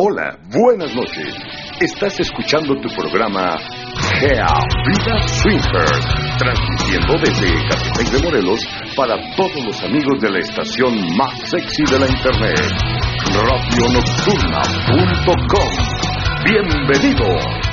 Hola, buenas noches. Estás escuchando tu programa Gea Vida Swinger, transmitiendo desde Catepec de Morelos para todos los amigos de la estación más sexy de la internet, radionocturna.com. ¡Bienvenidos!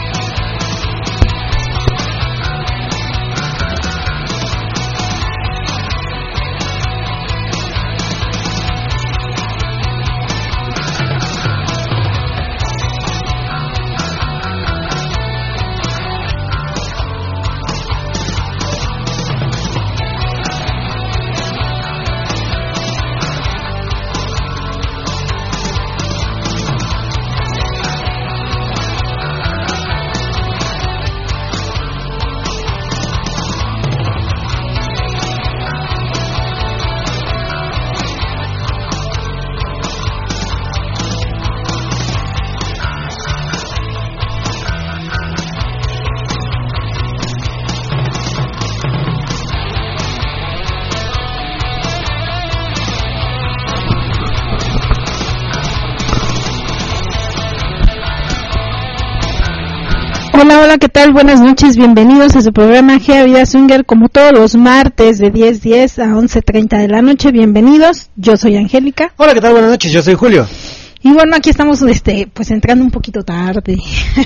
Hola, ¿qué tal? Buenas noches, bienvenidos a su programa Gea Vida Swinger, como todos los martes de 10:10 a 11:30 de la noche. Bienvenidos, yo soy Angélica. Hola, ¿qué tal? Buenas noches, yo soy Julio. Y bueno, aquí estamos pues entrando un poquito tarde.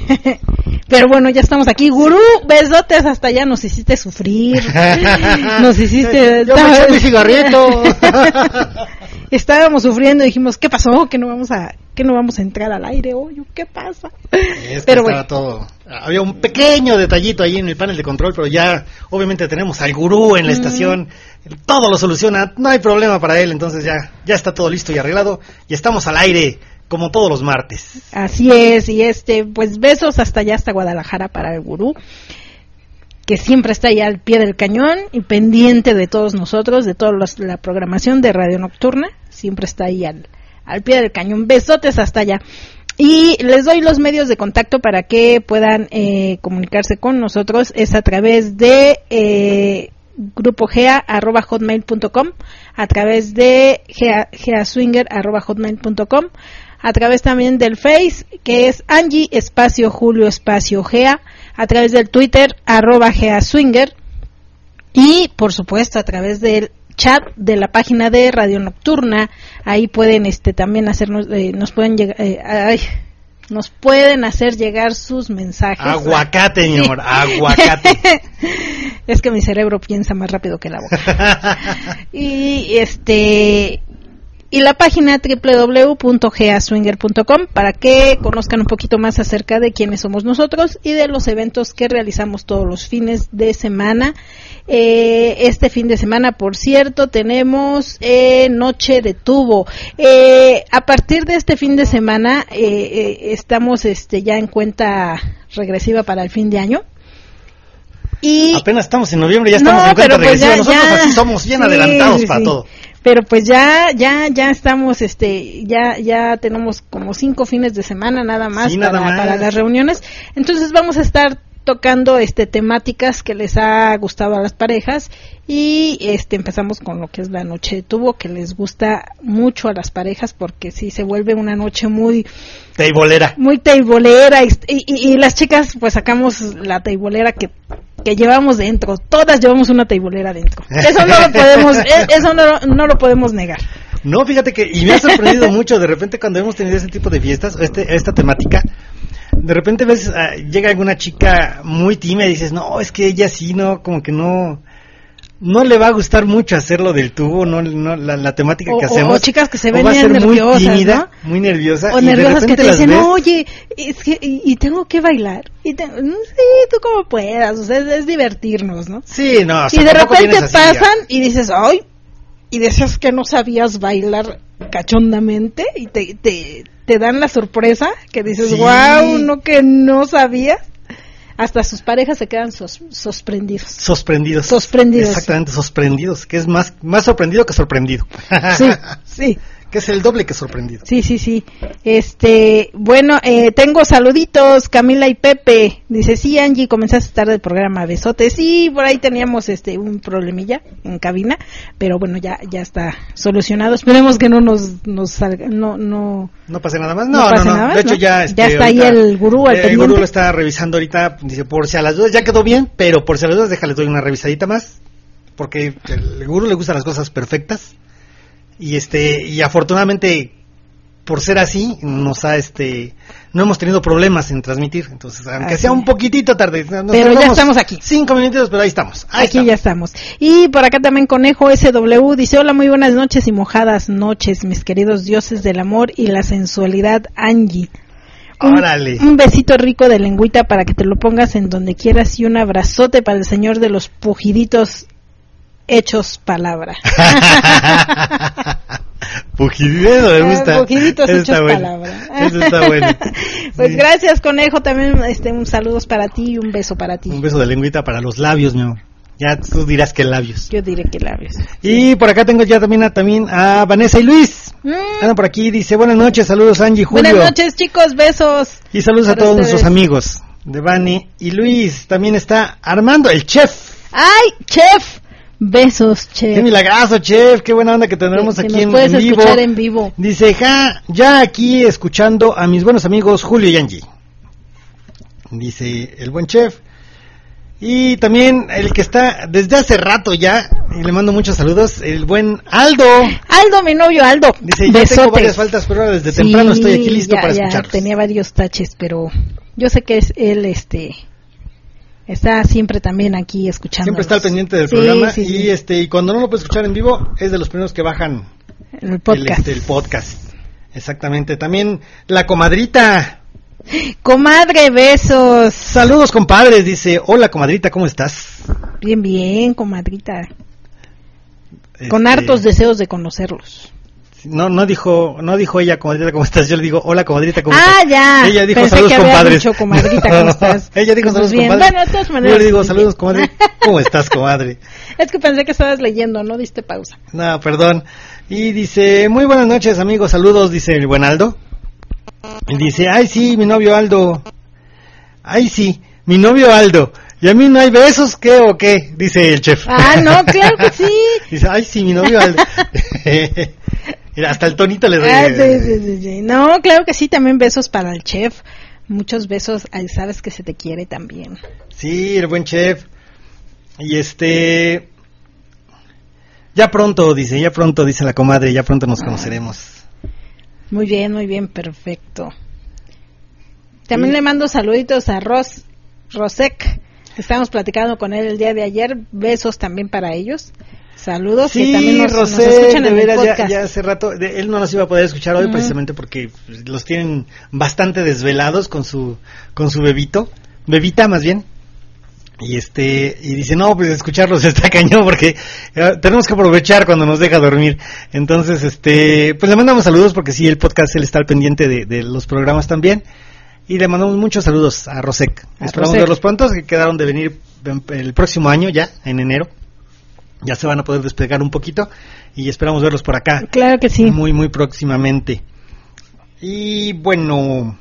Pero bueno, ya estamos aquí. Gurú, besotes hasta allá, nos hiciste sufrir. Nos hiciste... Yo me eché mi cigarrito. Estábamos sufriendo y dijimos, ¿qué pasó? ¿Que no vamos a entrar al aire hoy? ¿Qué pasa? Es que estaba todo... Había un pequeño detallito ahí en el panel de control, pero ya obviamente tenemos al gurú en la estación, todo lo soluciona, no hay problema para él, entonces ya está todo listo y arreglado y estamos al aire como todos los martes. Así es, y pues besos hasta allá, hasta Guadalajara para el gurú, que siempre está allá al pie del cañón y pendiente de todos nosotros, de toda la programación de Radio Nocturna, siempre está ahí al pie del cañón. Besotes hasta allá. Y les doy los medios de contacto para que puedan comunicarse con nosotros. Es a través de grupogea@hotmail.com, a través de geaswinger@hotmail.com, a través también del Face, que es Angie espacio Julio espacio Gea, a través del Twitter @geaswinger, y por supuesto a través del chat de la página de Radio Nocturna. Ahí pueden también hacernos nos pueden hacer llegar sus mensajes. Aguacate, mi amor, aguacate. Es que mi cerebro piensa más rápido que la boca. Y la página www.geaswinger.com para que conozcan un poquito más acerca de quiénes somos nosotros y de los eventos que realizamos todos los fines de semana. Este fin de semana, por cierto, tenemos Noche de Tubo. A partir de este fin de semana estamos ya en cuenta regresiva para el fin de año. Y apenas estamos en noviembre, ya estamos en cuenta regresiva. Nosotros así somos bien adelantados para todo. Pero pues ya estamos, ya tenemos como 5 fines de semana nada más para las reuniones. Entonces vamos a estar tocando temáticas que les ha gustado a las parejas y empezamos con lo que es la Noche de Tubo, que les gusta mucho a las parejas porque sí se vuelve una noche muy teibolera. Muy teibolera y las chicas pues sacamos la teibolera que llevamos dentro. Todas llevamos una teibolera dentro. Eso no lo podemos no lo podemos negar. No, fíjate que y me ha sorprendido mucho de repente cuando hemos tenido ese tipo de fiestas, esta temática. De repente ves, llega alguna chica muy tímida y dices, no, es que ella sí, no, como que no le va a gustar mucho hacerlo del tubo, la temática que hacemos. O chicas que se ven nerviosas, muy tímida, ¿no? Muy nerviosa. O nerviosas que te dicen, ves, oye, es que, y tengo que bailar. Sí, tú como puedas, o sea, es divertirnos, ¿no? Sí, no, o sea, y de repente pasan y dices, ay, y decías que no sabías bailar cachondamente y te dan la sorpresa que dices, sí. Wow, no sabías. Hasta sus parejas se quedan sorprendidos. Exactamente, sorprendidos, que es más sorprendido que sorprendido. Sí. que es el doble que sorprendido. Sí. Bueno, tengo saluditos, Camila y Pepe. Dice, sí, Angie, comenzaste tarde el programa, besotes. Sí, por ahí teníamos un problemilla en cabina, pero bueno, ya está solucionado. Esperemos que no nos salga, no pase nada más. No pase nada más, de hecho, ya está ahorita, ahí el gurú al pendiente. El gurú lo está revisando ahorita, dice, por si a las dudas, ya quedó bien, pero por si a las dudas, déjale, doy una revisadita más, porque el gurú le gustan las cosas perfectas. Y afortunadamente, por ser así, no hemos tenido problemas en transmitir, entonces aunque sea un poquitito tarde, pero ya estamos aquí. 5 minutitos, pero ahí estamos. Ya estamos. Y por acá también Conejo SW dice, hola, muy buenas noches y mojadas noches, mis queridos dioses del amor y la sensualidad, Angie. Órale. Un besito rico de lengüita para que te lo pongas en donde quieras y un abrazote para el señor de los pujiditos hechos palabra. Pujiditos, me gusta. Pujiditos hechos palabra. Eso está bueno. Pues sí. Gracias, Conejo, también un saludos para ti y un beso para ti. Un beso de lengüita para los labios, mi amor. Ya tú dirás que labios. Yo diré que labios. Y por acá tengo ya también a Vanessa y Luis. Andan por aquí, dice, buenas noches, saludos Angie, Julio. Buenas noches, chicos, besos. Y saludos a todos nuestros amigos de Vani y Luis. También está Armando, el chef. ¡Ay, chef! Besos, chef. Qué milagroso, chef, qué buena onda que tendremos aquí en vivo. Escuchar en vivo. Dice, ya aquí escuchando a mis buenos amigos Julio y Angie. Dice el buen chef. Y también el que está desde hace rato ya, y le mando muchos saludos, el buen Aldo. Aldo, mi novio Aldo. Dice, ya tengo varias faltas, pero ahora desde temprano estoy aquí listo para escucharlos. Tenía varios taches, pero yo sé que es él, está siempre también aquí escuchando. Siempre está al pendiente del programa y cuando no lo puede escuchar en vivo es de los primeros que bajan el podcast. El podcast. Exactamente. También la comadrita. Comadre, besos. Saludos, compadres, dice, hola comadrita, ¿cómo estás? Bien, comadrita. Con hartos deseos de conocerlos. No dijo ella, comadrita, ¿cómo estás? Yo le digo, hola comadrita, ¿cómo estás? Ya. Ella dijo, pensé saludos, que compadres. Dicho, comadrita, ¿cómo estás? Ella dijo, saludos, bien. compadres. Bueno, de todas maneras. Yo le digo, saludos, comadre. ¿Cómo estás, comadre? Es que pensé que estabas leyendo, no diste pausa. No, perdón. Y dice, muy buenas noches, amigos, saludos, dice el buen Aldo. Y dice, ay, sí, mi novio Aldo. Ay, sí, mi novio Aldo. ¿Y a mí no hay besos, qué o qué? Dice el chef. No, claro que sí. Dice, ay, sí, mi novio Aldo. Mira, hasta el tonito le doy. Sí. No, claro que sí, también besos para el chef. Muchos besos, sabes que se te quiere también. Sí, el buen chef. Y ya pronto, dice la comadre, ya pronto nos conoceremos. Muy bien, perfecto. También le mando saluditos a Rosek. Estábamos platicando con él el día de ayer. Besos también para ellos. Saludos. Sí, que también nos escuchan en el podcast. Ya hace rato, él no nos iba a poder escuchar hoy precisamente porque los tienen bastante desvelados con su bebita más bien. Y dice, no, pues escucharlos está cañón porque tenemos que aprovechar cuando nos deja dormir. Entonces, pues le mandamos saludos porque sí, el podcast él está al pendiente de los programas también. Y le mandamos muchos saludos a Rosek. Esperamos verlos pronto, que quedaron de venir el próximo año ya, en enero. Ya se van a poder despegar un poquito y esperamos verlos por acá. Claro que sí. Muy, muy próximamente. Y bueno,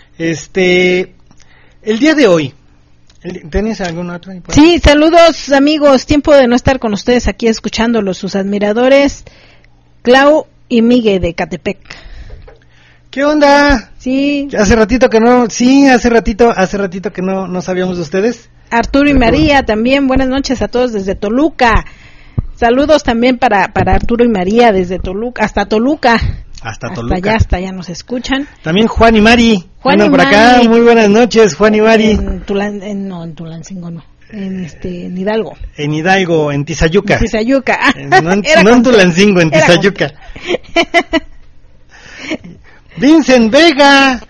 el día de hoy, ¿tenés alguna otra? Sí, saludos amigos, tiempo de no estar con ustedes aquí escuchándolos, sus admiradores, Clau y Miguel de Catepec. ¿Qué onda? Sí. Hace ratito que no sabíamos de ustedes. Arturo y María también, buenas noches a todos desde Toluca. Saludos también para Arturo y María desde Toluca, hasta Toluca. Hasta allá nos escuchan. También Juan y Mari. Juan y por Mari. Acá, muy buenas noches, Juan y Mari. En Tulancingo no. En Hidalgo. En Hidalgo, en Tizayuca. En Tizayuca. No en Tulancingo, en Tizayuca. Vincent Vega.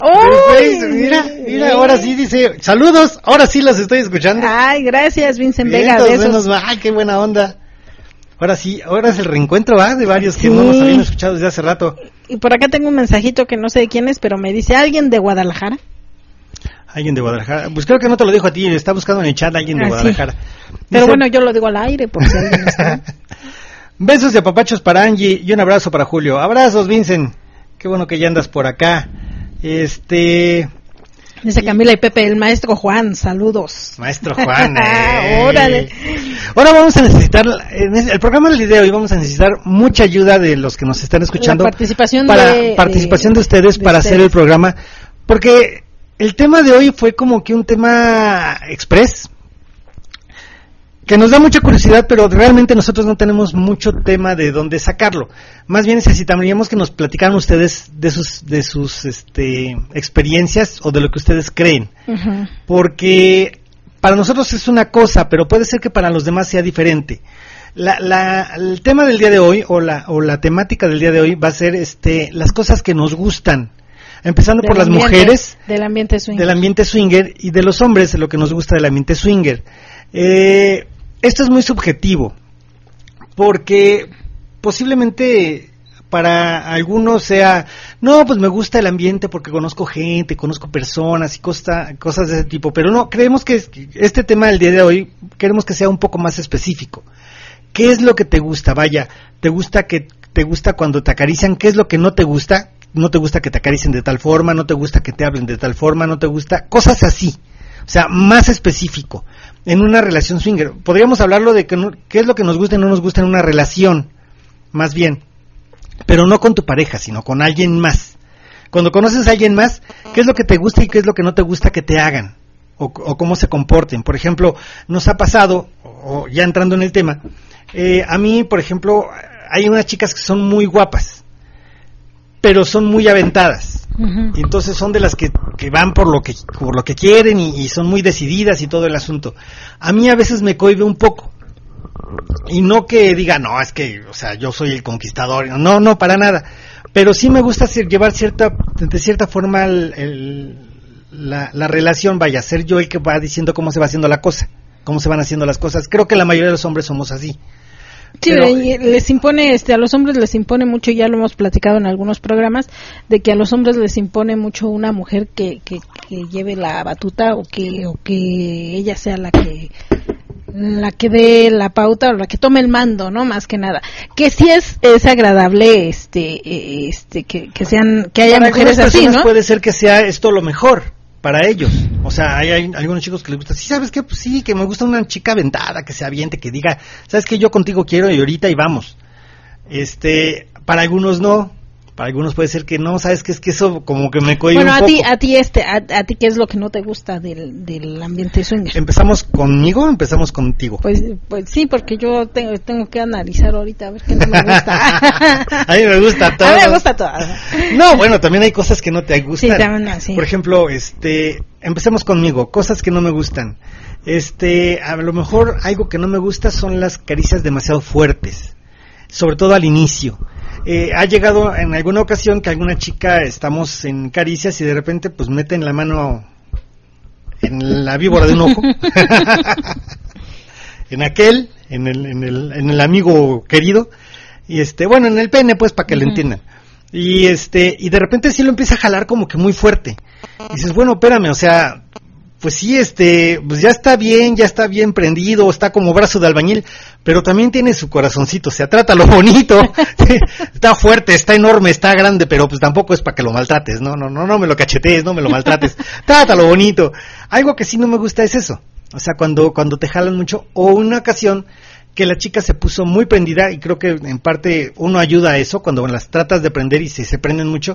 Mira, ahora sí dice, saludos, ahora sí los estoy escuchando. Ay, gracias Vincent Bien, Vega, besos. Ay, qué buena onda. Ahora sí, ahora es el reencuentro, ¿va? De varios que no nos habían escuchado desde hace rato. Y por acá tengo un mensajito que no sé de quién es, pero me dice, ¿alguien de Guadalajara? Alguien de Guadalajara. Pues creo que no te lo dijo a ti, está buscando en el chat a alguien de Guadalajara. Sí. Pero bueno, yo lo digo al aire por si alguien está. Besos de apapachos para Angie y un abrazo para Julio. Abrazos, Vincent. Qué bueno que ya andas por acá. Dice Camila y Pepe, el maestro Juan, saludos. Maestro Juan. Órale. Ahora vamos a necesitar, en el programa del día de hoy vamos a necesitar mucha ayuda de los que nos están escuchando. La participación de ustedes para hacer el programa. Porque el tema de hoy fue como que un tema express, que nos da mucha curiosidad, pero realmente nosotros no tenemos mucho tema de dónde sacarlo. Más bien necesitaríamos que nos platicaran ustedes de sus experiencias o de lo que ustedes creen. Uh-huh. Porque para nosotros es una cosa, pero puede ser que para los demás sea diferente. El tema del día de hoy o la temática del día de hoy va a ser las cosas que nos gustan. Empezando por las mujeres, del ambiente swinger, y de los hombres, lo que nos gusta del ambiente swinger. Esto es muy subjetivo, porque posiblemente para algunos sea, no, pues me gusta el ambiente porque conozco gente, conozco personas y cosas de ese tipo, pero no, creemos que este tema del día de hoy, queremos que sea un poco más específico. ¿Qué es lo que te gusta? Vaya, ¿te gusta cuando te acarician? ¿Qué es lo que no te gusta? No te gusta que te acaricien de tal forma, no te gusta que te hablen de tal forma, no te gusta, cosas así. O sea, más específico. En una relación swinger, podríamos hablarlo de qué es lo que nos gusta y no nos gusta en una relación, más bien, pero no con tu pareja, sino con alguien más. Cuando conoces a alguien más, ¿qué es lo que te gusta y qué es lo que no te gusta que te hagan? O cómo se comporten. Por ejemplo, nos ha pasado, o ya entrando en el tema, a mí, por ejemplo, hay unas chicas que son muy guapas, pero son muy aventadas. Uh-huh. Y entonces son de las que van por lo que quieren y son muy decididas y todo el asunto. A mí a veces me cohíbe un poco. Y no que diga, no, es que, o sea, yo soy el conquistador. No, para nada. Pero sí me gusta llevar de cierta forma la relación, vaya, ser yo el que va diciendo cómo se va haciendo la cosa, cómo se van haciendo las cosas. Creo que la mayoría de los hombres somos así. Sí, pero les impone, a los hombres les impone mucho, ya lo hemos platicado en algunos programas, de que a los hombres les impone mucho una mujer que lleve la batuta o que ella sea la que dé la pauta o la que tome el mando, ¿no? Más que nada. Que sí es agradable que haya mujeres así, ¿no? Puede ser que sea esto lo mejor para ellos. O sea, hay algunos chicos que les gusta, sí, ¿sabes qué? Pues sí, que me gusta una chica aventada, que se aviente, que diga, ¿sabes qué? Yo contigo quiero y ahorita y vamos. Para algunos no, para algunos puede ser que no, ¿sabes qué? Es que eso como que me cohíbe un poco. Bueno, a ti, ¿qué es lo que no te gusta del ambiente swinger? ¿Empezamos conmigo o empezamos contigo? Pues sí, porque yo tengo que analizar ahorita a ver qué no me gusta. A mí me gusta todo. A mí me gusta todo. No, bueno, también hay cosas que no te gustan. Sí, también, sí. Por ejemplo, empecemos conmigo, cosas que no me gustan. A lo mejor algo que no me gusta son las caricias demasiado fuertes, sobre todo al inicio. Ha llegado en alguna ocasión que alguna chica estamos en caricias y de repente pues meten la mano en la víbora de un ojo, en el amigo querido, y en el pene, pues, para que lo entiendan. Y y de repente sí lo empieza a jalar como que muy fuerte. Y dices, bueno, espérame, o sea, pues sí, pues ya está bien prendido, está como brazo de albañil, pero también tiene su corazoncito, o sea, trátalo bonito. Está fuerte, está enorme, está grande, pero pues tampoco es para que lo maltrates, no me lo cachetees, no me lo maltrates, trátalo bonito. Algo que sí no me gusta es eso, o sea, cuando te jalan mucho, o una ocasión que la chica se puso muy prendida, y creo que en parte uno ayuda a eso, cuando las tratas de prender y se prenden mucho,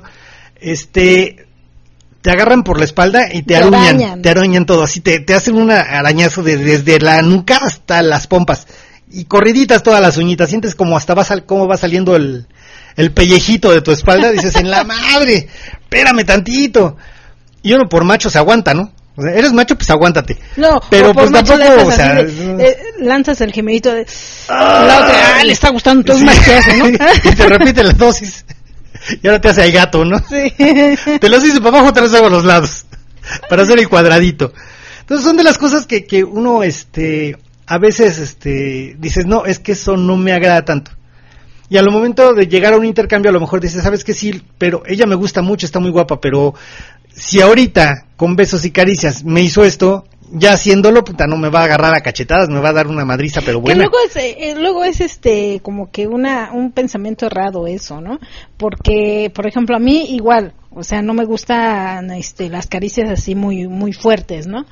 te agarran por la espalda y te arañan todo, así te hacen un arañazo desde la nuca hasta las pompas, y corriditas todas las uñitas, sientes como hasta cómo va saliendo el pellejito de tu espalda, dices, en la madre, espérame tantito, y uno por macho se aguanta, ¿no? O sea, eres macho, pues aguántate. No, pero pues tampoco, o sea, lanzas el gemidito de la otra, le está gustando, entonces más que hace, ¿no? Y te repite la dosis. Y ahora te hace el gato, ¿no? Sí. Te los hice para abajo, te los hago a los lados, para hacer el cuadradito. Entonces son de las cosas que uno, a veces, dices, no, es que eso no me agrada tanto. Y al momento de llegar a un intercambio, a lo mejor dices, ¿sabes qué? Sí, pero ella me gusta mucho, está muy guapa, pero si ahorita con besos y caricias me hizo esto, ya haciéndolo, puta, no me va a agarrar a cachetadas, me va a dar una madriza, pero buena. Que luego es como que un pensamiento errado eso, ¿no? Porque, por ejemplo, a mí igual, o sea, no me gustan las caricias así muy muy fuertes, ¿no?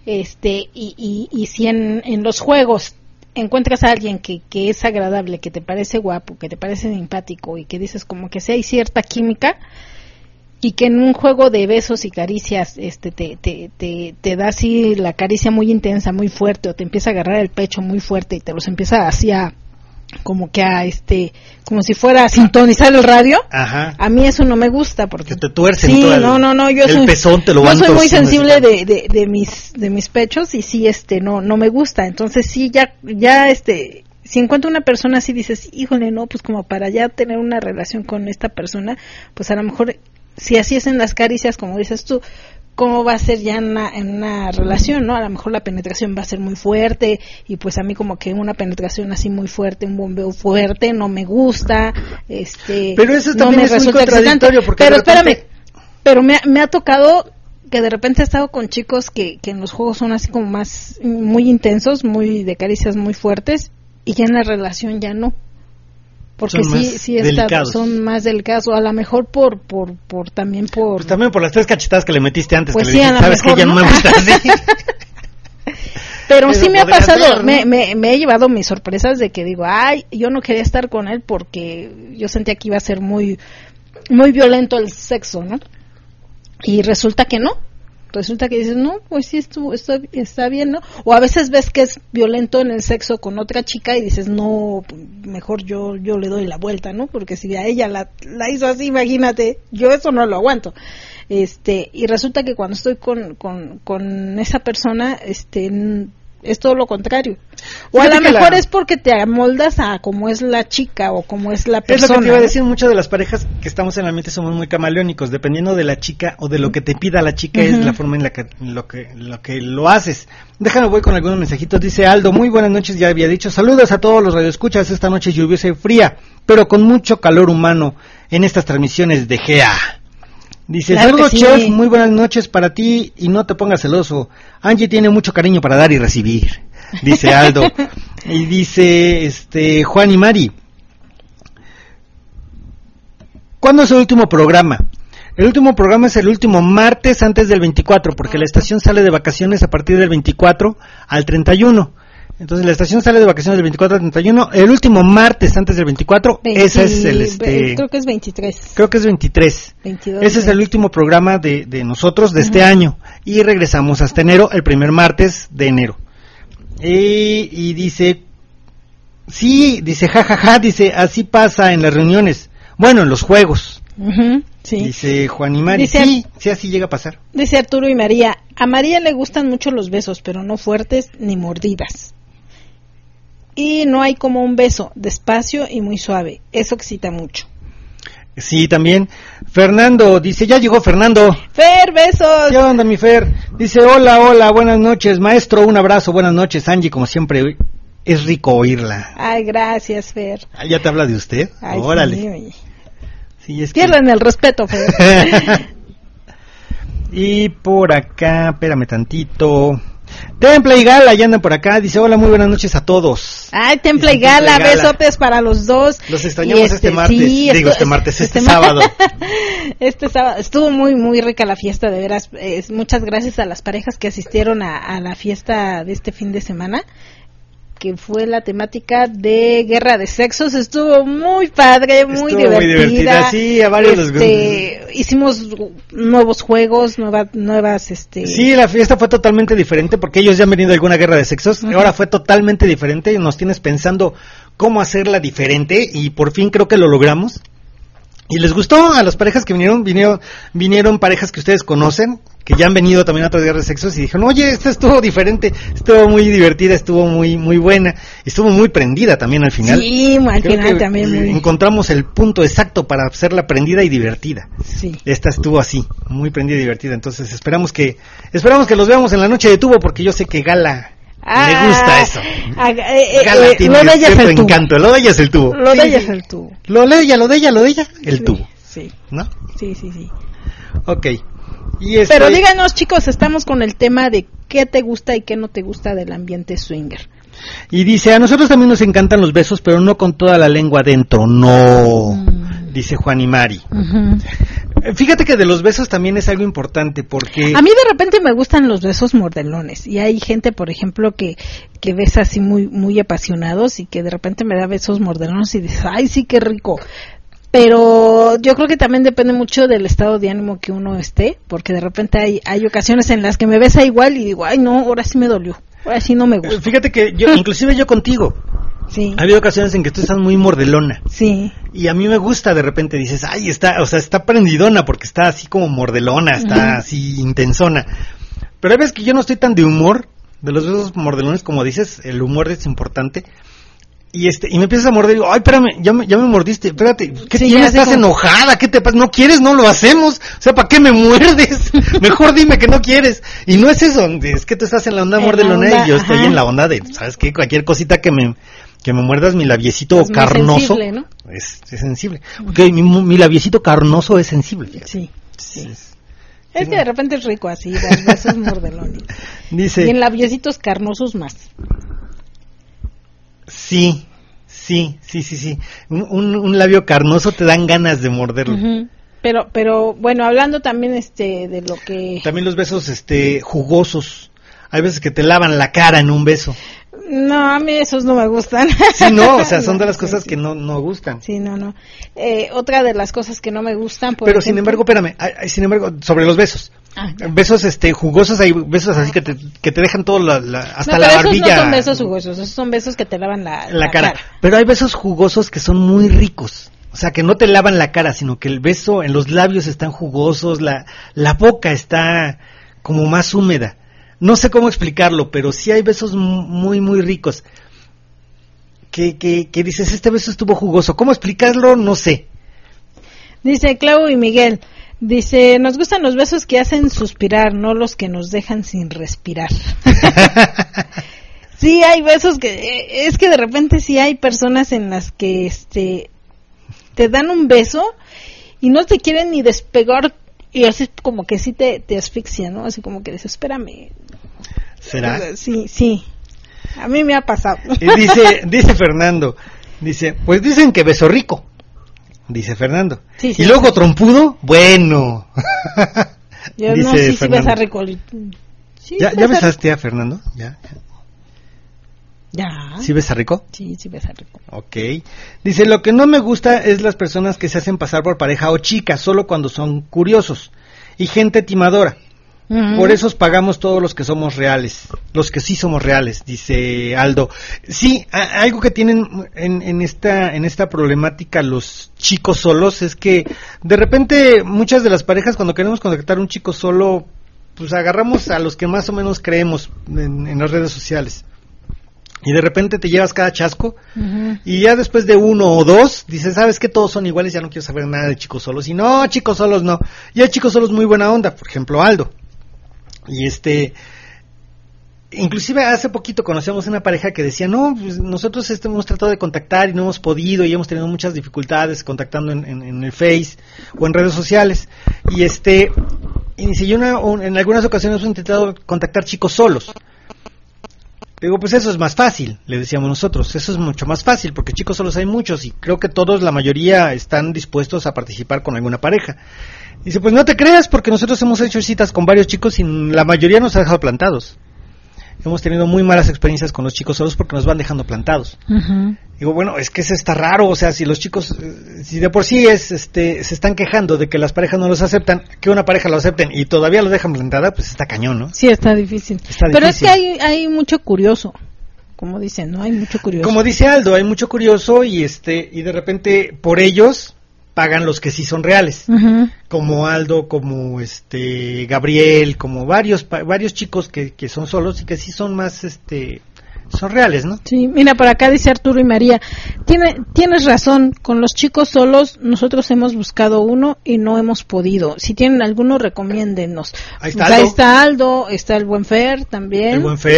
Y si en los juegos encuentras a alguien que es agradable, que te parece guapo, que te parece simpático y que dices como que sí hay cierta química, y que en un juego de besos y caricias te da así la caricia muy intensa, muy fuerte, o te empieza a agarrar el pecho muy fuerte y te los empieza así como como si fuera a sintonizar el radio. Ajá. A mí eso no me gusta porque que te tuercen sí, todo no, yo el pezón te lo van soy muy torciendo sensible de mis pechos y sí no me gusta. Entonces sí ya si encuentro una persona así dices, híjole, no, pues como para ya tener una relación con esta persona, pues a lo mejor si así es en las caricias, como dices tú, ¿cómo va a ser ya en una relación, no? A lo mejor la penetración va a ser muy fuerte y pues a mí como que una penetración así muy fuerte, un bombeo fuerte, no me gusta, Pero eso también no es muy contradictorio porque pero repente... espérame, pero me ha tocado que de repente he estado con chicos que en los juegos son así como más, muy intensos, muy de caricias muy fuertes y ya en la relación ya no. Porque son más delicados, o a lo mejor también por... Pues también por las 3 cachetadas que le metiste antes, pues que sí, le dijiste, sabes mejor, que ya no me gusta así. Pero sí me ha pasado, ser, ¿no? me he llevado mis sorpresas de que digo, ay, yo no quería estar con él porque yo sentía que iba a ser muy, muy violento el sexo, ¿no? Y resulta que no. Resulta que dices, no, pues sí, esto está bien, ¿no? O a veces ves que es violento en el sexo con otra chica y dices, no, mejor yo le doy la vuelta, ¿no? Porque si a ella la hizo así, imagínate, yo eso no lo aguanto. Y resulta que cuando estoy con esa persona, es todo lo contrario. O a lo mejor es porque te amoldas a cómo es la chica o cómo es la persona. Es lo que te iba a decir, muchas de las parejas que estamos en el ambiente somos muy camaleónicos, dependiendo de la chica o de lo que te pida la chica, es la forma en la que lo haces. Déjame, voy con algunos mensajitos. Dice Aldo, muy buenas noches, ya había dicho, saludos a todos los radioescuchas, esta noche lluviosa y fría, pero con mucho calor humano en estas transmisiones de GEA. Dice, claro saludos sí. Chef, muy buenas noches para ti y no te pongas celoso. Angie tiene mucho cariño para dar y recibir, dice Aldo. Y dice Juan y Mari, ¿cuándo es el último programa? El último programa es el último martes antes del 24, porque la estación sale de vacaciones a partir del 24 al 31. Entonces la estación sale de vacaciones del 24 al 31, el último martes antes del 24, ese es el creo que es 23. Creo que es 23. 22, ese es el último programa de nosotros de este año y regresamos hasta enero, el primer martes de enero. Y dice, sí, dice jajaja, dice, así pasa en las reuniones, bueno, en los juegos. Sí. Dice Juan y Mari, dice, sí, así llega a pasar. Dice Arturo y María, a María le gustan mucho los besos, pero no fuertes ni mordidas. Y no hay como un beso, despacio y muy suave, eso excita mucho. Sí, también. Fernando, dice, ya llegó Fernando. Fer, besos. ¿Qué onda, mi Fer? Dice, hola, buenas noches, maestro, un abrazo, buenas noches, Angie, como siempre, es rico oírla. Ay, gracias, Fer. ¿Ya te habla de usted? Ay, órale. Sí, es pierden el respeto, Fer. Y por acá, espérame tantito. Templa y Gala, ya andan por acá. Dice, hola, muy buenas noches a todos. Ay, Templa y Gala, besotes para los dos. Los extrañamos este martes. Sí, este sábado. Este sábado. Estuvo muy, muy rica la fiesta, de veras. Muchas gracias a las parejas que asistieron a la fiesta de este fin de semana, que fue la temática de Guerra de Sexos. Estuvo muy padre, muy divertida. Sí, a varios les gustó. Hicimos nuevos juegos, nuevas Sí, la fiesta fue totalmente diferente porque ellos ya han venido a alguna Guerra de Sexos. Ahora fue totalmente diferente y nos tienes pensando cómo hacerla diferente y por fin creo que lo logramos. Y les gustó a las parejas que vinieron parejas que ustedes conocen, que ya han venido también a otras Guerras de Sexos y dijeron, oye, esta estuvo diferente, estuvo muy divertida, estuvo muy muy buena, estuvo muy prendida también al final. Sí, al final también muy... encontramos el punto exacto para hacerla prendida y divertida. Sí. Esta estuvo así, muy prendida y divertida, entonces esperamos que los veamos en la noche de tubo porque yo sé que Gala le gusta eso. Gala tiene cierto encanto. Lo de ella es el tubo. Lo de ella es el tubo. Lo de ella, el tubo. Sí. ¿No? Sí. Ok. Pero díganos, chicos, estamos con el tema de qué te gusta y qué no te gusta del ambiente swinger. Y dice, a nosotros también nos encantan los besos, pero no con toda la lengua adentro, no, dice Juan y Mari. Fíjate que de los besos también es algo importante, porque... A mí de repente me gustan los besos mordelones, y hay gente, por ejemplo, que besa así muy, muy apasionados, y que de repente me da besos mordelones y dices, ay, sí, qué rico. Pero yo creo que también depende mucho del estado de ánimo que uno esté, porque de repente hay ocasiones en las que me besa igual y digo, ay, no, ahora sí me dolió. Ahora sí no me gusta. Fíjate que yo, inclusive yo contigo, sí. Ha habido ocasiones en que tú estás muy mordelona. Sí. Y a mí me gusta, de repente dices, ay, está prendidona, porque está así como mordelona, está así intensona. Pero hay veces que yo no estoy tan de humor, de los besos mordelones, como dices, el humor es importante. Y me empiezas a morder y digo, ay, espérame, ya me mordiste, espérate, ¿qué sí, tienes? ¿Estás enojada? ¿Qué te pasa? ¿No quieres? No lo hacemos. O sea, ¿para qué me muerdes? Mejor dime que no quieres. Y no es eso, es que tú estás en la onda mordelona y yo estoy en la onda de, ¿sabes qué? Cualquier cosita que me muerdas mi labiecito es carnoso. Sensible, ¿no? Es sensible. Porque mi labiecito carnoso es sensible, fíjate. Sí. Es que de repente es rico así, los besos mordelones. Dice, y en labiecitos carnosos más. Sí. Un labio carnoso te dan ganas de morderlo. Pero bueno, hablando también de lo que... También los besos jugosos. Hay veces que te lavan la cara en un beso. No, a mí esos no me gustan. Sí, no, o sea, son de las cosas que no gustan. Sí, no. Otra de las cosas que no me gustan, pero sin embargo, espérame, sobre los besos. Besos jugosos, hay besos así que te dejan todo hasta la barbilla. Esos no son besos jugosos, esos son besos que te lavan la cara. Pero hay besos jugosos que son muy ricos. O sea, que no te lavan la cara, sino que el beso en los labios están jugosos, la boca está como más húmeda. No sé cómo explicarlo, pero sí hay besos muy, muy ricos. Que dices, este beso estuvo jugoso. ¿Cómo explicarlo? No sé. Dice Clau y Miguel, dice, nos gustan los besos que hacen suspirar, no los que nos dejan sin respirar. Sí, hay besos que, es que de repente sí hay personas en las que te dan un beso y no te quieren ni despegar. Y así como que sí te asfixia, ¿no? Así como que dices, espérame. ¿Será? Sí. A mí me ha pasado. Dice Fernando, pues dicen que beso rico. Dice Fernando. Sí, y luego trompudo, bueno. Yo dice no sé si besa rico. Sí, ¿Ya besaste a Fernando? ¿Ya? ¿Sí besa rico? Sí besa rico. Ok. Dice, lo que no me gusta es las personas que se hacen pasar por pareja o chicas solo cuando son curiosos. Y gente timadora. Por eso pagamos todos los que somos reales. Los que sí somos reales, dice Aldo. Sí, algo que tienen en esta problemática los chicos solos es que de repente muchas de las parejas cuando queremos contactar a un chico solo, pues agarramos a los que más o menos creemos en las redes sociales. Y de repente te llevas cada chasco y ya después de uno o dos dices, ¿sabes qué? Todos son iguales, ya no quiero saber nada de chicos solos. Y no, chicos solos no. Y hay chicos solos muy buena onda, por ejemplo Aldo. Y inclusive hace poquito conocíamos una pareja que decía, no, pues nosotros hemos tratado de contactar y no hemos podido y hemos tenido muchas dificultades contactando en el Face o en redes sociales. Y dice, yo en algunas ocasiones hemos intentado contactar chicos solos. Digo, pues eso es más fácil, le decíamos nosotros, eso es mucho más fácil, porque chicos solos hay muchos y creo que todos, la mayoría, están dispuestos a participar con alguna pareja. Dice, pues no te creas, porque nosotros hemos hecho citas con varios chicos y la mayoría nos ha dejado plantados. Hemos tenido muy malas experiencias con los chicos solos porque nos van dejando plantados. Digo, bueno, es que eso está raro, o sea, si los chicos, si de por sí se están quejando de que las parejas no los aceptan, que una pareja lo acepten y todavía lo dejan plantada, pues está cañón, ¿no? Sí, está difícil. Pero es que hay mucho curioso, como dicen, ¿no? Hay mucho curioso. Como dice Aldo, hay mucho curioso y de repente por ellos pagan los que sí son reales, como Aldo, como Gabriel, como varios chicos que son solos y que sí son más son reales, ¿no? Sí, mira, por acá dice Arturo y María, tienes razón, con los chicos solos nosotros hemos buscado uno y no hemos podido. Si tienen alguno, recomiéndennos. Ahí está Aldo. Ahí está Aldo, está el Buen Fer también. El Buen Fer.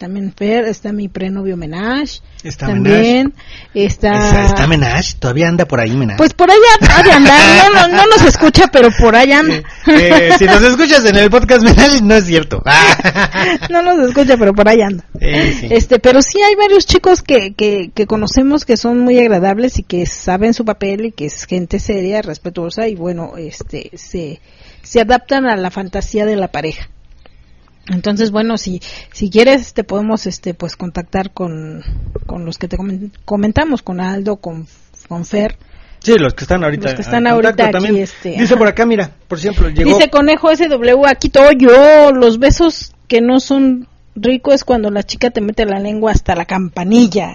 también Fer, está mi prenovio Menage, Está también ¿Está Menage? ¿Todavía anda por ahí Menage? Pues por allá ha de andar, no nos escucha, pero por allá anda. Si nos escuchas en el podcast Menage, no es cierto. No nos escucha, pero por allá anda. Sí. Pero sí hay varios chicos que conocemos que son muy agradables y que saben su papel y que es gente seria, respetuosa y bueno, se adaptan a la fantasía de la pareja. Entonces, bueno, si quieres te podemos pues contactar con los que te comentamos, con Aldo, con Fer. Sí, los que están ahorita. Los que están ahorita aquí, también. Dice por acá, mira, por ejemplo, llegó. Dice Conejo SW, aquí todo yo, los besos que no son ricos es cuando la chica te mete la lengua hasta la campanilla.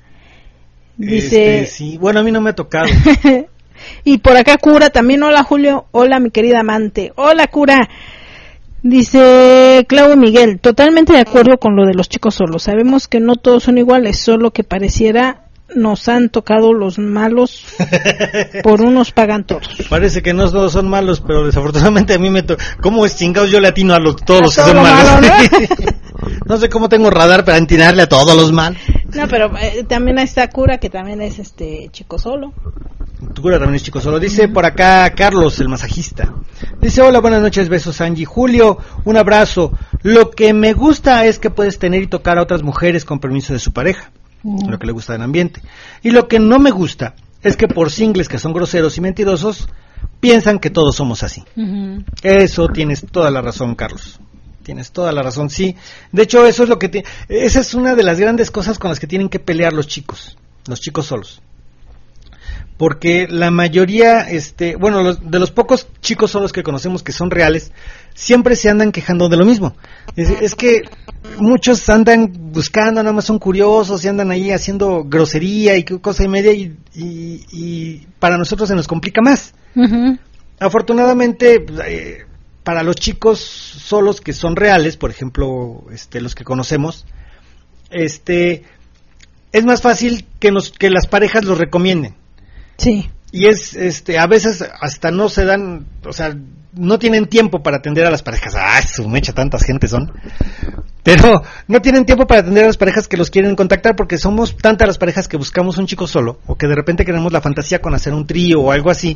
Dice. Sí, bueno, a mí no me ha tocado. Y por acá Cura también, hola Julio, hola mi querida amante, hola Cura. Dice Claudio Miguel, totalmente de acuerdo con lo de los chicos solos. Sabemos que no todos son iguales, solo que pareciera nos han tocado los malos, por unos pagan todos. Parece que no todos son malos, pero desafortunadamente a mí me toca. ¿Cómo es chingados yo le atino a todos los que son malos? Malo, ¿no? No sé cómo tengo radar para atinarle a todos los malos. No, pero también está Cura, que también es chico solo. Cura también es chico solo. Dice por acá Carlos, el masajista. Dice, hola, buenas noches, besos Angie. Julio, un abrazo. Lo que me gusta es que puedes tener y tocar a otras mujeres con permiso de su pareja. Lo que le gusta del ambiente. Y lo que no me gusta es que por singles que son groseros y mentirosos, piensan que todos somos así. Eso tienes toda la razón, Carlos. Tienes toda la razón, sí. De hecho, eso es lo que esa es una de las grandes cosas con las que tienen que pelear los chicos solos. Porque la mayoría, de los pocos chicos solos que conocemos que son reales, siempre se andan quejando de lo mismo. Es que muchos andan buscando, nada más son curiosos y andan ahí haciendo grosería y cosa y media y para nosotros se nos complica más. Afortunadamente, para los chicos solos que son reales, por ejemplo, los que conocemos, es más fácil que las parejas los recomienden. Sí. Y a veces hasta no se dan, o sea, no tienen tiempo para atender a las parejas. ¡Ay, su mecha, tantas gentes son! Pero no tienen tiempo para atender a las parejas que los quieren contactar porque somos tantas las parejas que buscamos un chico solo o que de repente queremos la fantasía con hacer un trío o algo así.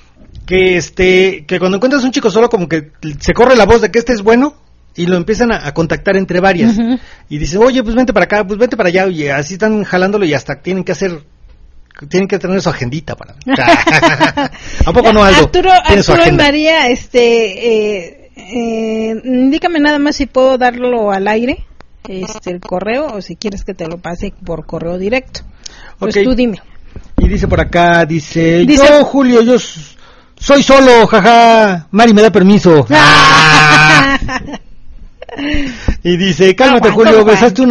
Que cuando encuentras un chico solo como que se corre la voz de que es bueno y lo empiezan a contactar entre varias. Y dice, oye, pues vente para acá, pues vente para allá. Y así están jalándolo y hasta tienen que tener su agendita para. ¿A poco no, Aldo? Arturo y María, indícame nada más si puedo darlo al aire, el correo, o si quieres que te lo pase por correo directo. Pues tú dime. Y dice por acá, dice yo, Julio, yo soy solo, jaja, Mari me da permiso. Y dice, cálmate, Julio, besaste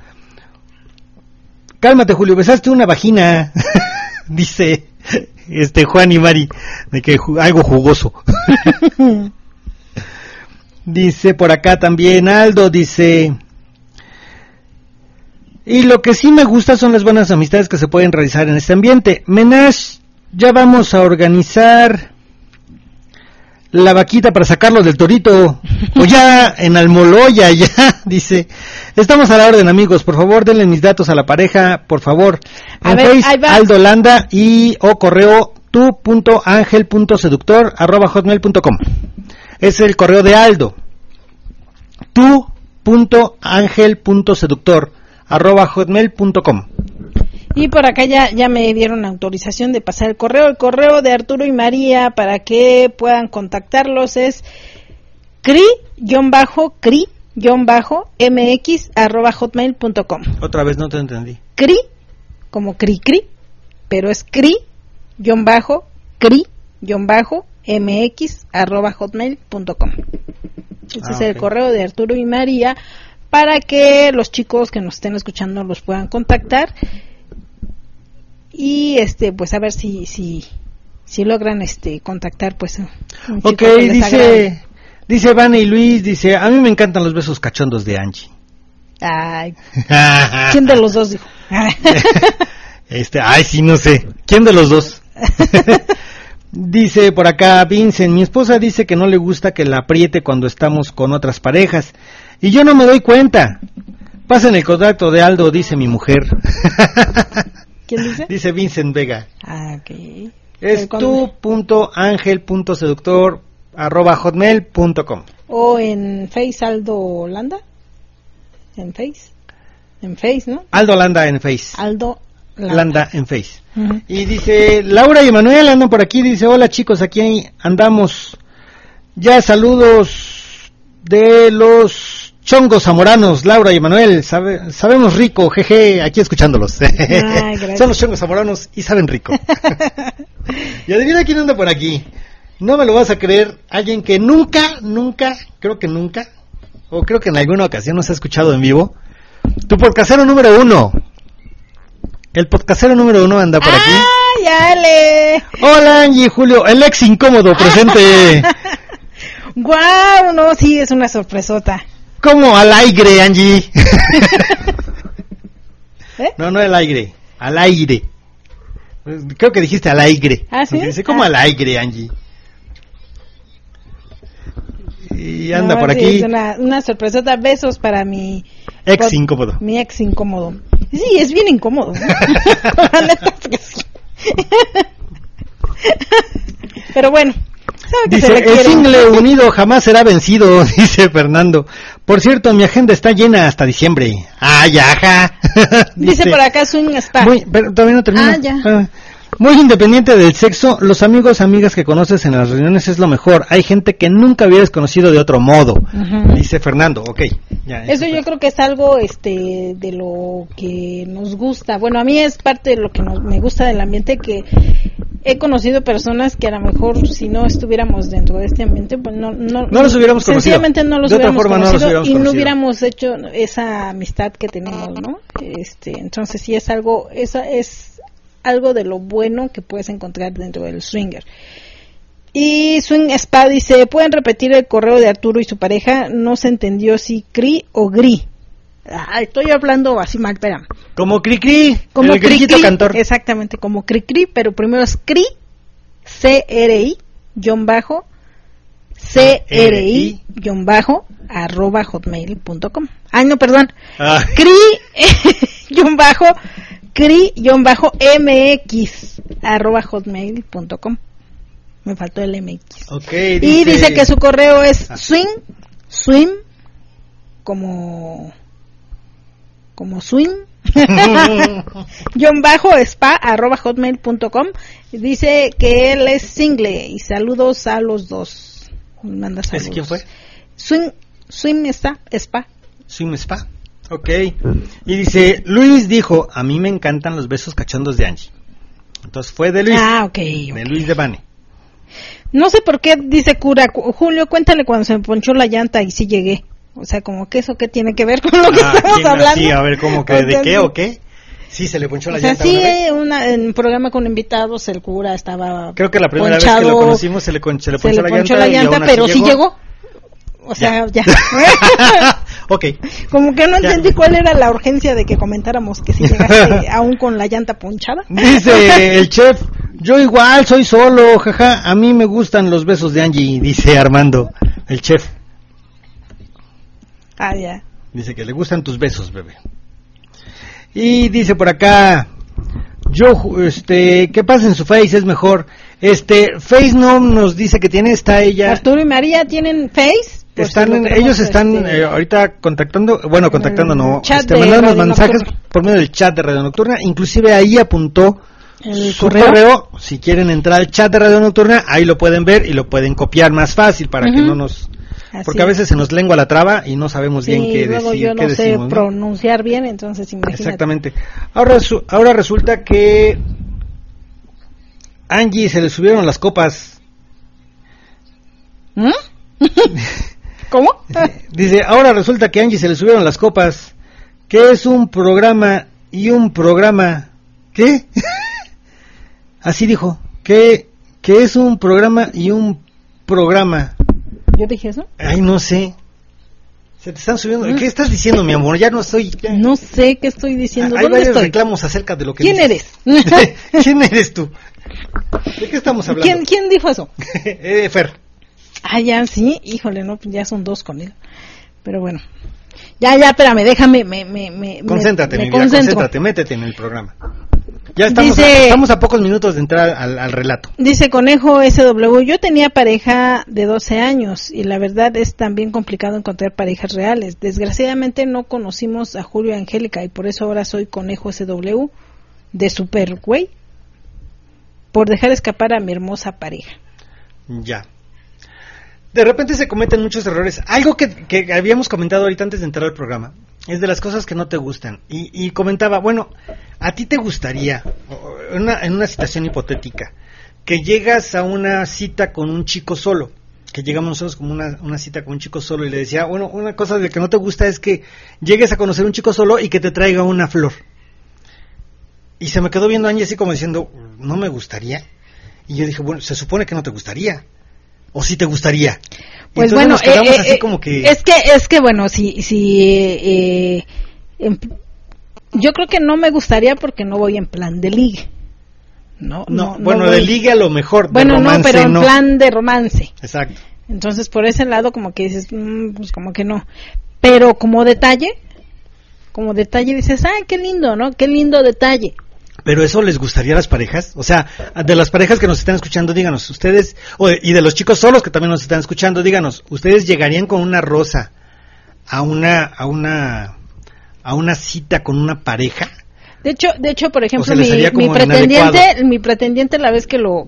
una vagina. Dice Juan y Mari, de que algo jugoso. Dice por acá también Aldo, dice, y lo que sí me gusta son las buenas amistades que se pueden realizar en este ambiente. Menage, ya vamos a organizar la vaquita para sacarlo del torito, o ya en Almoloya, ya, dice, estamos a la orden, amigos, por favor denle mis datos a la pareja, por favor, en Facebook, Aldo Landa y o correo tu.angel.seductor@hotmail.com, es el correo de Aldo, tu.angel.seductor@hotmail.com. Y por acá ya me dieron autorización de pasar el correo de Arturo y María para que puedan contactarlos es cri-mx@hotmail.com. Otra vez no te entendí. Cri, como cri, pero es cri-mx@hotmail.com. Ese es el correo de Arturo y María para que los chicos que nos estén escuchando los puedan contactar. Y pues a ver si logran contactar pues un chico que les agrade. Dice Vane y Luis, dice, a mí me encantan los besos cachondos de Angie. Ay, ¿quién de los dos dijo? Sí, no sé, ¿quién de los dos? Dice por acá Vincent, mi esposa dice que no le gusta que la apriete cuando estamos con otras parejas y yo no me doy cuenta. Pasen el contacto de Aldo, dice mi mujer. ¿Quién dice? Dice Vincent Vega. Ah, ok. Es tu.angel.seductor@hotmail.com. O en Face Aldo Holanda. En Face, ¿no? Aldo Landa en Face. Aldo Landa en Face. Uh-huh. Y dice Laura y Emanuel andan por aquí. Dice: hola chicos, aquí andamos. Ya saludos de los chongos zamoranos, Laura y Emanuel. Sabemos rico, jeje, aquí escuchándolos. Ay, son los chongos zamoranos y saben rico. Y adivina quién anda por aquí. No me lo vas a creer. Alguien que nunca, creo que en alguna ocasión nos ha escuchado en vivo. Tu podcastero número 1. El podcastero número 1 anda por aquí. ¡Ay, Ale! Hola, Angie y Julio, el ex incómodo presente. ¡Guau! No, sí, es una sorpresota. ¿Cómo al aire, Angie? ¿Eh? No al aire, al aire. Creo que dijiste al aire. ¿Ah, sí? Dice, ¿cómo al aire, Angie? Y anda por sí, aquí. Es una sorpresota. Besos para mi ex incómodo. Mi ex incómodo. Sí, es bien incómodo. La neta es que sí. Pero bueno. Dice, el single unido jamás será vencido, dice Fernando. Por cierto, mi agenda está llena hasta diciembre. ¡Ay, ajá! Dice por acá Swing Spa. Pero todavía no termino. Ya. Muy independiente del sexo, los amigos, amigas que conoces en las reuniones es lo mejor. Hay gente que nunca hubieras conocido de otro modo. Uh-huh. Dice Fernando, ok. Ya, eso yo creo que es algo de lo que nos gusta. Bueno, a mí es parte de lo que me gusta del ambiente, que he conocido personas que a lo mejor si no estuviéramos dentro de este ambiente, pues no los hubiéramos conocido. Sencillamente no los de hubiéramos otra forma conocido, no los hubiéramos y conocido. no hubiéramos hecho esa amistad que tenemos, ¿no? Entonces sí es algo de lo bueno que puedes encontrar dentro del swinger. Y Swing Spa dice: ¿pueden repetir el correo de Arturo y su pareja? No se entendió si cri o gri. Estoy hablando así mal, espera. Como cri-cri, como el grillito cantor. Exactamente, como cri-cri, pero primero es cri, CRI, @hotmail.com. Ay, no, perdón. cri-mx @hotmail.com. Me faltó el MX. Okay, y dice que su correo es swim como swing _spa @hotmail.com. Dice que él es single y saludos a los dos. Manda saludos. ¿Quién fue? Swim Spa. Swim Spa. Ok. Y dice, Luis dijo: a mí me encantan los besos cachondos de Angie. Entonces fue de Luis. De Luis de Bane. No sé por qué dice Cura: Julio, cuéntale cuando se me ponchó la llanta y sí llegué. O sea, como que eso qué tiene que ver con lo que estamos hablando. Sí, a ver, ¿cómo que de qué o qué? Sí, se le ponchó la llanta. Sí, en un programa con invitados el cura estaba creo que la primera vez que lo conocimos se le ponchó la llanta, pero sí llegó. O sea, ya. Ok. Como que no entendí cuál era la urgencia de que comentáramos que si llegaste aún con la llanta ponchada. Dice el chef: yo igual soy solo, jaja, a mí me gustan los besos de Angie, dice Armando, el chef. Ya. Dice que le gustan tus besos, bebé. Y dice por acá: ¿qué pasa en su Face? Es mejor. Face no nos dice que tiene, está ella. Arturo y María tienen Face. Ellos están ahorita contactando no, mandando mensajes por medio del chat de Radio Nocturna. Inclusive ahí apuntó su correo. Si quieren entrar al chat de Radio Nocturna, ahí lo pueden ver y lo pueden copiar más fácil para que no nos... Porque a veces se nos lengua la traba y no sabemos bien qué decir. Yo no sé pronunciar bien, entonces imagínate. Exactamente. Ahora resulta que Angie se le subieron las copas. ¿Cómo? Dice, ahora resulta que a Angie se le subieron las copas. Que es un programa y un programa. ¿Qué? Así dijo. Que es un programa y un programa. ¿Yo dije eso? Ay, no sé. Se te están subiendo. ¿Qué estás diciendo, mi amor? Ya no estoy... No sé qué estoy diciendo. Hay varios reclamos acerca de lo que ¿Quién dices. eres? ¿Quién eres tú? ¿De qué estamos hablando? ¿Quién dijo eso? Fer. Ya, sí. Híjole, no, ya son dos con él. Pero bueno. Ya, espérame, déjame, Concéntrate, me mi vida, concéntrate, métete en el programa. Ya estamos a pocos minutos de entrar al relato. Dice Conejo SW, yo tenía pareja de 12 años y la verdad es también complicado encontrar parejas reales. Desgraciadamente no conocimos a Julio y Angélica y por eso ahora soy Conejo SW de Super Güey por dejar escapar a mi hermosa pareja. Ya. De repente se cometen muchos errores. Algo que habíamos comentado ahorita antes de entrar al programa es de las cosas que no te gustan. Y comentaba, bueno, ¿a ti te gustaría, en una situación hipotética, que llegas a una cita con un chico solo? Que llegamos nosotros como una cita con un chico solo y le decía, bueno, una cosa de que no te gusta es que llegues a conocer un chico solo y que te traiga una flor. Y se me quedó viendo Angie así como diciendo, ¿no me gustaría? Y yo dije, bueno, se supone que no te gustaría. ¿O sí te gustaría? Pues bueno, así como que... es que bueno, yo creo que no me gustaría porque no voy en plan de ligue. No, de ligue a lo mejor, de bueno, romance, no, pero en plan de romance. Exacto. Entonces, por ese lado como que dices, pues como que no. Pero como detalle dices, qué lindo, ¿no? Qué lindo detalle. ¿Pero eso les gustaría a las parejas? O sea, de las parejas que nos están escuchando, díganos, ustedes, y de los chicos solos que también nos están escuchando, díganos, ¿ustedes llegarían con una rosa a una cita con una pareja? De hecho, por ejemplo, mi pretendiente la vez que lo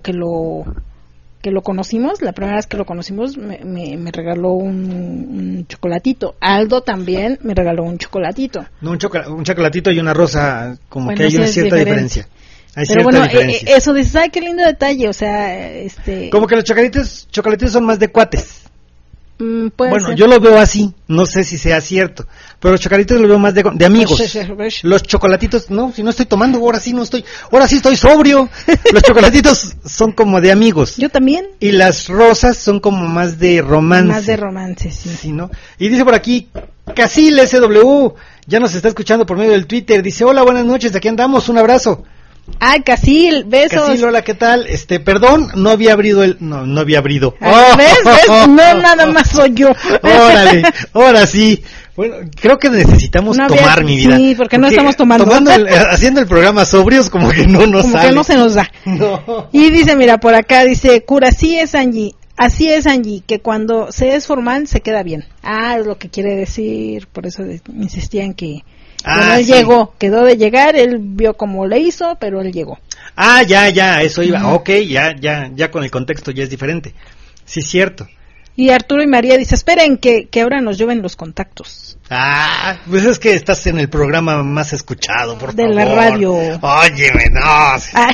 conocimos, la primera vez que lo conocimos, me regaló un chocolatito. Aldo también me regaló un chocolatito. No, un chocolatito y una rosa, como bueno, que hay una cierta diferencia. Hay pero bueno, eso dices, qué lindo detalle, o sea, como que los chocolatitos son más de cuates. Bueno, ser. Yo lo veo así, no sé si sea cierto, pero los chocolatitos los veo más de amigos. Los chocolatitos, no, si no estoy tomando, ahora sí estoy sobrio. Los chocolatitos son como de amigos. Yo también. Y las rosas son como más de romance. Más de romance, sí. Sí, ¿no? Y dice por aquí, Casil SW, ya nos está escuchando por medio del Twitter, dice, hola, buenas noches, aquí andamos, un abrazo. Ay, Casil, besos. Casil, hola, ¿qué tal? Perdón, no había abrido. ¿Ves? No, nada más soy yo. Órale, ahora sí. Bueno, creo que necesitamos tomar, mi vida. Sí, porque no estamos tomando. Haciendo el programa sobrios, como que no nos como sale. Que no se nos da. No. Y dice, mira, por acá dice, cura, así es Angie, que cuando se es formal se queda bien. Es lo que quiere decir, por eso insistía en que... Bueno, él llegó, quedó de llegar, él vio cómo le hizo, pero él llegó. Ya, eso iba. Ok, ya con el contexto ya es diferente. Sí, cierto. Y Arturo y María dice, esperen que ahora nos lleven los contactos. Pues es que estás en el programa más escuchado, por favor. De la radio. Óyeme, no.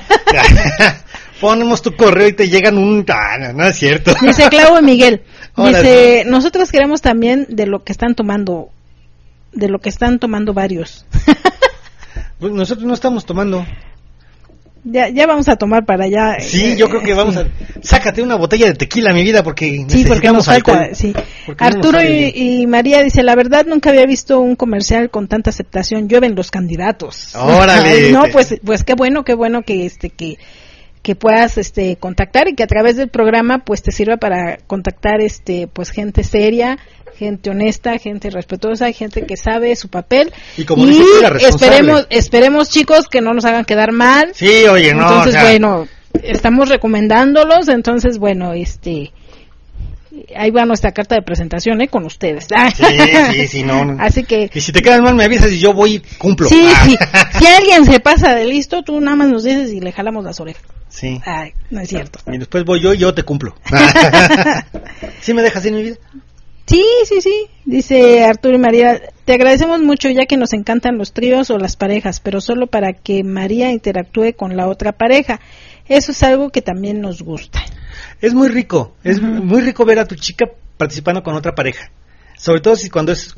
Ponemos tu correo y te llegan no es cierto. Dice Clau y Miguel, dice, nosotros queremos también de lo que están tomando varios. Pues nosotros no estamos tomando. Ya vamos a tomar para allá. Sí, yo creo que vamos a... Sácate una botella de tequila, mi vida, porque sí, porque nos falta, alcohol. Sí. Arturo y María dice, la verdad nunca había visto un comercial con tanta aceptación. Llueven los candidatos. Órale. No, pues qué bueno que puedas contactar y que a través del programa pues te sirva para contactar pues gente seria, gente honesta, gente respetuosa, gente que sabe su papel. Y como dice, esperemos chicos que no nos hagan quedar mal. Sí, oye, no. Entonces, bueno, estamos recomendándolos, entonces, bueno, ahí va nuestra carta de presentación, con ustedes. Sí, no. Así que... Y si te quedan mal me avisas y yo voy y cumplo. Sí, sí. Si alguien se pasa de listo, tú nada más nos dices y le jalamos las orejas. Sí. No es cierto. Y después voy yo te cumplo. ¿Sí me dejas en mi vida? Sí. Dice Arturo y María, te agradecemos mucho ya que nos encantan los tríos o las parejas, pero solo para que María interactúe con la otra pareja. Eso es algo que también nos gusta. Es muy rico, muy rico ver a tu chica participando con otra pareja. Sobre todo si cuando es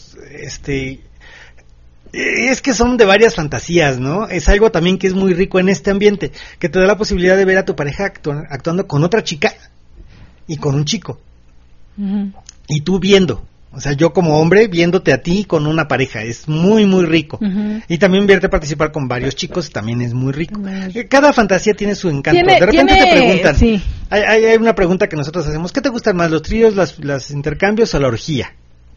que son de varias fantasías, ¿no? Es algo también que es muy rico en este ambiente, que te da la posibilidad de ver a tu pareja actuando con otra chica y con un chico. Y tú viendo, o sea, yo como hombre viéndote a ti con una pareja, es muy, muy rico. Y también verte participar con varios chicos también es muy rico. Cada fantasía tiene su encanto. De repente te preguntan, hay una pregunta que nosotros hacemos, ¿qué te gustan más, los tríos, los intercambios o la orgía?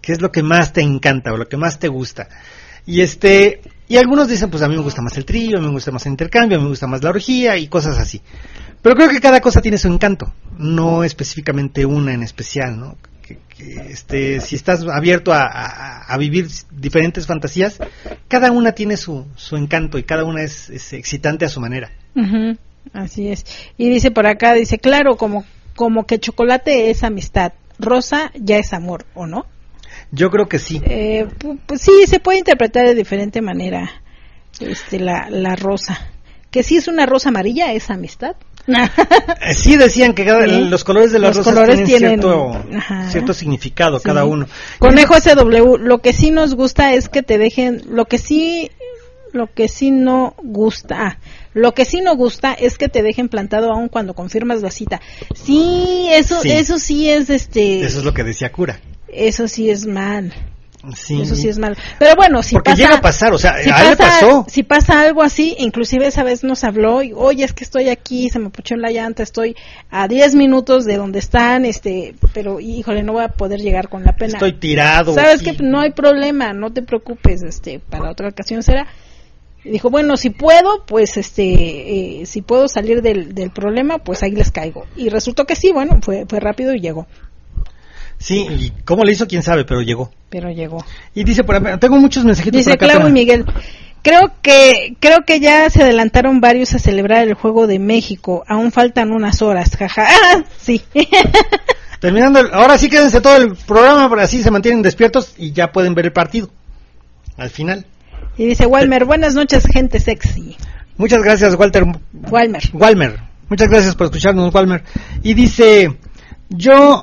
¿Qué es lo que más te encanta o lo que más te gusta? Y y algunos dicen, pues a mí me gusta más el trío, a mí me gusta más el intercambio, a mí me gusta más la orgía y cosas así. Pero creo que cada cosa tiene su encanto, no específicamente una en especial, ¿no? Si estás abierto a vivir diferentes fantasías, cada una tiene su encanto y cada una es excitante a su manera. Uh-huh, así es. Y dice por acá, dice, claro, como que chocolate es amistad, rosa ya es amor, ¿o no? Yo creo que sí. Pues sí, se puede interpretar de diferente manera la rosa. Que si es una rosa amarilla, ¿es amistad? Sí, decían que los colores de las rosas tienen cierto significado, sí. Cada uno. Conejo SW, lo que sí nos gusta es que te dejen, lo que sí no gusta es que te dejen plantado aún cuando confirmas la cita. Sí, eso sí es Eso es lo que decía Cura. Eso sí es mal. Sí. Eso sí es malo. Pero bueno, si porque pasa, llega a pasar, o sea, si a él le pasó. Si pasa algo así, inclusive esa vez nos habló y, oye, es que estoy aquí, se me puchó en la llanta, estoy a 10 minutos de donde están, pero híjole, no voy a poder llegar con la pena. Estoy tirado. Sabes que no hay problema, no te preocupes, para otra ocasión será. Y dijo, bueno, si puedo, pues si puedo salir del problema, pues ahí les caigo. Y resultó que sí, bueno, fue rápido y llegó. Sí, y cómo le hizo quién sabe, pero llegó. Y dice por acá, tengo muchos mensajitos por acá. Dice Clau y Miguel, creo que ya se adelantaron varios a celebrar el Juego de México, aún faltan unas horas, jaja. Sí. Terminando, ahora sí quédense todo el programa, porque así se mantienen despiertos y ya pueden ver el partido al final. Y dice Walmer, buenas noches, gente sexy. Muchas gracias, Walmer. Muchas gracias por escucharnos, Walmer. Y dice, yo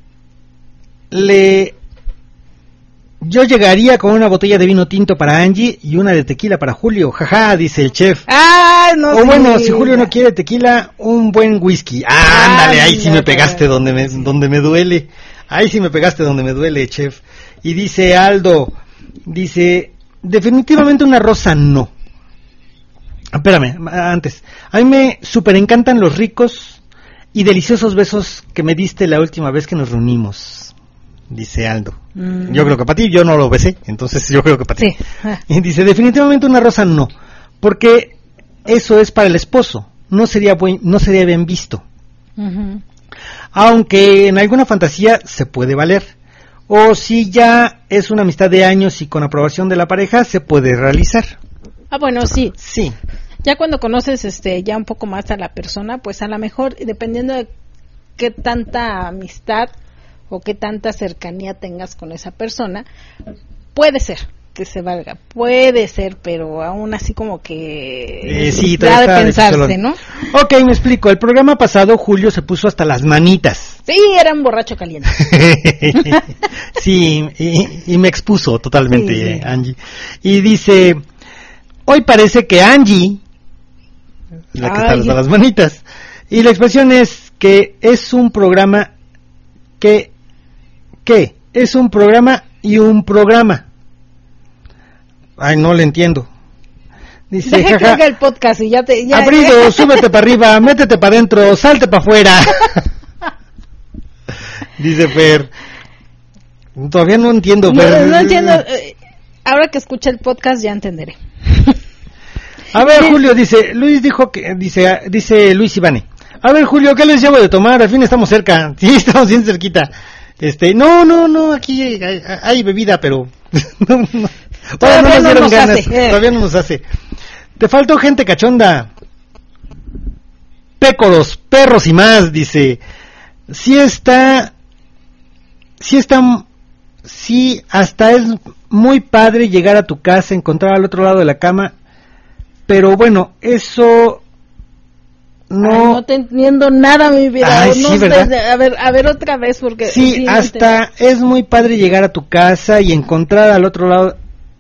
llegaría con una botella de vino tinto para Angie y una de tequila para Julio, jaja, dice el chef. No. O bueno, si Julio no quiere tequila, un buen whisky. Ándale, ahí sí me pegaste donde me duele. Ahí sí me pegaste donde me duele, chef. Y dice Aldo, definitivamente una rosa no. Espérame, antes. A mí me super encantan los ricos y deliciosos besos que me diste la última vez que nos reunimos. Dice Aldo. Yo creo que para ti, yo no lo besé, entonces yo creo que para ti. Sí. Y dice, definitivamente una rosa no, porque eso es para el esposo, no sería bien visto. Uh-huh. Aunque en alguna fantasía se puede valer, o si ya es una amistad de años y con aprobación de la pareja se puede realizar. Bueno, sí. Sí. Ya cuando conoces ya un poco más a la persona, pues a lo mejor, dependiendo de qué tanta amistad o qué tanta cercanía tengas con esa persona, puede ser que se valga, puede ser, pero aún así como que sí, da de pensarse, ¿no? Ok, me explico. El programa pasado Julio se puso hasta las manitas. Sí, era un borracho caliente. Sí, y me expuso totalmente, sí. Angie. Y dice, hoy parece que Angie, la que está hasta las manitas, y la expresión es que es un programa que es un programa y un programa. Ay, no le entiendo. Dice, deja que haga el podcast y ya abrido, súbete para arriba, métete para adentro, salte para afuera. Dice Fer. Todavía no entiendo, Fer. No entiendo. Ahora que escuche el podcast ya entenderé. A ver, Julio, dice Luis dice Luis Ivane. A ver, Julio, ¿qué les llevo de tomar? Al fin estamos cerca. Sí, estamos bien cerquita. No, aquí hay bebida, pero no. Todavía no nos ganas. Todavía no nos hace. Te faltó gente cachonda. Pécoros, perros y más, dice. Sí, hasta es muy padre llegar a tu casa, encontrar al otro lado de la cama, pero bueno, eso no te entiendo nada, mi vida. Ay, sí, ¿verdad? A ver otra vez, porque sí, hasta es muy padre llegar a tu casa y encontrar al otro lado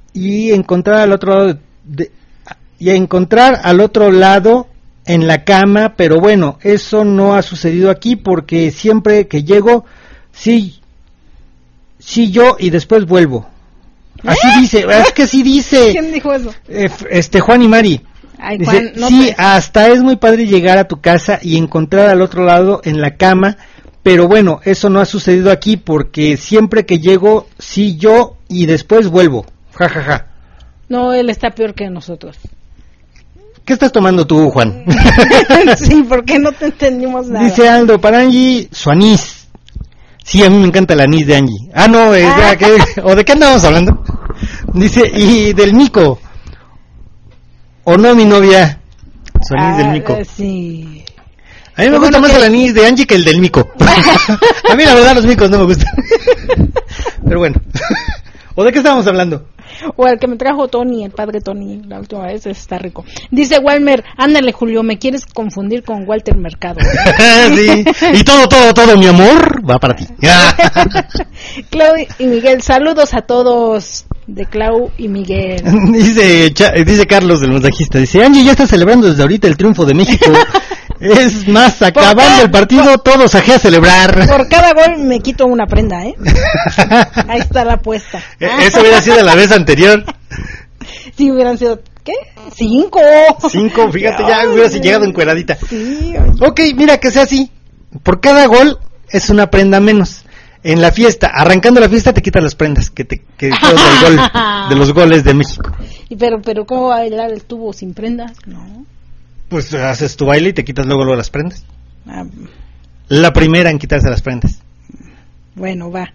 en la cama, pero bueno, eso no ha sucedido aquí porque siempre que llego, sí yo y después vuelvo. Así dice, es que sí dice. ¿Quién dijo eso? Juan y Mari. Ay, dice, Juan, no sí, sé. hasta es muy padre llegar a tu casa y encontrar al otro lado en la cama, pero bueno, eso no ha sucedido aquí porque siempre que llego, sí yo y después vuelvo. Ja, ja, ja. No, él está peor que nosotros. ¿Qué estás tomando tú, Juan? Sí, porque no te entendimos nada. Dice Aldo, para Angie, su anís. Sí, a mí me encanta el anís de Angie. Ah, no, ¿o de qué andábamos hablando? Dice, y del mico. ¿O no, mi novia? Su anís del mico. Sí. A mí me gusta más el anís de Angie que el del mico. A mí la verdad los micos no me gustan. Pero bueno. ¿O de qué estábamos hablando? O el que me trajo Tony, el padre Tony, la última vez, ese está rico. Dice Walmer, ándale Julio, me quieres confundir con Walter Mercado. Sí, y todo, mi amor, va para ti. Clau y Miguel, saludos a todos de Clau y Miguel. Dice Carlos, del mensajista, dice, Angie ya está celebrando desde ahorita el triunfo de México. Es más, acabando el partido, todos aquí a celebrar. Por cada gol me quito una prenda, ¿eh? Ahí está la apuesta. Eso hubiera sido la vez anterior. Sí, hubieran sido, ¿qué? 5, fíjate, ya hubieras llegado encueradita. Sí. Ok, mira, que sea así. Por cada gol es una prenda menos. En la fiesta, arrancando la fiesta, te quitas las prendas que todos del gol, de los goles de México. Pero ¿cómo va a bailar el tubo sin prendas? No. Pues haces tu baile y te quitas luego las prendas. La primera en quitarse las prendas. Bueno, va.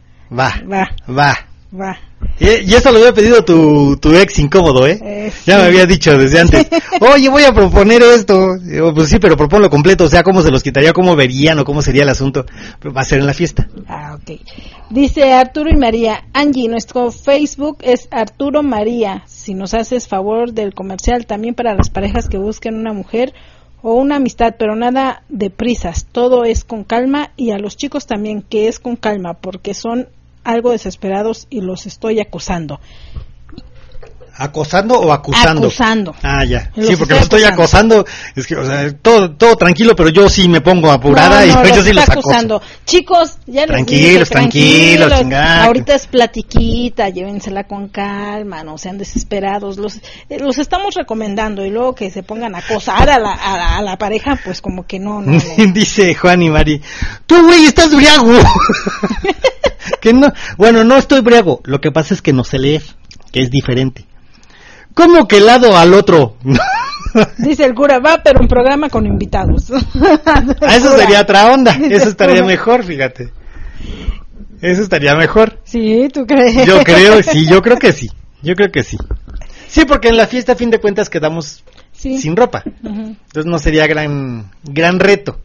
Y eso lo había pedido tu ex incómodo, ¿eh? Sí. Ya me había dicho desde antes. Oye, voy a proponer esto. Digo, pues sí, pero proponlo completo. O sea, cómo se los quitaría, cómo verían o cómo sería el asunto. Pero va a ser en la fiesta. Ok. Dice Arturo y María, Angie, nuestro Facebook es Arturo María. Si nos haces favor del comercial, también para las parejas que busquen una mujer o una amistad, pero nada de prisas. Todo es con calma, y a los chicos también, que es con calma, porque son algo desesperados y los estoy acosando. ¿Acosando o acusando? Acusando. Ah, ya. Los Sí, porque los estoy acosando. Es que, o sea, todo tranquilo, pero yo sí me pongo apurada y yo sí los acusando. Chicos, ya les dije, tranquilos, chingada. Ahorita es platiquita, llévensela con calma, no sean desesperados. Los estamos recomendando, y luego que se pongan a acosar a la pareja, pues como que no. Dice Juan y Mari, tú, güey, estás briago. Que no, bueno, no estoy briago. Lo que pasa es que no sé leer, que es diferente. ¿Cómo que lado al otro? Dice el cura, pero un programa con invitados. Eso sería otra onda. Eso estaría mejor, fíjate. Eso estaría mejor. Sí, ¿tú crees? Yo creo que sí. Sí, porque en la fiesta, a fin de cuentas, quedamos sin ropa. Uh-huh. Entonces no sería gran reto.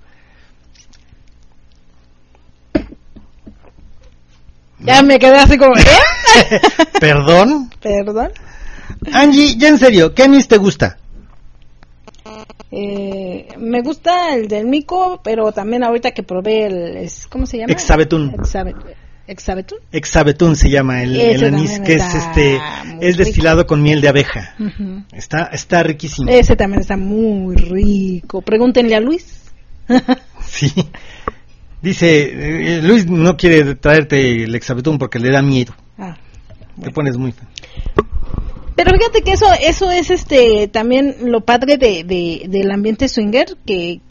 Ya me quedé así como, ¿Perdón? ¿Perdón? Angie, ya en serio, ¿qué anís te gusta? Me gusta el del mico, pero también ahorita que probé ¿cómo se llama? Exabetún. Exabetún se llama el anís, que es destilado con miel de abeja. Uh-huh. Está riquísimo. Ese también está muy rico. Pregúntenle a Luis. Sí. Dice, Luis no quiere traerte el Exabetún porque le da miedo. Bueno. Te pones muy feo. Pero fíjate que eso es también lo padre del ambiente swinger, que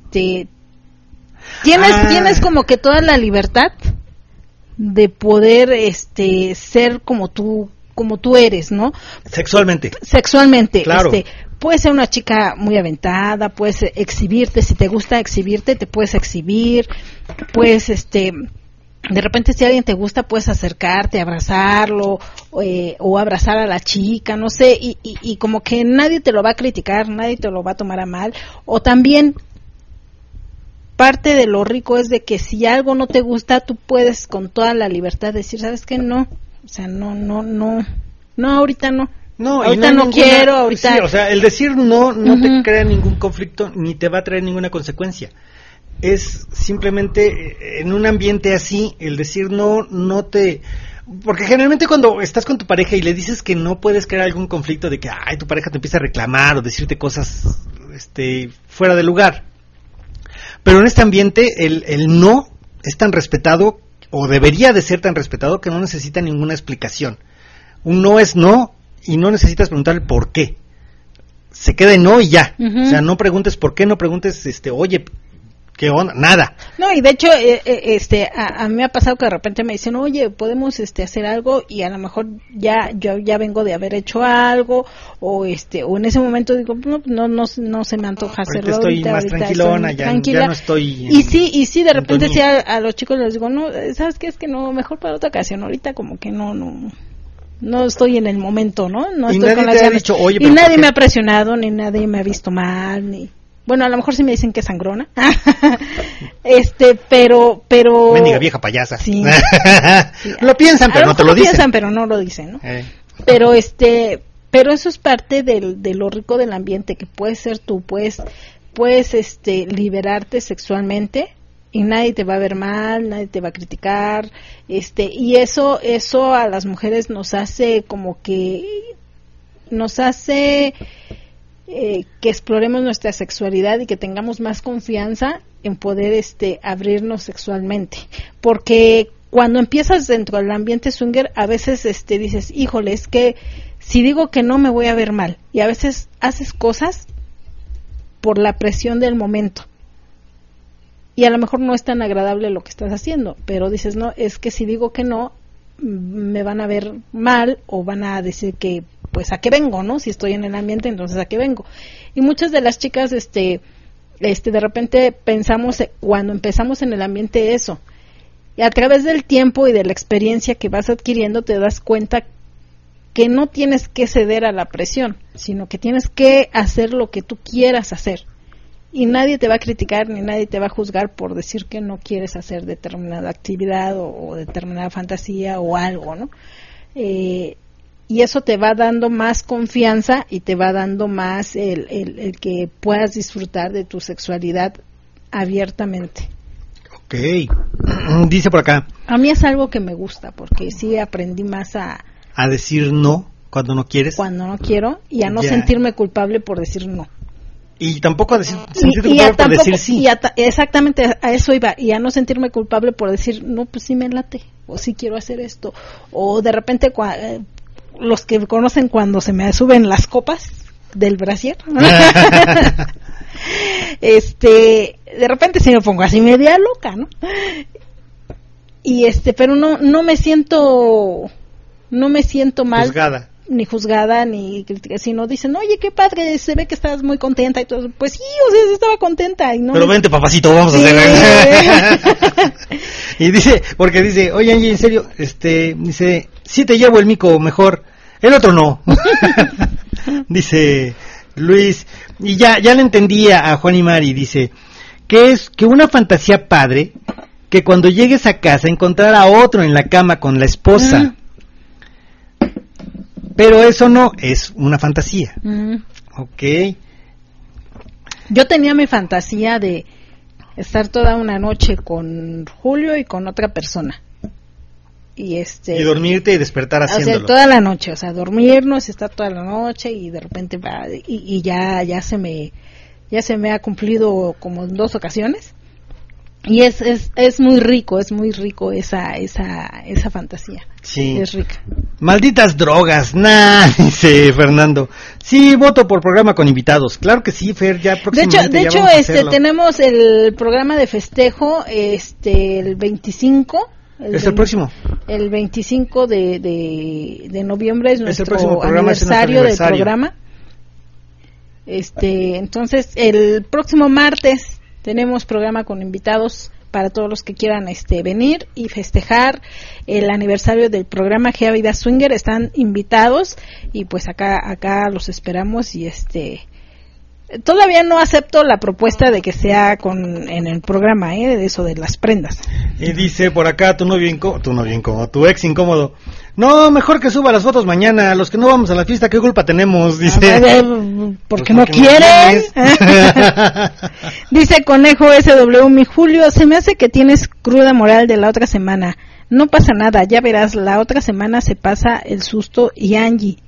tienes como que toda la libertad de poder ser como tú eres, ¿no? Sexualmente, claro. Puedes ser una chica muy aventada, puedes exhibirte, si te gusta exhibirte, te puedes exhibir, puedes de repente, si alguien te gusta, puedes acercarte, abrazarlo, o abrazar a la chica, no sé, y como que nadie te lo va a criticar, nadie te lo va a tomar a mal. O también, parte de lo rico es de que si algo no te gusta, tú puedes con toda la libertad decir, ¿sabes qué? No, o sea, no, ahorita no. No, ahorita no quiero, ahorita... Sí, o sea, el decir no uh-huh. te crea ningún conflicto, ni te va a traer ninguna consecuencia. Es simplemente en un ambiente así, el decir no te... Porque generalmente cuando estás con tu pareja y le dices que no, puedes crear algún conflicto de que tu pareja te empieza a reclamar o decirte cosas fuera de lugar. Pero en este ambiente el no es tan respetado, o debería de ser tan respetado, que no necesita ninguna explicación. Un no es no, y no necesitas preguntar por qué. Se queda en no y ya. Uh-huh. O sea, no preguntes por qué, no preguntes, oye, ¿Qué onda? Nada. No, y de hecho, a mí me ha pasado que de repente me dicen, oye, podemos hacer algo, y a lo mejor yo ya vengo de haber hecho algo, o en ese momento digo, no se me antoja hacerlo ahorita. Más tranquilona, ya no estoy. Y sí, de repente sí a los chicos les digo, no, ¿sabes qué? Es que no, mejor para otra ocasión, ahorita como que no estoy en el momento, ¿no? No y estoy nadie con las te ha ganas. dicho, oye, y nadie me ha presionado, ni nadie me ha visto mal, ni... Bueno, a lo mejor sí me dicen que es sangrona. pero... Mendiga vieja payasa. Sí. Lo piensan, pero no te lo dicen. Lo piensan, pero no lo dicen, ¿no? Pero eso es parte de lo rico del ambiente, que puedes ser tú, puedes liberarte sexualmente y nadie te va a ver mal, nadie te va a criticar, y eso a las mujeres nos hace que exploremos nuestra sexualidad y que tengamos más confianza en poder abrirnos sexualmente, porque cuando empiezas dentro del ambiente swinger a veces dices, híjole, es que si digo que no me voy a ver mal, y a veces haces cosas por la presión del momento y a lo mejor no es tan agradable lo que estás haciendo, pero dices, no, es que si digo que no me van a ver mal o van a decir que pues a qué vengo, ¿no? Si estoy en el ambiente, entonces a qué vengo. Y muchas de las chicas de repente pensamos cuando empezamos en el ambiente eso. Y a través del tiempo y de la experiencia que vas adquiriendo te das cuenta que no tienes que ceder a la presión, sino que tienes que hacer lo que tú quieras hacer. Y nadie te va a criticar ni nadie te va a juzgar por decir que no quieres hacer determinada actividad o determinada fantasía o algo, ¿no? Y eso te va dando más confianza y te va dando más el que puedas disfrutar de tu sexualidad abiertamente. Ok. Dice por acá. A mí es algo que me gusta porque sí aprendí más a decir no cuando no quieres. Cuando no quiero y a no sentirme culpable por decir no. Y tampoco a sentirte culpable por decir sí. Exactamente, a eso iba. Y a no sentirme culpable por decir, no, pues sí me late, o sí quiero hacer esto. O de repente, los que me conocen cuando se me suben las copas del brasier, de repente sí me pongo así media loca, ¿no? Y pero no me siento mal. Juzgada. Ni juzgada, ni crítica, sino dicen, oye, qué padre, se ve que estás muy contenta y todo. Pues sí, o sea, estaba contenta. Y no pero vente, papacito, vamos a hacer. Y dice, oye, Angie, en serio, dice, sí te llevo el mico mejor, el otro no. Dice Luis, y ya le entendía a Juan y Mari, dice, que es que una fantasía padre, que cuando llegues a casa encontrar a otro en la cama con la esposa. Pero eso no es una fantasía. Ok. Yo tenía mi fantasía de estar toda una noche con Julio y con otra persona. Y dormirte y despertar haciéndolo. O sea, toda la noche, o sea, dormirnos y estar toda la noche y de repente y ya se me ha cumplido como en 2 ocasiones. Y es muy rico esa fantasía. Sí. Es rica. Malditas drogas, dice Fernando. Sí, voto por programa con invitados. Claro que sí, Fer, ya próximamente. De hecho, tenemos el programa de festejo, el 25. ¿Es el próximo? El 25 de noviembre es nuestro aniversario del programa. Entonces, el próximo martes tenemos programa con invitados para todos los que quieran venir y festejar el aniversario del programa Gea Vida Swinger. Están invitados y pues acá los esperamos y todavía no acepto la propuesta de que sea en el programa, de eso de las prendas. Y dice por acá tu ex incómodo. No, mejor que suba las fotos mañana. Los que no vamos a la fiesta, ¿qué culpa tenemos? Dice. Porque no quieren. Dice Conejo SW, mi Julio, se me hace que tienes cruda moral de la otra semana. No pasa nada, ya verás, la otra semana se pasa el susto y Angie.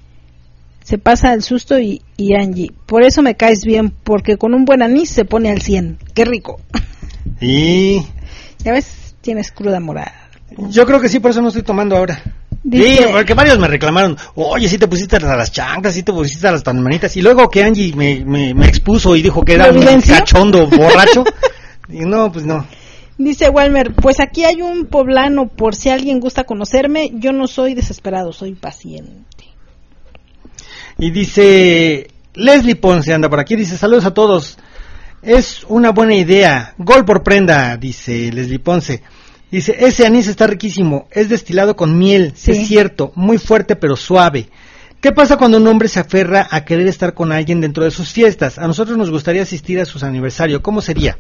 Por eso me caes bien, porque con un buen anís se pone al 100. Qué rico. Y ya ves, tienes cruda moral. Yo creo que sí, por eso no estoy tomando ahora. Dice, sí, porque varios me reclamaron, oye, sí te pusiste a las chanclas, sí te pusiste a las palmanitas, y luego que Angie me expuso y dijo que era un cachondo borracho, Y no, pues no. Dice Walmer, pues aquí hay un poblano, por si alguien gusta conocerme, yo no soy desesperado, soy paciente. Y dice Leslie Ponce, anda por aquí, dice, saludos a todos. Es una buena idea, gol por prenda, dice Leslie Ponce. Dice, ese anís está riquísimo, es destilado con miel, sí. Es cierto, muy fuerte pero suave. ¿Qué pasa cuando un hombre se aferra a querer estar con alguien dentro de sus fiestas? A nosotros nos gustaría asistir a sus aniversarios, ¿cómo sería?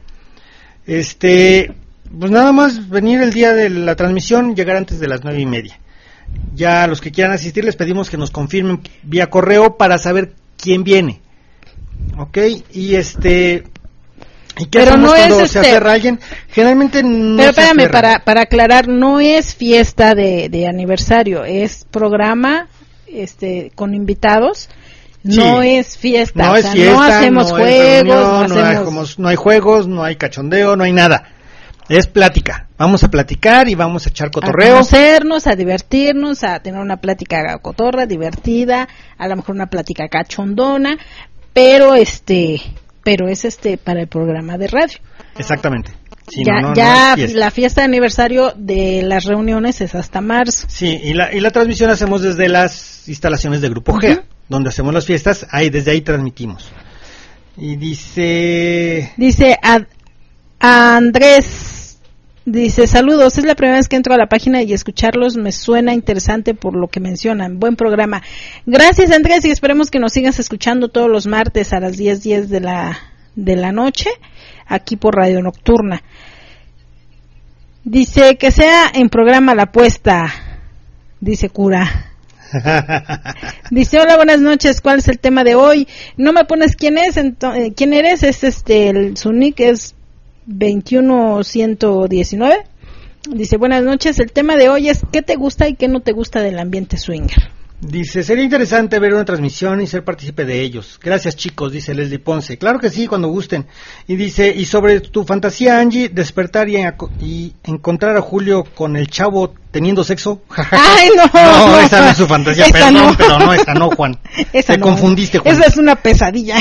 Pues nada más venir el día de la transmisión, llegar antes de las 9:30. Ya a los que quieran asistir les pedimos que nos confirmen vía correo para saber quién viene. ¿Ok? Y ¿y qué pero hacemos no cuando es se aferra a alguien? Generalmente no. Pero espérame, para aclarar, no es fiesta de aniversario, es programa con invitados. No sí. Es fiesta, no, o es sea, fiesta, no hacemos no juegos, no hay juegos, no hay cachondeo, no hay nada. Es plática. Vamos a platicar y vamos a echar cotorreo. A conocernos, a divertirnos, a tener una plática cotorra, divertida, a lo mejor una plática cachondona, pero es para el programa de radio. Exactamente. Sí, ya la fiesta de aniversario de las reuniones es hasta marzo. Sí, y la transmisión hacemos desde las instalaciones de Grupo G, donde hacemos las fiestas, desde ahí transmitimos. Y dice Andrés, dice, saludos, es la primera vez que entro a la página y escucharlos me suena interesante por lo que mencionan, buen programa. Gracias Andrés y esperemos que nos sigas escuchando todos los martes a las 10:10 de la noche, aquí por Radio Nocturna. Dice que sea en programa La Apuesta, dice Cura. Dice, hola, buenas noches, ¿cuál es el tema de hoy? No me pones quién es, quién eres, su nick es 21119. Dice, buenas noches, el tema de hoy es ¿qué te gusta y qué no te gusta del ambiente swinger? Dice, sería interesante ver una transmisión y ser partícipe de ellos. Gracias chicos, dice Leslie Ponce. Claro que sí, cuando gusten. Y dice, y sobre tu fantasía, Angie, despertar y encontrar a Julio con el chavo teniendo sexo. Ay, no. No, esa no es su fantasía, perdón, no. Pero no, esa no, Juan. Te confundiste, Juan. Esa es una pesadilla.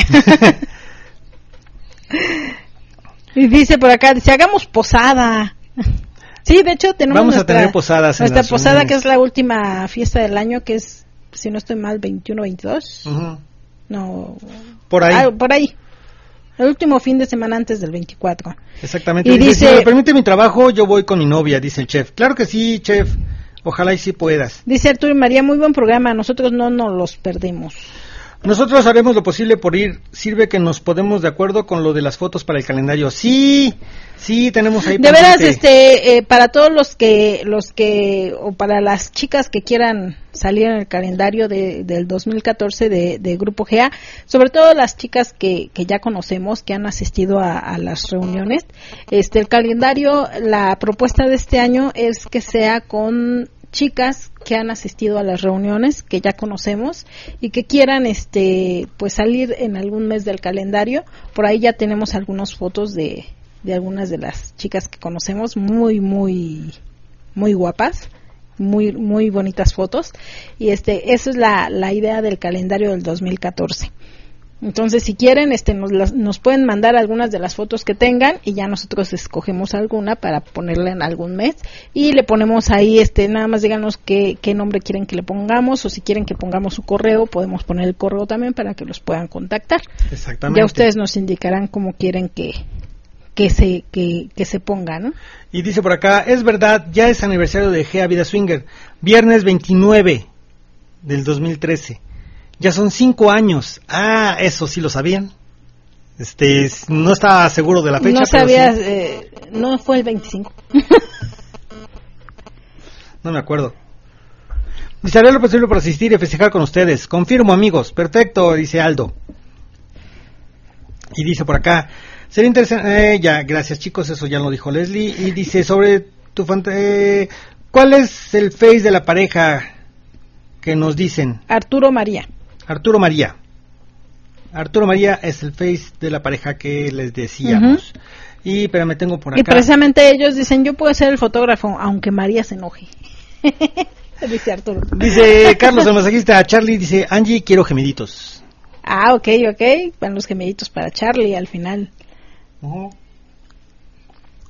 Y dice por acá, dice, hagamos posada. Sí, de hecho tenemos a tener posadas nuestra posada, que es la última fiesta del año, que es, si no estoy mal, 21-22. Uh-huh. No, por ahí. El último fin de semana antes del 24. Exactamente. Y dice, si me permite mi trabajo, yo voy con mi novia, dice el chef. Claro que sí, chef. Ojalá y sí puedas. Dice Arturo y María, muy buen programa. Nosotros no nos los perdemos. Nosotros haremos lo posible por ir. Sirve que nos podemos de acuerdo con lo de las fotos para el calendario. Sí, tenemos ahí. De veras, para todos los que o para las chicas que quieran salir en el calendario del 2014 de Grupo GA, sobre todo las chicas que ya conocemos, que han asistido a las reuniones, el calendario, la propuesta de este año es que sea con chicas que han asistido a las reuniones, que ya conocemos y que quieran pues salir en algún mes del calendario. Por ahí ya tenemos algunas fotos de algunas de las chicas que conocemos, muy muy muy guapas, muy muy bonitas fotos, y esa es la idea del calendario del 2014. Entonces, si quieren, nos pueden mandar algunas de las fotos que tengan y ya nosotros escogemos alguna para ponerla en algún mes y le ponemos ahí, nada más díganos qué nombre quieren que le pongamos, o si quieren que pongamos su correo, podemos poner el correo también para que los puedan contactar. Exactamente. Ya ustedes nos indicarán cómo quieren que se ponga, ¿no? Y dice por acá, es verdad, ya es aniversario de GA Vida Swinger, viernes 29 del 2013. Ya son 5 años. Ah, eso sí lo sabían. No estaba seguro de la fecha. No sabías, pero sí. No fue el 25. No me acuerdo. Dice, haré lo posible por asistir y festejar con ustedes. Confirmo, amigos. Perfecto, dice Aldo. Y dice por acá, sería interesante. Ya, gracias chicos, eso ya lo dijo Leslie. Y dice, sobre tu ¿cuál es el face de la pareja que nos dicen? Arturo María es el face de la pareja que les decíamos. Uh-huh. Y pero me tengo por acá. Y precisamente ellos dicen, yo puedo ser el fotógrafo, aunque María se enoje. Dice Arturo. Dice Carlos, el masajista. Charlie dice, Angie, quiero gemiditos. Ah, ok. Van los gemiditos para Charlie al final. Uh-huh.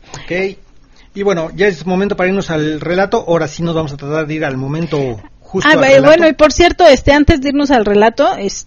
Ok. Y bueno, ya es momento para irnos al relato. Ahora sí nos vamos a tratar de ir al momento justo al relato. Bueno, y por cierto, antes de irnos al relato,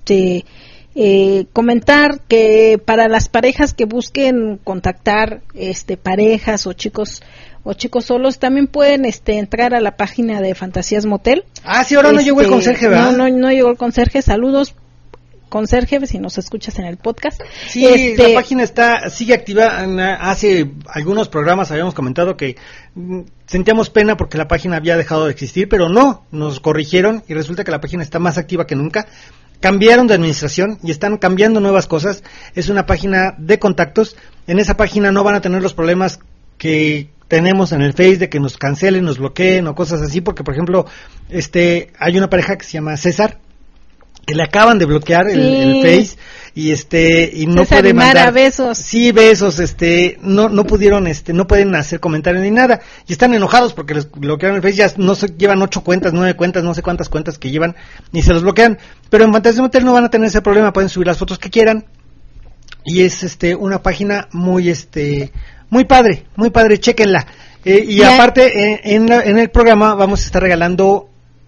comentar que para las parejas que busquen contactar parejas o chicos solos, también pueden entrar a la página de Fantasías Motel. Sí, ahora no llegó el conserje, ¿verdad? No llegó el conserje. Saludos, conserje, si nos escuchas en el podcast. Sí, la página sigue activa. Hace algunos programas habíamos comentado que sentíamos pena porque la página había dejado de existir, pero no, nos corrigieron y resulta que la página está más activa que nunca. Cambiaron de administración y están cambiando nuevas cosas. Es una página de contactos. En esa página no van a tener los problemas que tenemos en el Face de que nos cancelen, nos bloqueen o cosas así, porque por ejemplo, hay una pareja que se llama César, que le acaban de bloquear el Face y no César puede mandar besos. Sí, besos, no pudieron, no pueden hacer comentarios ni nada y están enojados porque les bloquearon el Face. Ya llevan 8 cuentas, 9 cuentas, no sé cuántas cuentas que llevan y se los bloquean, pero en Fantasías Motel no van a tener ese problema, pueden subir las fotos que quieran y es una página muy padre, chéquenla. Y ya. Aparte en el programa vamos a estar regalando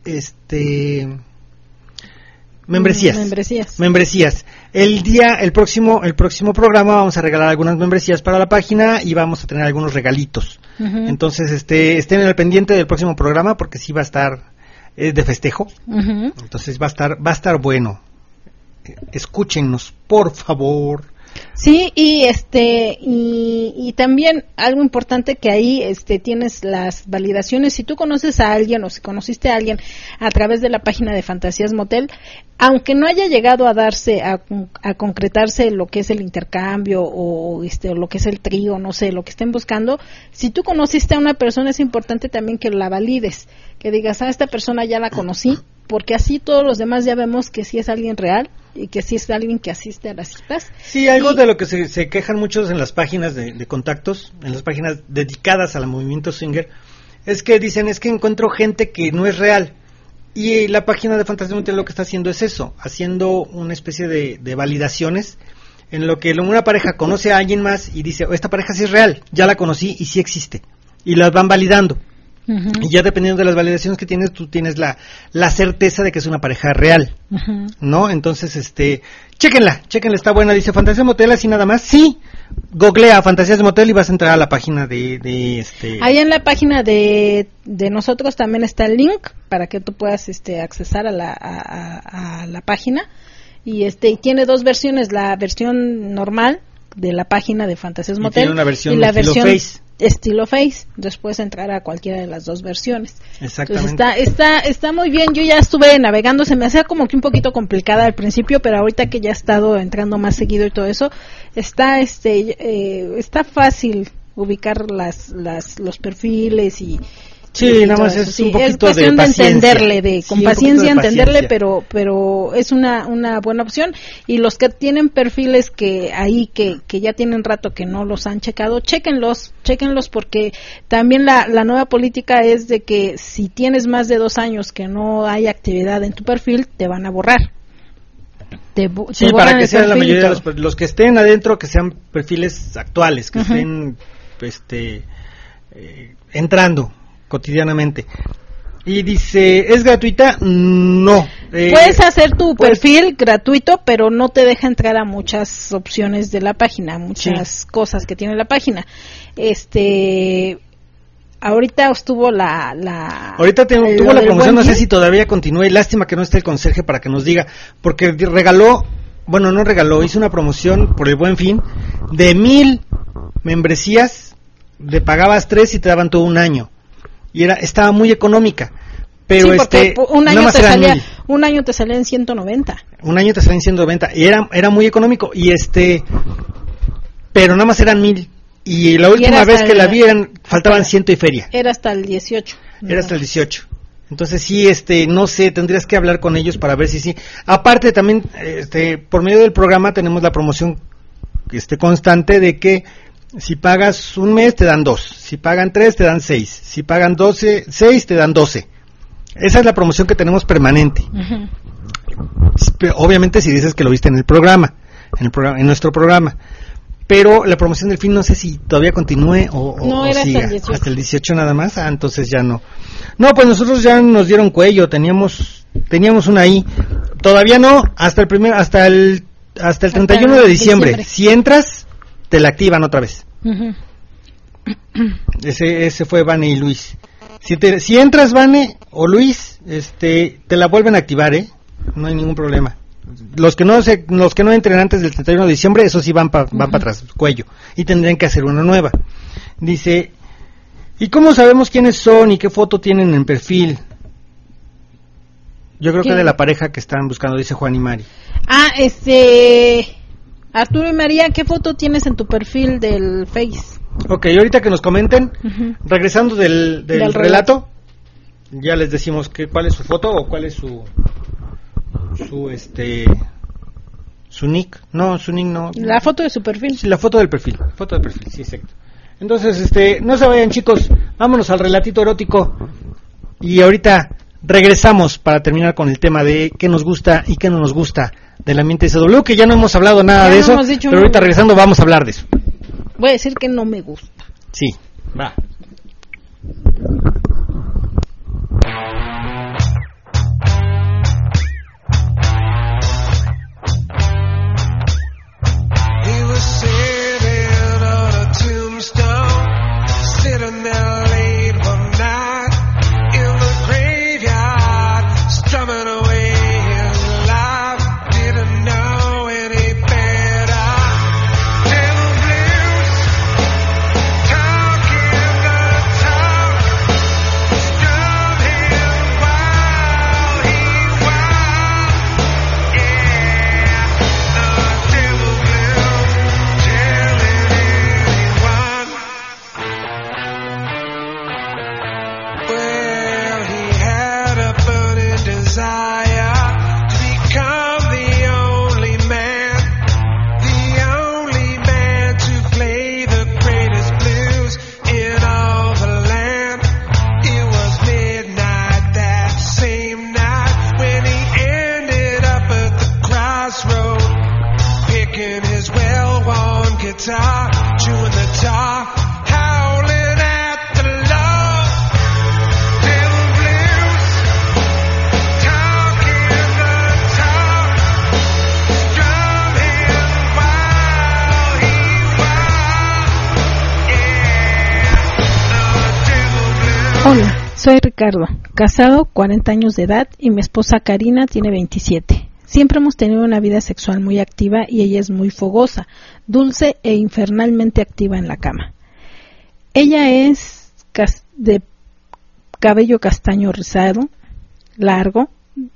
membresías. El próximo programa vamos a regalar algunas membresías para la página y vamos a tener algunos regalitos. Uh-huh. Entonces, estén al pendiente del próximo programa porque sí va a estar de festejo. Uh-huh. Entonces va a estar bueno. Escúchennos, por favor. Sí, y también algo importante que ahí tienes las validaciones. Si tú conoces a alguien o si conociste a alguien a través de la página de Fantasías Motel, aunque no haya llegado a darse a concretarse lo que es el intercambio o lo que es el trío, no sé, lo que estén buscando, si tú conociste a una persona es importante también que la valides, que digas, esta persona ya la conocí, porque así todos los demás ya vemos que sí es alguien real y que sí es alguien que asiste a las citas. Sí, algo de lo que se quejan muchos en las páginas de contactos, en las páginas dedicadas al movimiento swinger, es que dicen, es que encuentro gente que no es real. Y la página de Fantasías Motel lo que está haciendo es eso, haciendo una especie de validaciones en lo que una pareja conoce a alguien más y dice, esta pareja sí es real, ya la conocí y sí existe. Y las van validando. Uh-huh. Y ya dependiendo de las validaciones que tienes, tú tienes la certeza de que es una pareja real. Uh-huh. ¿No? Entonces, chéquenla, está buena. Dice Fantasías Motel, así nada más. Sí, googlea Fantasías Motel y vas a entrar a la página de Ahí en la página de nosotros también está el link para que tú puedas accesar a la página. Y tiene 2 versiones, la versión normal de la página de Fantasías Motel tiene una versión y la versión Face. Estilo Face, después entrar a cualquiera de las 2 versiones. Exactamente. Entonces está muy bien. Yo ya estuve navegando, se me hacía como que un poquito complicada al principio, pero ahorita que ya he estado entrando más seguido y todo eso, está fácil ubicar los perfiles y sí, nada más es un poquito de paciencia. Con paciencia entenderle, pero es una buena opción. Y los que tienen perfiles que ya tienen rato que no los han checado, chéquenlos porque también la nueva política es de que si tienes más de 2 años que no hay actividad en tu perfil, te van a borrar. Sí, para que sean la mayoría de los que estén adentro, que sean perfiles actuales, que uh-huh. estén entrando cotidianamente. Y dice, ¿es gratuita? No. Puedes hacer tu perfil gratuito, pero no te deja entrar a muchas opciones de la página, muchas cosas que tiene la página. Ahorita estuvo ahorita tuvo la promoción, no sé si todavía continúe. Lástima que no esté el conserje para que nos diga, porque hizo una promoción por el Buen Fin de 1,000 membresías, le pagabas 3 y te daban todo un año. Y estaba muy económica, pero un año te salía en 190. Un año te salía en 190 y era muy económico y pero nada más eran 1,000 y la última vez que la vi faltaban 100 y feria. Era hasta el 18. Era hasta el 18. Entonces sí, no sé, tendrías que hablar con ellos para ver si sí. Aparte también, por medio del programa tenemos la promoción constante de que si pagas un mes te dan 2, si pagan 3 te dan 6, si pagan 6 te dan 12. Esa es la promoción que tenemos permanente. Uh-huh. Pero, obviamente si dices que lo viste en el programa, en nuestro programa. pero la promoción del film no sé si todavía continúe o era siga. hasta el 18 nada más. Entonces ya no. No, pues nosotros ya nos dieron cuello, teníamos una ahí. Todavía no, hasta el 31 de diciembre. Si entras, te la activan otra vez. Uh-huh. Ese fue Vane y Luis. Si entras, Vane o Luis, te la vuelven a activar, no hay ningún problema. Los que no entren antes del 31 de diciembre, esos sí van para atrás, cuello, y tendrían que hacer una nueva. Dice, ¿y cómo sabemos quiénes son y qué foto tienen en perfil? Yo creo que de la pareja que están buscando, dice Juan y Mari. Arturo y María, ¿qué foto tienes en tu perfil del Face? Ok, ahorita que nos comenten, regresando del relato, ya les decimos cuál es su foto o cuál es su nick. No, su nick no. La foto de su perfil. Sí, la foto del perfil, sí, exacto. Entonces, no se vayan, chicos, vámonos al relatito erótico y ahorita regresamos para terminar con el tema de qué nos gusta y qué no nos gusta del ambiente SW, que ya no hemos hablado nada de eso, pero ahorita regresando vamos a hablar de eso. Voy a decir que no me gusta. Sí, va. Hola, soy Ricardo, casado, 40 años de edad y mi esposa Karina tiene 27. Siempre hemos tenido una vida sexual muy activa y ella es muy fogosa, dulce e infernalmente activa en la cama. Ella es de cabello castaño rizado, largo,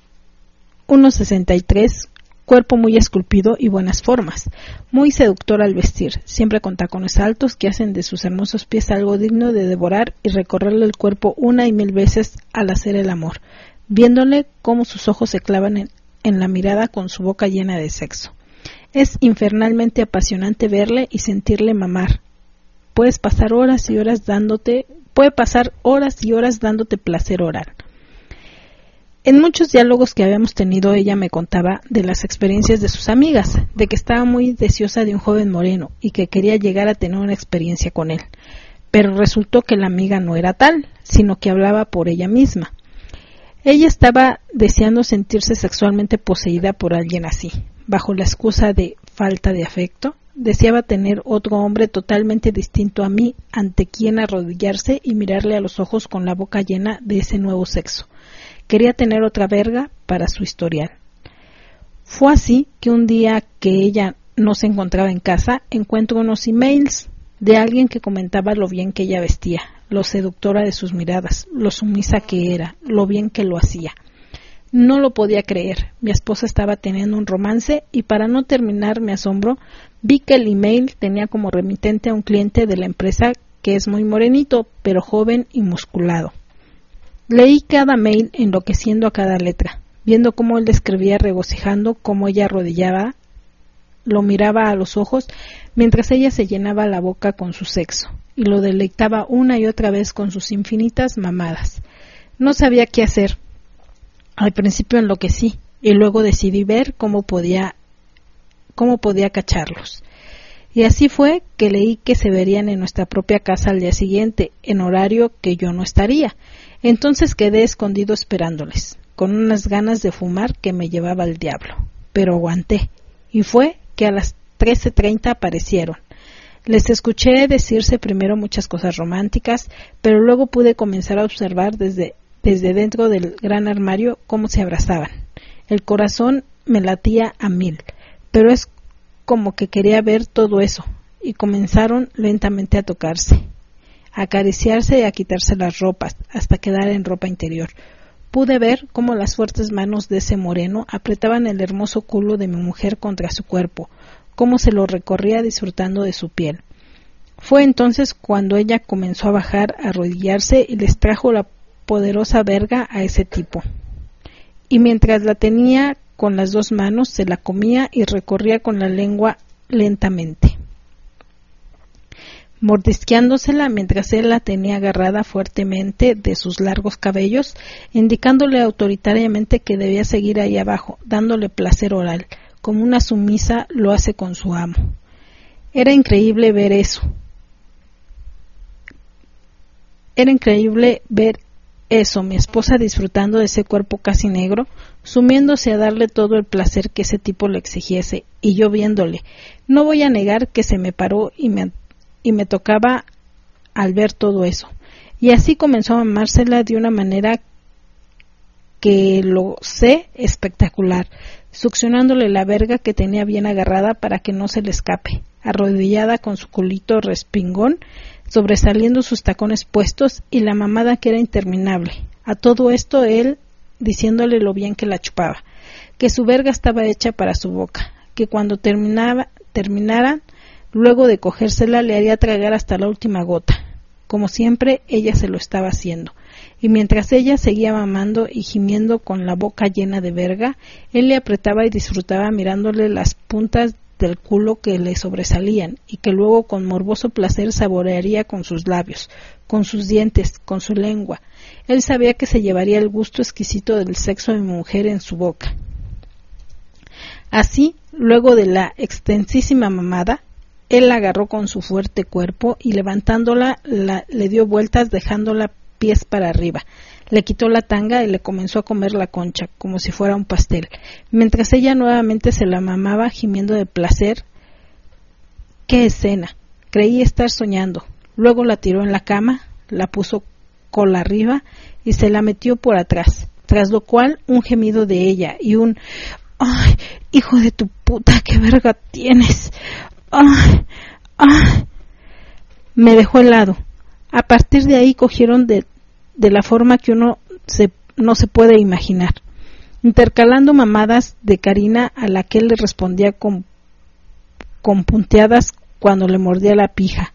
1.63, cuerpo muy esculpido y buenas formas, muy seductor al vestir, siempre con tacones altos que hacen de sus hermosos pies algo digno de devorar y recorrerle el cuerpo 1 y 1000 veces al hacer el amor, viéndole cómo sus ojos se clavan en la mirada con su boca llena de sexo. Es infernalmente apasionante verle y sentirle mamar. Puede pasar horas y horas dándote placer oral. En muchos diálogos que habíamos tenido, ella me contaba de las experiencias de sus amigas, de que estaba muy deseosa de un joven moreno y que quería llegar a tener una experiencia con él. Pero resultó que la amiga no era tal, sino que hablaba por ella misma. Ella estaba deseando sentirse sexualmente poseída por alguien así, bajo la excusa de falta de afecto. Deseaba tener otro hombre totalmente distinto a mí, ante quien arrodillarse y mirarle a los ojos con la boca llena de ese nuevo sexo. Quería tener otra verga para su historial. Fue así que un día que ella no se encontraba en casa, encuentro unos emails de alguien que comentaba lo bien que ella vestía, lo seductora de sus miradas, lo sumisa que era, lo bien que lo hacía. No lo podía creer. Mi esposa estaba teniendo un romance y para no terminar mi asombro, vi que el email tenía como remitente a un cliente de la empresa que es muy morenito, pero joven y musculado. Leí cada mail enloqueciendo a cada letra, viendo cómo él describía regocijando cómo ella arrodillaba, lo miraba a los ojos mientras ella se llenaba la boca con su sexo y lo deleitaba una y otra vez con sus infinitas mamadas. No sabía qué hacer. Al principio enloquecí y luego decidí ver cómo podía cacharlos. Y así fue que leí que se verían en nuestra propia casa al día siguiente, en horario que yo no estaría. Entonces quedé escondido esperándoles, con unas ganas de fumar que me llevaba al diablo. Pero aguanté, y fue que a las 13:30 aparecieron. Les escuché decirse primero muchas cosas románticas, pero luego pude comenzar a observar desde dentro del gran armario cómo se abrazaban. El corazón me latía a 1000, pero es como que quería ver todo eso, y comenzaron lentamente a tocarse, a acariciarse y a quitarse las ropas, hasta quedar en ropa interior. Pude ver cómo las fuertes manos de ese moreno apretaban el hermoso culo de mi mujer contra su cuerpo, cómo se lo recorría disfrutando de su piel. Fue entonces cuando ella comenzó a bajar, a arrodillarse y les trajo la poderosa verga a ese tipo. Y mientras la tenía con las 2 manos, se la comía y recorría con la lengua lentamente, mordisqueándosela mientras él la tenía agarrada fuertemente de sus largos cabellos, indicándole autoritariamente que debía seguir ahí abajo, dándole placer oral, como una sumisa lo hace con su amo. Era increíble ver eso. Mi esposa disfrutando de ese cuerpo casi negro, sumiéndose a darle todo el placer que ese tipo le exigiese, y yo viéndole. No voy a negar que se me paró y me tocaba al ver todo eso. Y así comenzó a mamársela de una manera que lo sé espectacular, succionándole la verga que tenía bien agarrada para que no se le escape, arrodillada con su culito respingón, sobresaliendo sus tacones puestos y la mamada que era interminable. A todo esto él diciéndole lo bien que la chupaba, que su verga estaba hecha para su boca, que cuando terminaran, luego de cogérsela le haría tragar hasta la última gota. Como siempre, ella se lo estaba haciendo, y mientras ella seguía mamando y gimiendo con la boca llena de verga, él le apretaba y disfrutaba mirándole las puntas del culo que le sobresalían, y que luego con morboso placer saborearía con sus labios, con sus dientes, con su lengua. Él sabía que se llevaría el gusto exquisito del sexo de mi mujer en su boca. Así, luego de la extensísima mamada, él la agarró con su fuerte cuerpo y levantándola le dio vueltas dejándola pies para arriba. Le quitó la tanga y le comenzó a comer la concha, como si fuera un pastel, mientras ella nuevamente se la mamaba gimiendo de placer. ¡Qué escena! Creí estar soñando. Luego la tiró en la cama, la puso cola arriba y se la metió por atrás, tras lo cual un gemido de ella y un ¡ay, hijo de tu puta, qué verga tienes! ¡Ay, ay! Me dejó helado. A partir de ahí cogieron de la forma que uno no se puede imaginar, intercalando mamadas de Karina a la que él le respondía con punteadas cuando le mordía la pija,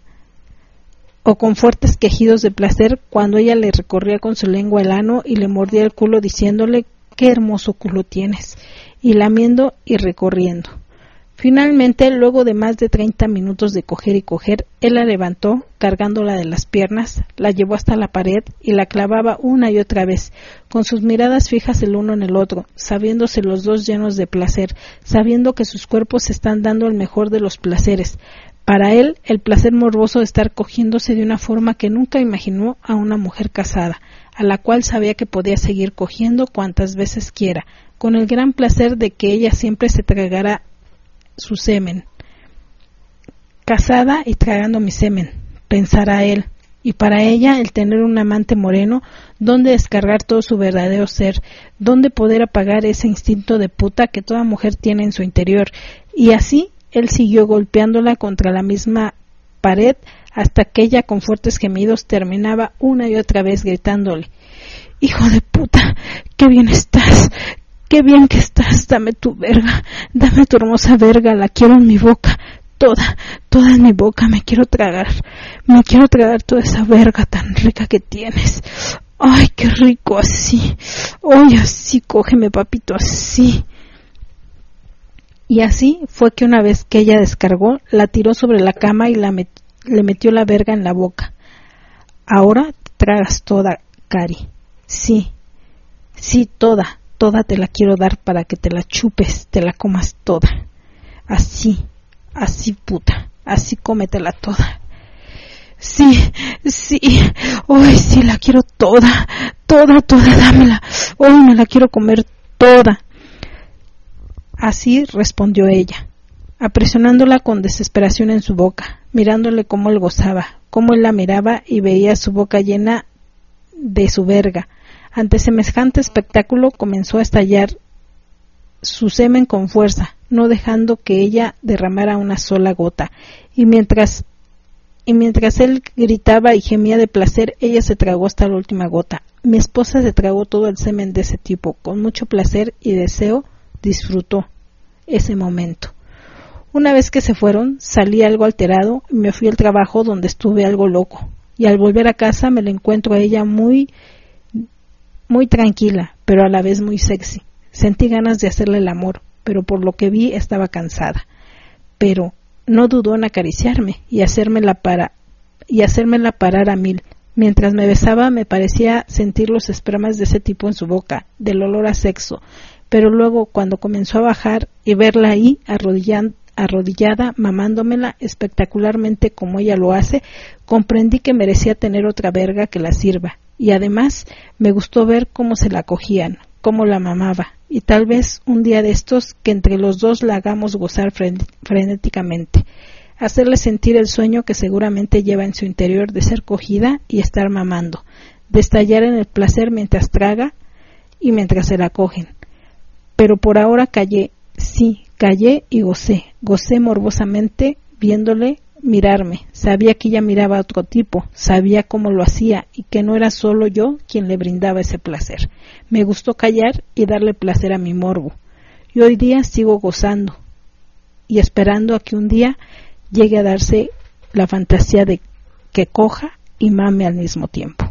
o con fuertes quejidos de placer cuando ella le recorría con su lengua el ano y le mordía el culo diciéndole qué hermoso culo tienes, y lamiendo y recorriendo. Finalmente, luego de más de 30 minutos de coger y coger, él la levantó, cargándola de las piernas, la llevó hasta la pared y la clavaba una y otra vez, con sus miradas fijas el uno en el otro, sabiéndose los dos llenos de placer, sabiendo que sus cuerpos se están dando el mejor de los placeres. Para él, el placer morboso de estar cogiéndose de una forma que nunca imaginó a una mujer casada, a la cual sabía que podía seguir cogiendo cuantas veces quiera, con el gran placer de que ella siempre se tragara su semen. Casada y tragando mi semen, pensará él, y para ella el tener un amante moreno, donde descargar todo su verdadero ser, donde poder apagar ese instinto de puta que toda mujer tiene en su interior, y así él siguió golpeándola contra la misma pared hasta que ella con fuertes gemidos terminaba una y otra vez gritándole: hijo de puta, qué bien estás, qué bien que estás, dame tu verga, dame tu hermosa verga, la quiero en mi boca, toda en mi boca, me quiero tragar toda esa verga tan rica que tienes. Ay, qué rico, así, oye, así, cógeme papito, así. Y así fue que una vez que ella descargó, la tiró sobre la cama y le metió la verga en la boca. Ahora te tragas toda, Cari. Sí, toda te la quiero dar para que te la chupes, te la comas toda. Así, puta. así cómetela toda. Sí, hoy sí la quiero toda, dámela, hoy me la quiero comer toda. Así respondió ella, apresionándola con desesperación en su boca, mirándole cómo él gozaba, cómo él la miraba y veía su boca llena de su verga. Ante semejante espectáculo comenzó a estallar su semen con fuerza, no dejando que ella derramara una sola gota, y mientras él gritaba y gemía de placer, ella se tragó hasta la última gota. Mi esposa se tragó todo el semen de ese tipo, con mucho placer y deseo, disfrutó ese momento. Una vez que se fueron, salí algo alterado y me fui al trabajo, donde estuve algo loco, y al volver a casa me la encuentro a ella muy tranquila, pero a la vez muy sexy. Sentí ganas de hacerle el amor, pero por lo que vi estaba cansada. Pero no dudó en acariciarme y hacérmela parar a mil. Mientras me besaba me parecía sentir los espermas de ese tipo en su boca, del olor a sexo, pero luego cuando comenzó a bajar y verla ahí arrodillada, mamándomela espectacularmente como ella lo hace, comprendí que merecía tener otra verga que la sirva, y además me gustó ver cómo se la cogían, cómo la mamaba, y tal vez un día de estos que entre los dos la hagamos gozar frenéticamente, hacerle sentir el sueño que seguramente lleva en su interior de ser cogida y estar mamando, de estallar en el placer mientras traga y mientras se la cogen. Pero por ahora callé y gocé morbosamente viéndole mirarme. Sabía que ella miraba a otro tipo, sabía cómo lo hacía y que no era solo yo quien le brindaba ese placer. Me gustó callar y darle placer a mi morbo. Y hoy día sigo gozando y esperando a que un día llegue a darse la fantasía de que coja y mame al mismo tiempo.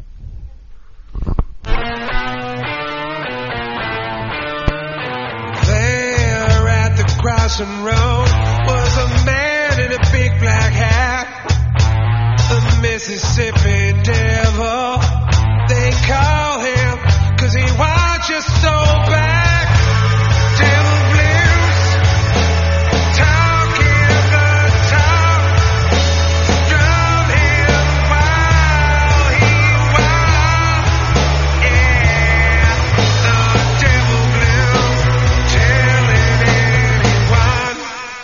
There at the crossing road was a man in a big black hat, the Mississippi Devil. They call him 'cause he wants you so bad. Devil blues, talking the talk, drum him while he wild. Yeah, the devil blues, telling anyone.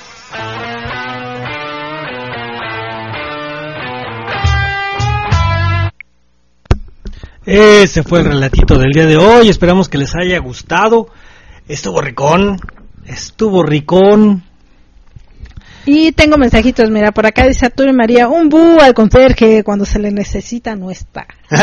Ese fue el relatito del día de hoy. Esperamos que les haya gustado. Estuvo ricón. Y tengo mensajitos, mira, por acá dice Arturo y María, un bu al conserje, cuando se le necesita no está.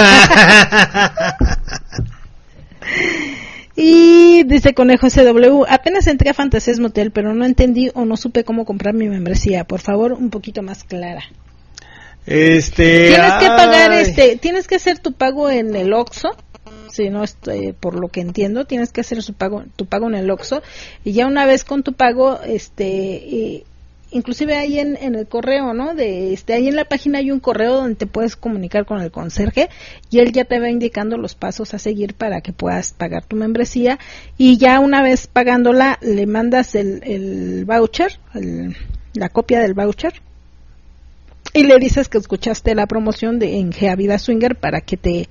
Y dice Conejo SW, apenas entré a Fantasías Motel, pero no entendí o no supe cómo comprar mi membresía. Por favor, un poquito más clara. Tienes que pagar, tienes que hacer tu pago en el Oxxo. Si no, por lo que entiendo, tienes que hacer tu pago en el Oxxo, y ya una vez con tu pago, inclusive ahí en el correo, ¿no? Ahí en la página hay un correo donde te puedes comunicar con el conserje y él ya te va indicando los pasos a seguir para que puedas pagar tu membresía, y ya una vez pagándola le mandas el voucher, la copia del voucher, y le dices que escuchaste la promoción en Gea Vida Swinger para que te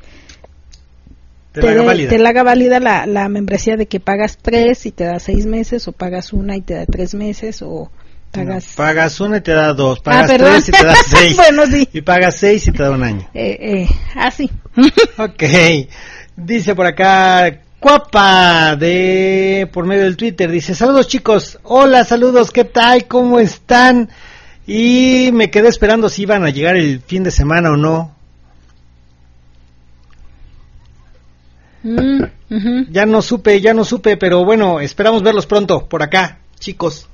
la haga válida la membresía, de que pagas 3 y te da 6 meses, o pagas 1 y te da 3 meses, o pagas 1 y te da 2, pagas 3 y te da 6, bueno, sí. Y pagas 6 y te da 1 año. Así. Ok, dice por acá Cuapa por medio del Twitter, dice, saludos chicos, hola, saludos, ¿qué tal? ¿Cómo están? Y me quedé esperando si iban a llegar el fin de semana o no. Uh-huh. Ya no supe, pero bueno, esperamos verlos pronto por acá, chicos.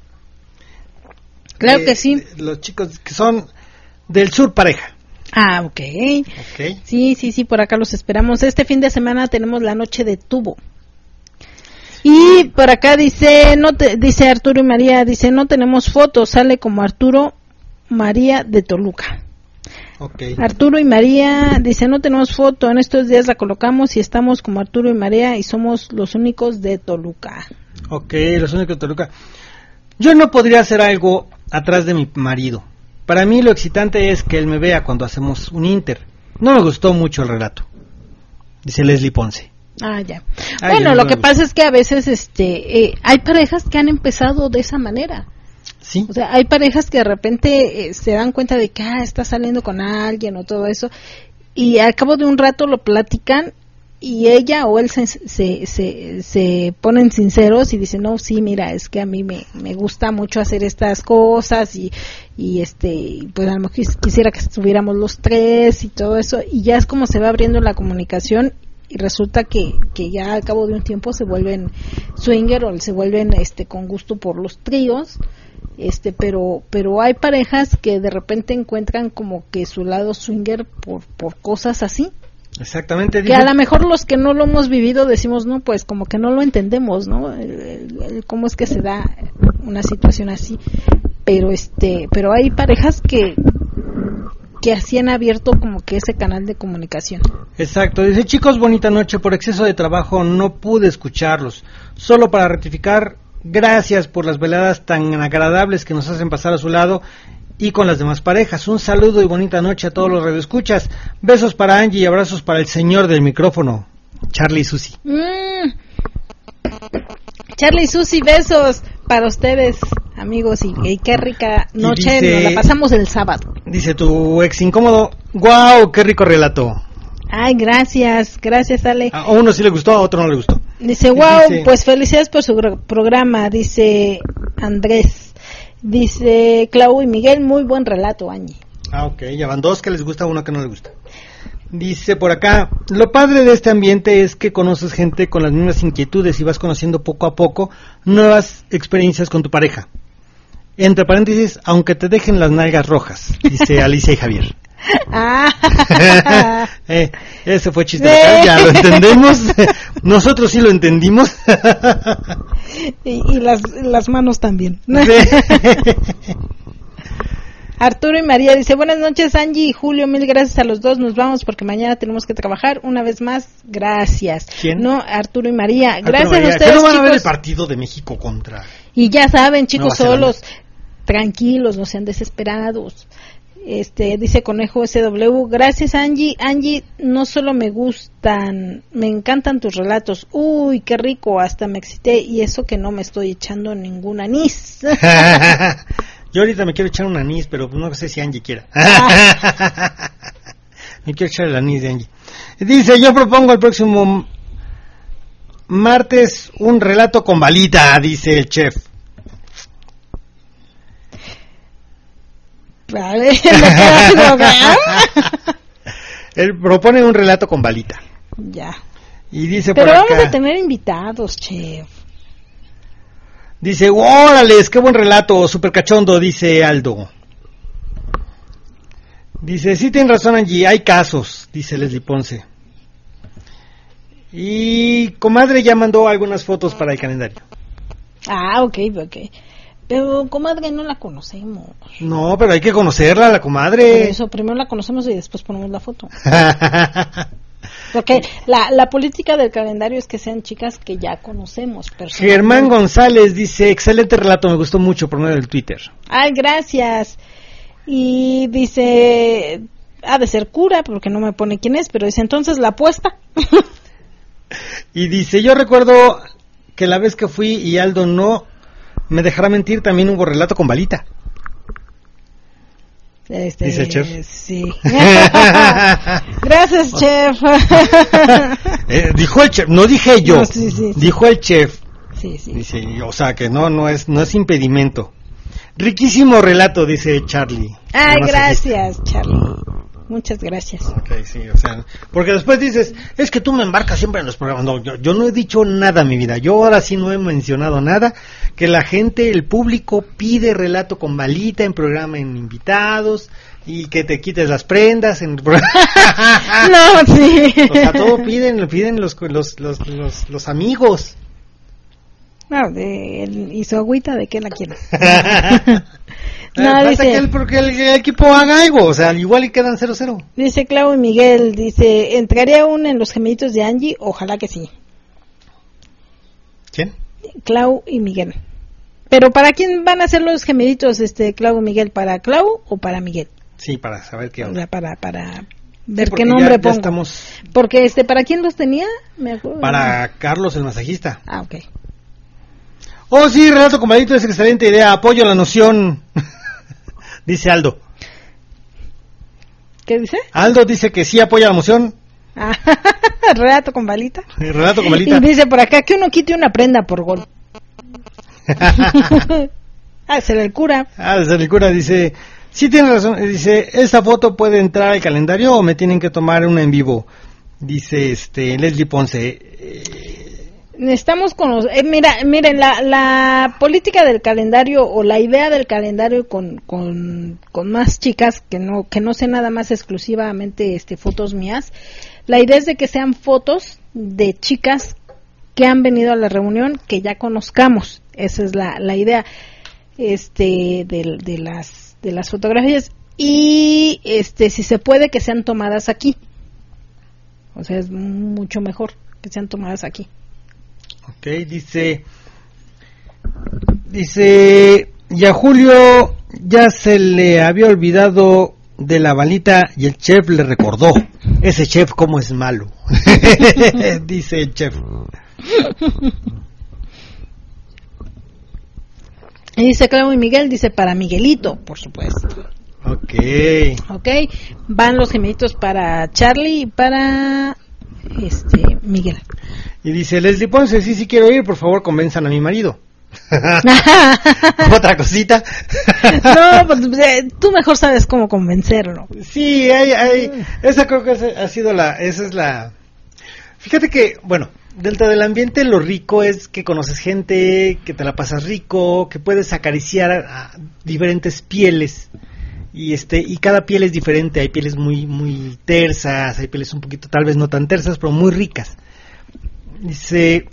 Claro que sí. Los chicos que son del Sur Pareja. Ah, okay. Sí, por acá los esperamos. Este fin de semana tenemos la noche de tubo. Y por acá dice Arturo y María, dice, no tenemos fotos, sale como Arturo María de Toluca. Okay. Arturo y María dice, no tenemos foto, en estos días la colocamos y estamos como Arturo y María y somos los únicos de Toluca. Ok, los únicos de Toluca. Yo no podría hacer algo atrás de mi marido. Para mí lo excitante es que él me vea cuando hacemos un inter. No me gustó mucho el relato, dice Leslie Ponce. Ah, ya. Bueno, lo que pasa es que a veces hay parejas que han empezado de esa manera. Sí. O sea, hay parejas que de repente se dan cuenta de que está saliendo con alguien o todo eso, y al cabo de un rato lo platican y ella o él se ponen sinceros y dicen, no, sí, mira, es que a mí me gusta mucho hacer estas cosas y pues a lo mejor quisiera que estuviéramos los tres y todo eso, y ya es como se va abriendo la comunicación. Y resulta que ya al cabo de un tiempo se vuelven swinger o se vuelven con gusto por los tríos, pero hay parejas que de repente encuentran como que su lado swinger por cosas así. Exactamente. Que a lo mejor los que no lo hemos vivido decimos, no, pues como que no lo entendemos, ¿no? Cómo es que se da una situación así, pero hay parejas que así han abierto como que ese canal de comunicación. Exacto, dice, chicos, bonita noche, por exceso de trabajo no pude escucharlos, solo para rectificar, gracias por las veladas tan agradables que nos hacen pasar a su lado y con las demás parejas, un saludo y bonita noche a todos los radioescuchas, besos para Angie y abrazos para el señor del micrófono, Charlie y Susi. Charlie y Susi, besos para ustedes, amigos, y qué rica noche, nos la pasamos el sábado. Dice tu ex incómodo, guau, qué rico relato. Ay, gracias, Ale. A uno sí le gustó, a otro no le gustó. Dice, wow, pues felicidades por su programa, dice Andrés. Dice Clau y Miguel, muy buen relato, Angie. Ok, ya van dos que les gusta, uno que no les gusta. Dice por acá, lo padre de este ambiente es que conoces gente con las mismas inquietudes y vas conociendo poco a poco nuevas experiencias con tu pareja. Entre paréntesis, aunque te dejen las nalgas rojas, dice Alicia y Javier. Ese fue chiste local, ya lo entendemos. Nosotros sí lo entendimos. y las manos también. Arturo y María dice, buenas noches Angie y Julio, mil gracias a los dos, nos vamos porque mañana tenemos que trabajar, una vez más, gracias. ¿Quién? No, Arturo y María, Arturo gracias María. a ustedes, ¿Qué no van chicos? a ver el partido de México contra? Y ya saben, chicos, Nueva solos, tranquilos, no sean desesperados. Dice Conejo SW, gracias Angie, no solo me gustan, me encantan tus relatos, uy, qué rico, hasta me excité, y eso que no me estoy echando ningún anís. Yo ahorita me quiero echar un anís, pero no sé si Angie quiera. Me quiero echar el anís de Angie. Dice, yo propongo el próximo martes un relato con balita, dice el chef. Él propone un relato con balita. Ya. Y dice pero por acá, vamos a tener invitados, chef. Dice, órales, qué buen relato, super cachondo, dice Aldo. Dice, sí tienen razón Angie, hay casos, dice Leslie Ponce. Y comadre ya mandó algunas fotos para el calendario. Ah, ok. Pero comadre no la conocemos. No, pero hay que conocerla, la comadre. Por eso, primero la conocemos y después ponemos la foto. Porque la política del calendario es que sean chicas que ya conocemos. Germán González dice, excelente relato, me gustó mucho por medio del Twitter. Ay, gracias. Y dice, ha de ser cura, porque no me pone quién es, pero dice, entonces la apuesta. Y dice, yo recuerdo que la vez que fui y Aldo no me dejará mentir, también hubo relato con balita. Dice el chef. Sí. Gracias, chef. Dijo el chef, no dije yo. No, sí. Dijo el chef. Sí. Dice, o sea que no es impedimento. Riquísimo relato, dice Charlie. Ay, gracias, Charlie. Muchas gracias. Okay, sí, o sea, porque después dices, es que tú me embarcas siempre en los programas. No, yo no he dicho nada, mi vida. Yo ahora sí no he mencionado nada. Que la gente, el público pide relato con balita en programa, en invitados, y que te quites las prendas en programa. No, sí. O sea, todo piden los amigos. No, y su agüita, ¿de qué la quieren? No, dice que el equipo haga algo, o sea, igual y quedan 0-0. Dice Clau y Miguel, dice, ¿entraría aún en los gemelitos de Angie? Ojalá que sí. ¿Quién? Clau y Miguel. Pero ¿para quién van a ser los gemiditos, Clau y Miguel? ¿Para Clau o para Miguel? Sí, para saber qué O onda. sea, para ver qué ya nombre pongo. estamos Porque, ¿para quién los tenía? Me acuerdo. para Carlos, el masajista. Ah, ok. Oh, sí, relato compadito, es excelente idea. Apoyo la noción. Dice Aldo. ¿Qué dice? Aldo dice que sí apoya la moción. Ah, relato con balita. Relato con balita. Y dice por acá que uno quite una prenda por gol. Será el cura. Desde el cura dice, sí tiene razón, dice, ¿esta foto puede entrar al calendario o me tienen que tomar una en vivo? Dice Leslie Ponce. Necesitamos con los... miren, la política del calendario o la idea del calendario con más chicas, que no sea nada más exclusivamente fotos mías, la idea es de que sean fotos de chicas que han venido a la reunión, que ya conozcamos. Esa es la idea de las fotografías. Y si se puede, que sean tomadas aquí. O sea, es mucho mejor que sean tomadas aquí. Ok, dice, y a Julio ya se le había olvidado de la balita y el chef le recordó. Ese chef cómo es malo. Dice el chef. Y dice Clau y Miguel, dice para Miguelito, por supuesto. Ok. Van los gemelitos para Charlie y para Miguel. Y dice Leslie Ponce, sí quiero ir, por favor convenzan a mi marido. Otra cosita. No, pues tú mejor sabes cómo convencerlo. Sí, esa creo que esa es la. Fíjate que, bueno, dentro del ambiente lo rico es que conoces gente, que te la pasas rico, que puedes acariciar a diferentes pieles. Y cada piel es diferente, hay pieles muy tersas, hay pieles un poquito tal vez no tan tersas, pero muy ricas. Dice,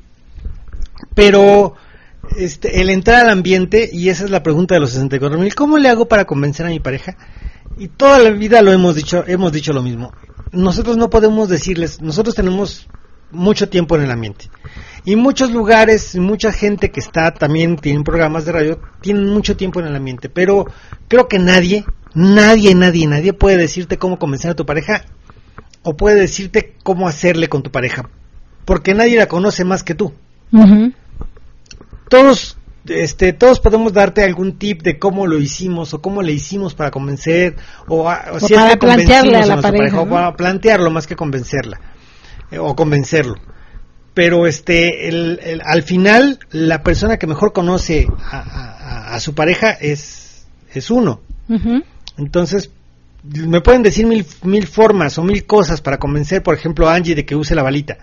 pero el entrar al ambiente, y esa es la pregunta de los 64,000, ¿cómo le hago para convencer a mi pareja? Y toda la vida lo hemos dicho lo mismo. Nosotros no podemos decirles, nosotros tenemos mucho tiempo en el ambiente. Y muchos lugares, mucha gente que también tienen programas de radio, tienen mucho tiempo en el ambiente, pero creo que nadie puede decirte cómo convencer a tu pareja o puede decirte cómo hacerle con tu pareja, porque nadie la conoce más que tú. Uh-huh. Todos podemos darte algún tip de cómo lo hicimos o cómo le hicimos para convencer o si para es que plantearle a la pareja, ¿no? o para plantearlo más que convencerla o convencerlo. Pero al final la persona que mejor conoce a su pareja es uno. Uh-huh. Entonces me pueden decir mil formas o mil cosas para convencer, por ejemplo, a Angie de que use la balita,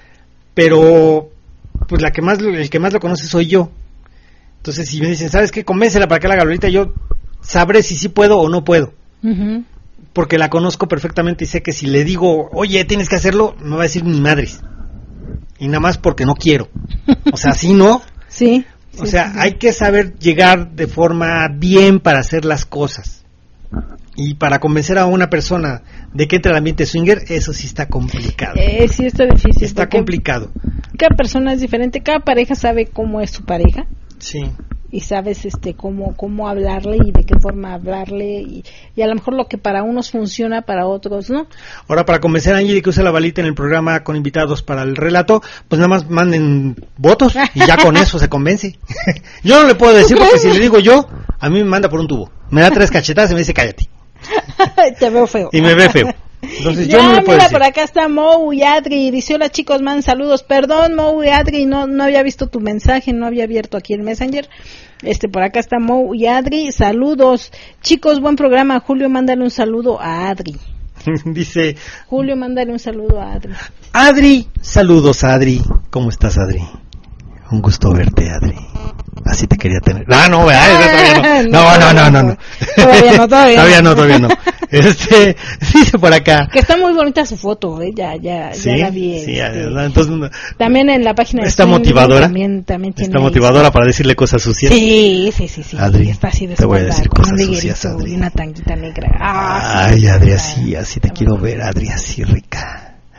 pero pues el que más lo conoce soy yo. Entonces si me dicen, ¿sabes qué? Convéncela para que la haga la balita, yo sabré si sí puedo o no puedo. Uh-huh. Porque la conozco perfectamente y sé que si le digo, oye, tienes que hacerlo, me va a decir ni madres. Y nada más porque no quiero. O sea, ¿sí no? Sí. O sea, sí. Hay que saber llegar de forma bien para hacer las cosas. Y para convencer a una persona de que entre al ambiente swinger, eso sí está complicado. Sí, está difícil. Está complicado. Cada persona es diferente, cada pareja sabe cómo es su pareja. Sí. Y sabes cómo hablarle y de qué forma hablarle y a lo mejor lo que para unos funciona, para otros no. Ahora, para convencer a Angie de que use la balita en el programa con invitados para el relato, pues nada más manden votos y ya con eso se convence. Yo no le puedo decir porque si le digo yo, a mí me manda por un tubo. Me da 3 cachetadas y me dice cállate. Te veo feo. Y me ve feo. Entonces ya, yo no le puedo mira, decir. por acá está Mou y Adri. Dice, hola chicos, man, saludos. Perdón, Mou y Adri, no había visto tu mensaje, no había abierto aquí el Messenger. Por acá está Mou y Adri, saludos. Chicos, buen programa. Julio, mándale un saludo a Adri. Dice Julio, mándale un saludo a Adri. Adri, saludos Adri. ¿Cómo estás, Adri? Un gusto verte, Adri. Así te quería tener. No, todavía no. Todavía no. Dice por acá. Que está muy bonita su foto, ya la vi. Sí, entonces, también en la página. Está motivadora. También tiene. Está motivadora para decirle cosas sucias. Sí. Adri, está así te voy a decir cosas sucias, Adri. Y una tanguita negra. Ay, Adri, así te quiero ver, Adri, así rica.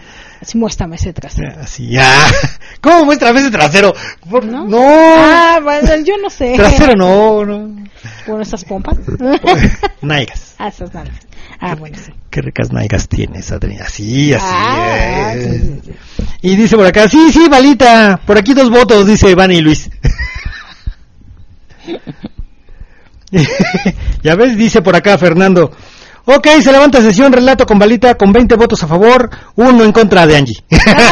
Así muéstrame ese trasero. Así, ya. ¿Cómo muéstrame ese trasero? ¿No? No. Ah, bueno, yo no sé. Trasero no. Bueno, esas pompas. Nalgas. Ah, esas nalgas. Ah, bueno, sí. Qué ricas nalgas tienes, Adri. Así. Sí. Y dice por acá, sí, Valita, por aquí 2 votos, dice Vani y Luis. Ya ves, dice por acá Fernando. Ok, se levanta sesión, relato con Valita, con 20 votos a favor, 1 en contra de Angie.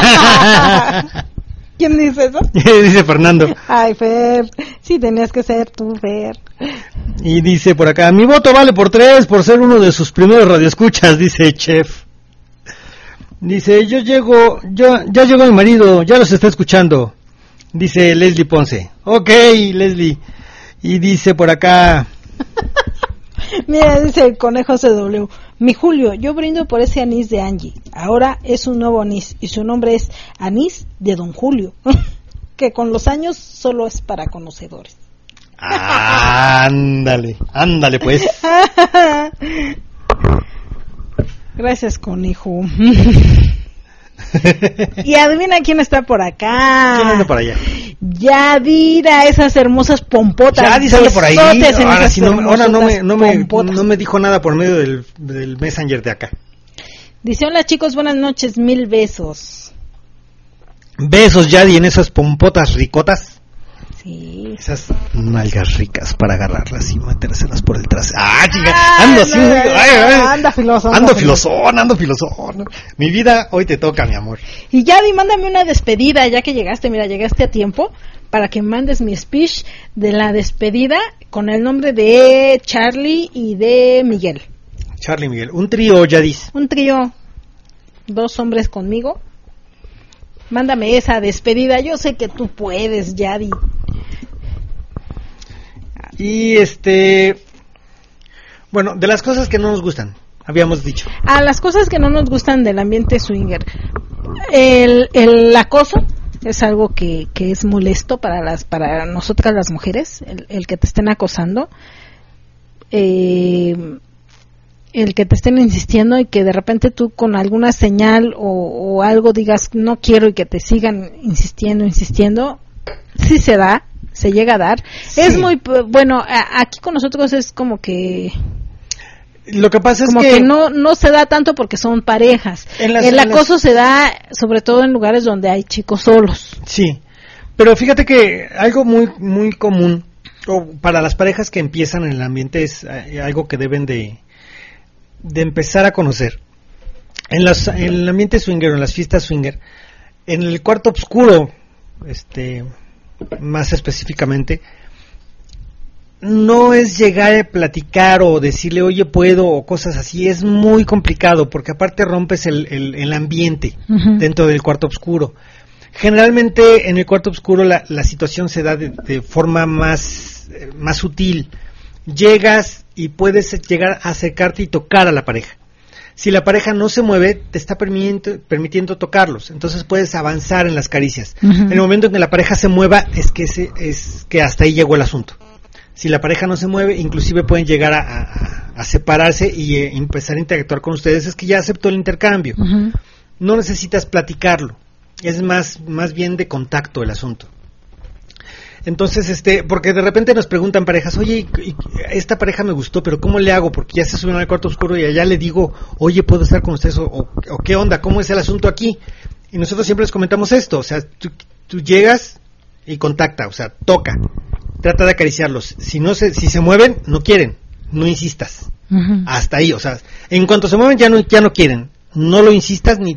¿Quién dice eso? Dice Fernando. Ay, Fer, sí tenías que ser tú, Fer. Y dice por acá, mi voto vale por 3 por ser uno de sus primeros radioescuchas, dice Chef. Dice, ya llegó mi marido, ya los está escuchando. Dice Leslie Ponce. Ok, Leslie. Y dice por acá... Mira, dice el conejo CW. Mi Julio, yo brindo por ese anís de Angie. Ahora es un nuevo anís y su nombre es Anís de Don Julio. Que con los años solo es para conocedores. Ándale pues. Gracias, conejo. Y adivina quién está por acá. ¿Quién anda por allá? Yadira, esas hermosas pompotas. Yadira anda por ahí. Ahora sí, ahora no me dijo nada por medio del Messenger de acá. Dice, hola chicos, buenas noches, 1000 besos. Besos, Yadi, en esas pompotas ricotas. Sí. Esas nalgas ricas para agarrarlas y metérselas por el trasero. ¡Ah, chica! Ando así. Anda filosón. Ando filosón. Mi vida, hoy te toca, mi amor. Y Yadi, mándame una despedida, ya que llegaste. Mira, llegaste a tiempo para que mandes mi speech de la despedida con el nombre de Charlie y de Miguel. Charlie y Miguel. Un trío, Yadis. Un trío. 2 hombres conmigo. Mándame esa despedida. Yo sé que tú puedes, Yadi. Y bueno, de las cosas que no nos gustan, habíamos dicho. Las cosas que no nos gustan del ambiente swinger. El acoso es algo que es molesto para nosotras las mujeres, el que te estén acosando. El que te estén insistiendo y que de repente tú con alguna señal o algo digas no quiero y que te sigan insistiendo, sí se llega a dar. Sí. Es muy bueno, aquí con nosotros es como que lo que pasa es como que no se da tanto porque son parejas. El acoso se da sobre todo en lugares donde hay chicos solos. Sí, pero fíjate que algo muy muy común para las parejas que empiezan en el ambiente es algo que deben de empezar a conocer. En el ambiente swinger, en las fiestas swinger, en el cuarto oscuro, más específicamente, no es llegar a platicar o decirle oye puedo o cosas así, es muy complicado porque aparte rompes el ambiente dentro del cuarto oscuro. Generalmente en el cuarto oscuro la situación se da de forma más sutil. Llegas y puedes llegar a acercarte y tocar a la pareja. Si la pareja no se mueve, te está permitiendo tocarlos, entonces puedes avanzar en las caricias. En el momento en que la pareja se mueva, es que hasta ahí llegó el asunto. Si la pareja no se mueve, inclusive pueden llegar a separarse y empezar a interactuar con ustedes, es que ya aceptó el intercambio. No necesitas platicarlo, es más bien de contacto el asunto. Entonces, porque de repente nos preguntan parejas, oye, esta pareja me gustó, pero ¿cómo le hago? Porque ya se subieron al cuarto oscuro y allá le digo, oye, ¿puedo estar con ustedes? O ¿qué onda? ¿Cómo es el asunto aquí? Y nosotros siempre les comentamos esto, o sea, tú llegas y contacta, o sea, toca, trata de acariciarlos. Si se mueven, no quieren, no insistas. Hasta ahí, o sea, en cuanto se mueven ya no quieren. No lo insistas ni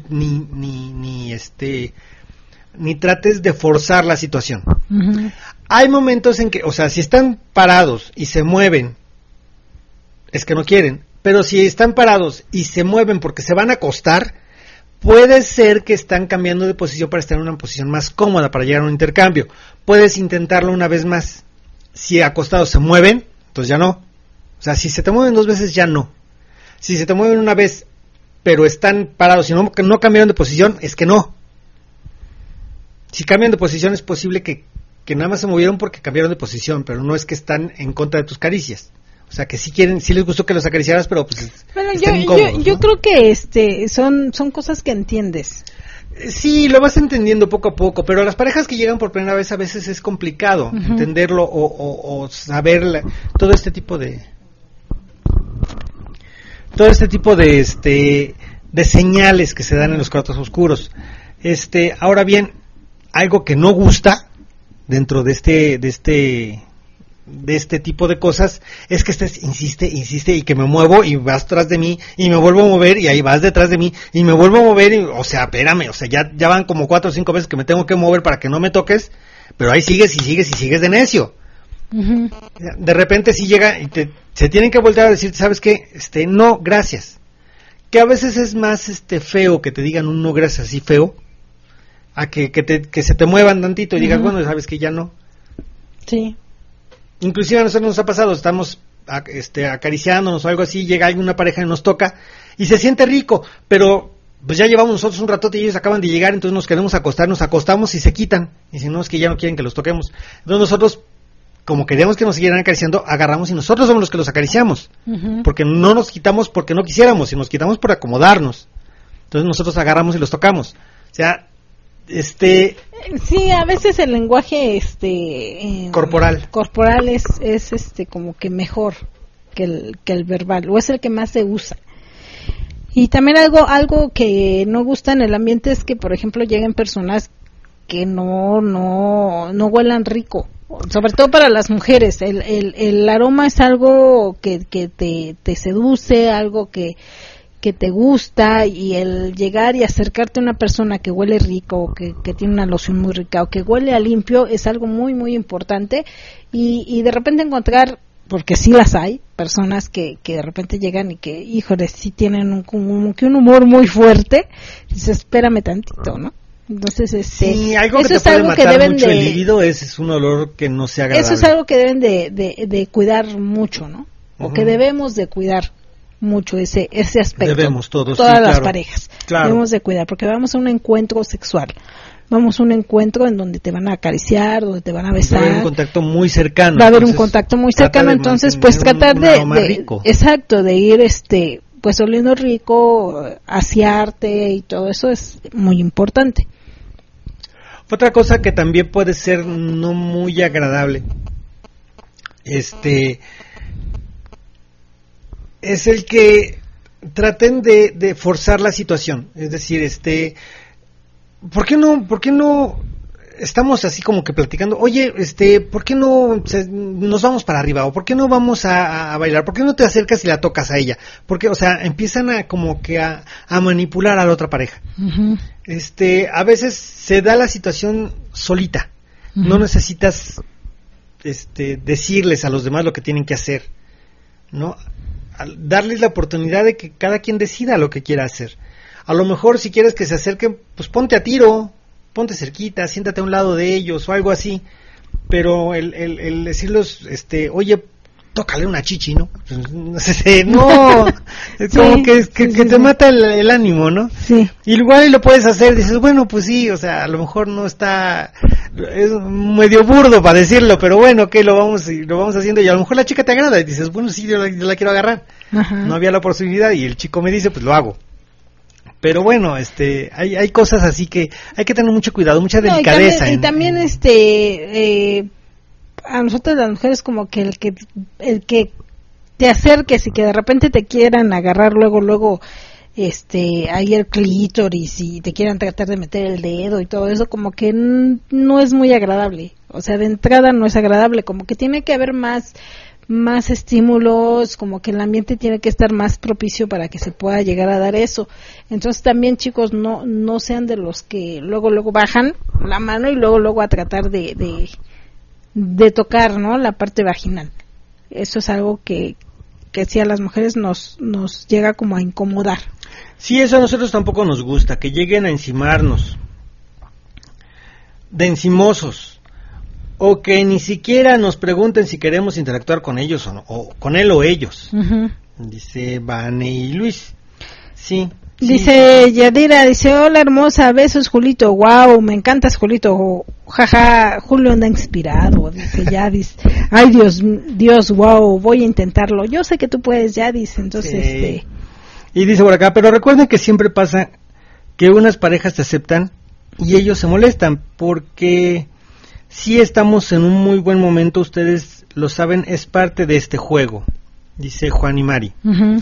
trates de forzar la situación. Hay momentos en que, o sea, si están parados y se mueven, es que no quieren, pero si están parados y se mueven porque se van a acostar, puede ser que están cambiando de posición para estar en una posición más cómoda para llegar a un intercambio. Puedes intentarlo una vez más. Si acostados se mueven, entonces ya no. O sea, si se te mueven 2 veces, ya no. Si se te mueven una vez, pero están parados y no cambiaron de posición, es que no. Si cambian de posición es posible que nada más se movieron porque cambiaron de posición, pero no es que están en contra de tus caricias. O sea, que sí les gustó que los acariciaras, pero pues bueno, yo creo que son cosas que entiendes. Sí, lo vas entendiendo poco a poco, pero las parejas que llegan por primera vez a veces es complicado entenderlo o saber todo este tipo de señales que se dan en los cuartos oscuros. Ahora bien, algo que no gusta dentro de este tipo de cosas es que insiste y que me muevo y vas tras de mí y me vuelvo a mover y ahí vas detrás de mí y me vuelvo a mover o sea, espérame, o sea, ya van como 4 o 5 veces que me tengo que mover para que no me toques, pero ahí sigues de necio. De repente sí llega y se tienen que voltear a decir, ¿sabes qué? No, gracias. Que a veces es más feo que te digan un no gracias así feo a que se te muevan tantito y digas, bueno, sabes que ya no. Sí. Inclusive a nosotros nos ha pasado, estamos acariciándonos o algo así, llega alguna pareja y nos toca y se siente rico, pero pues ya llevamos nosotros un ratote y ellos acaban de llegar, entonces nos queremos acostar, nos acostamos y se quitan, y si no es que ya no quieren que los toquemos. Entonces nosotros, como queríamos que nos siguieran acariciando, agarramos y nosotros somos los que los acariciamos, porque no nos quitamos porque no quisiéramos, sino nos quitamos por acomodarnos. Entonces nosotros agarramos y los tocamos. O sea, sí, a veces el lenguaje corporal es como que mejor que el verbal, o es el que más se usa. Y también algo que no gusta en el ambiente es que, por ejemplo, lleguen personas que no huelan rico, sobre todo para las mujeres. El aroma es algo que te seduce, algo que te gusta, y el llegar y acercarte a una persona que huele rico, o que tiene una loción muy rica, o que huele a limpio, es algo muy muy importante. Y de repente encontrar, porque sí las hay, personas que de repente llegan y que, híjole, sí tienen como que un humor muy fuerte, dices, espérame tantito, ¿no? Entonces, sí, algo eso que te es puede algo matar que deben mucho de, el libido es un olor que no sea agradable. eso es algo que deben de cuidar mucho, ¿no? O que debemos de cuidar mucho ese aspecto. Debemos todas las parejas. Claro. Debemos de cuidar, porque vamos a un encuentro sexual. Vamos a un encuentro en donde te van a acariciar, donde te van a besar. Va a haber un contacto muy cercano. Va a haber un contacto muy cercano, entonces pues tratar exacto, de ir pues oliendo rico, asearte y todo eso es muy importante. Otra cosa que también puede ser no muy agradable, es el que traten de forzar la situación, es decir, ¿por qué no estamos así como que platicando? Oye, ¿por qué no nos vamos para arriba? ¿O por qué no vamos a bailar? ¿Por qué no te acercas y la tocas a ella? Porque, o sea, empiezan a manipular a la otra pareja. A veces se da la situación solita. No necesitas decirles a los demás lo que tienen que hacer, ¿no? Darles la oportunidad de que cada quien decida lo que quiera hacer. A lo mejor si quieres que se acerquen, pues ponte a tiro, ponte cerquita, siéntate a un lado de ellos o algo así, pero el decirlos, oye, tócale una chichi, ¿no? No, es como que te mata el ánimo, ¿no? Sí. Y igual lo puedes hacer, dices, bueno, pues sí, o sea, a lo mejor no está, es medio burdo para decirlo, pero bueno, que lo vamos haciendo, y a lo mejor la chica te agrada y dices, bueno, sí, yo la quiero agarrar. Ajá. No había la posibilidad y el chico me dice, pues lo hago. Pero bueno, hay cosas así que hay que tener mucho cuidado, mucha delicadeza. Y también a nosotros las mujeres como que el que te acerques y que de repente te quieran agarrar luego ahí el clítoris y te quieran tratar de meter el dedo y todo eso, como que no es muy agradable. O sea, de entrada no es agradable, como que tiene que haber más estímulos, como que el ambiente tiene que estar más propicio para que se pueda llegar a dar eso. Entonces también, chicos, no sean de los que luego bajan la mano y luego a tratar de tocar, ¿no?, la parte vaginal. Eso es algo que sí a las mujeres nos llega como a incomodar. Sí, eso a nosotros tampoco nos gusta, que lleguen a encimarnos, de encimosos, o que ni siquiera nos pregunten si queremos interactuar con ellos o no, o con él o ellos. Uh-huh. Dice Vane y Luis. Sí. Dice Yadira, dice, hola hermosa, besos Julito, wow, me encantas Julito, jaja, Julio anda inspirado, dice Yadis, ay Dios, wow, voy a intentarlo, yo sé que tú puedes, Yadis, entonces sí. Y dice por acá, pero recuerden que siempre pasa que unas parejas te aceptan y ellos se molestan porque si estamos en un muy buen momento, ustedes lo saben, es parte de este juego, dice Juan y Mari. Uh-huh.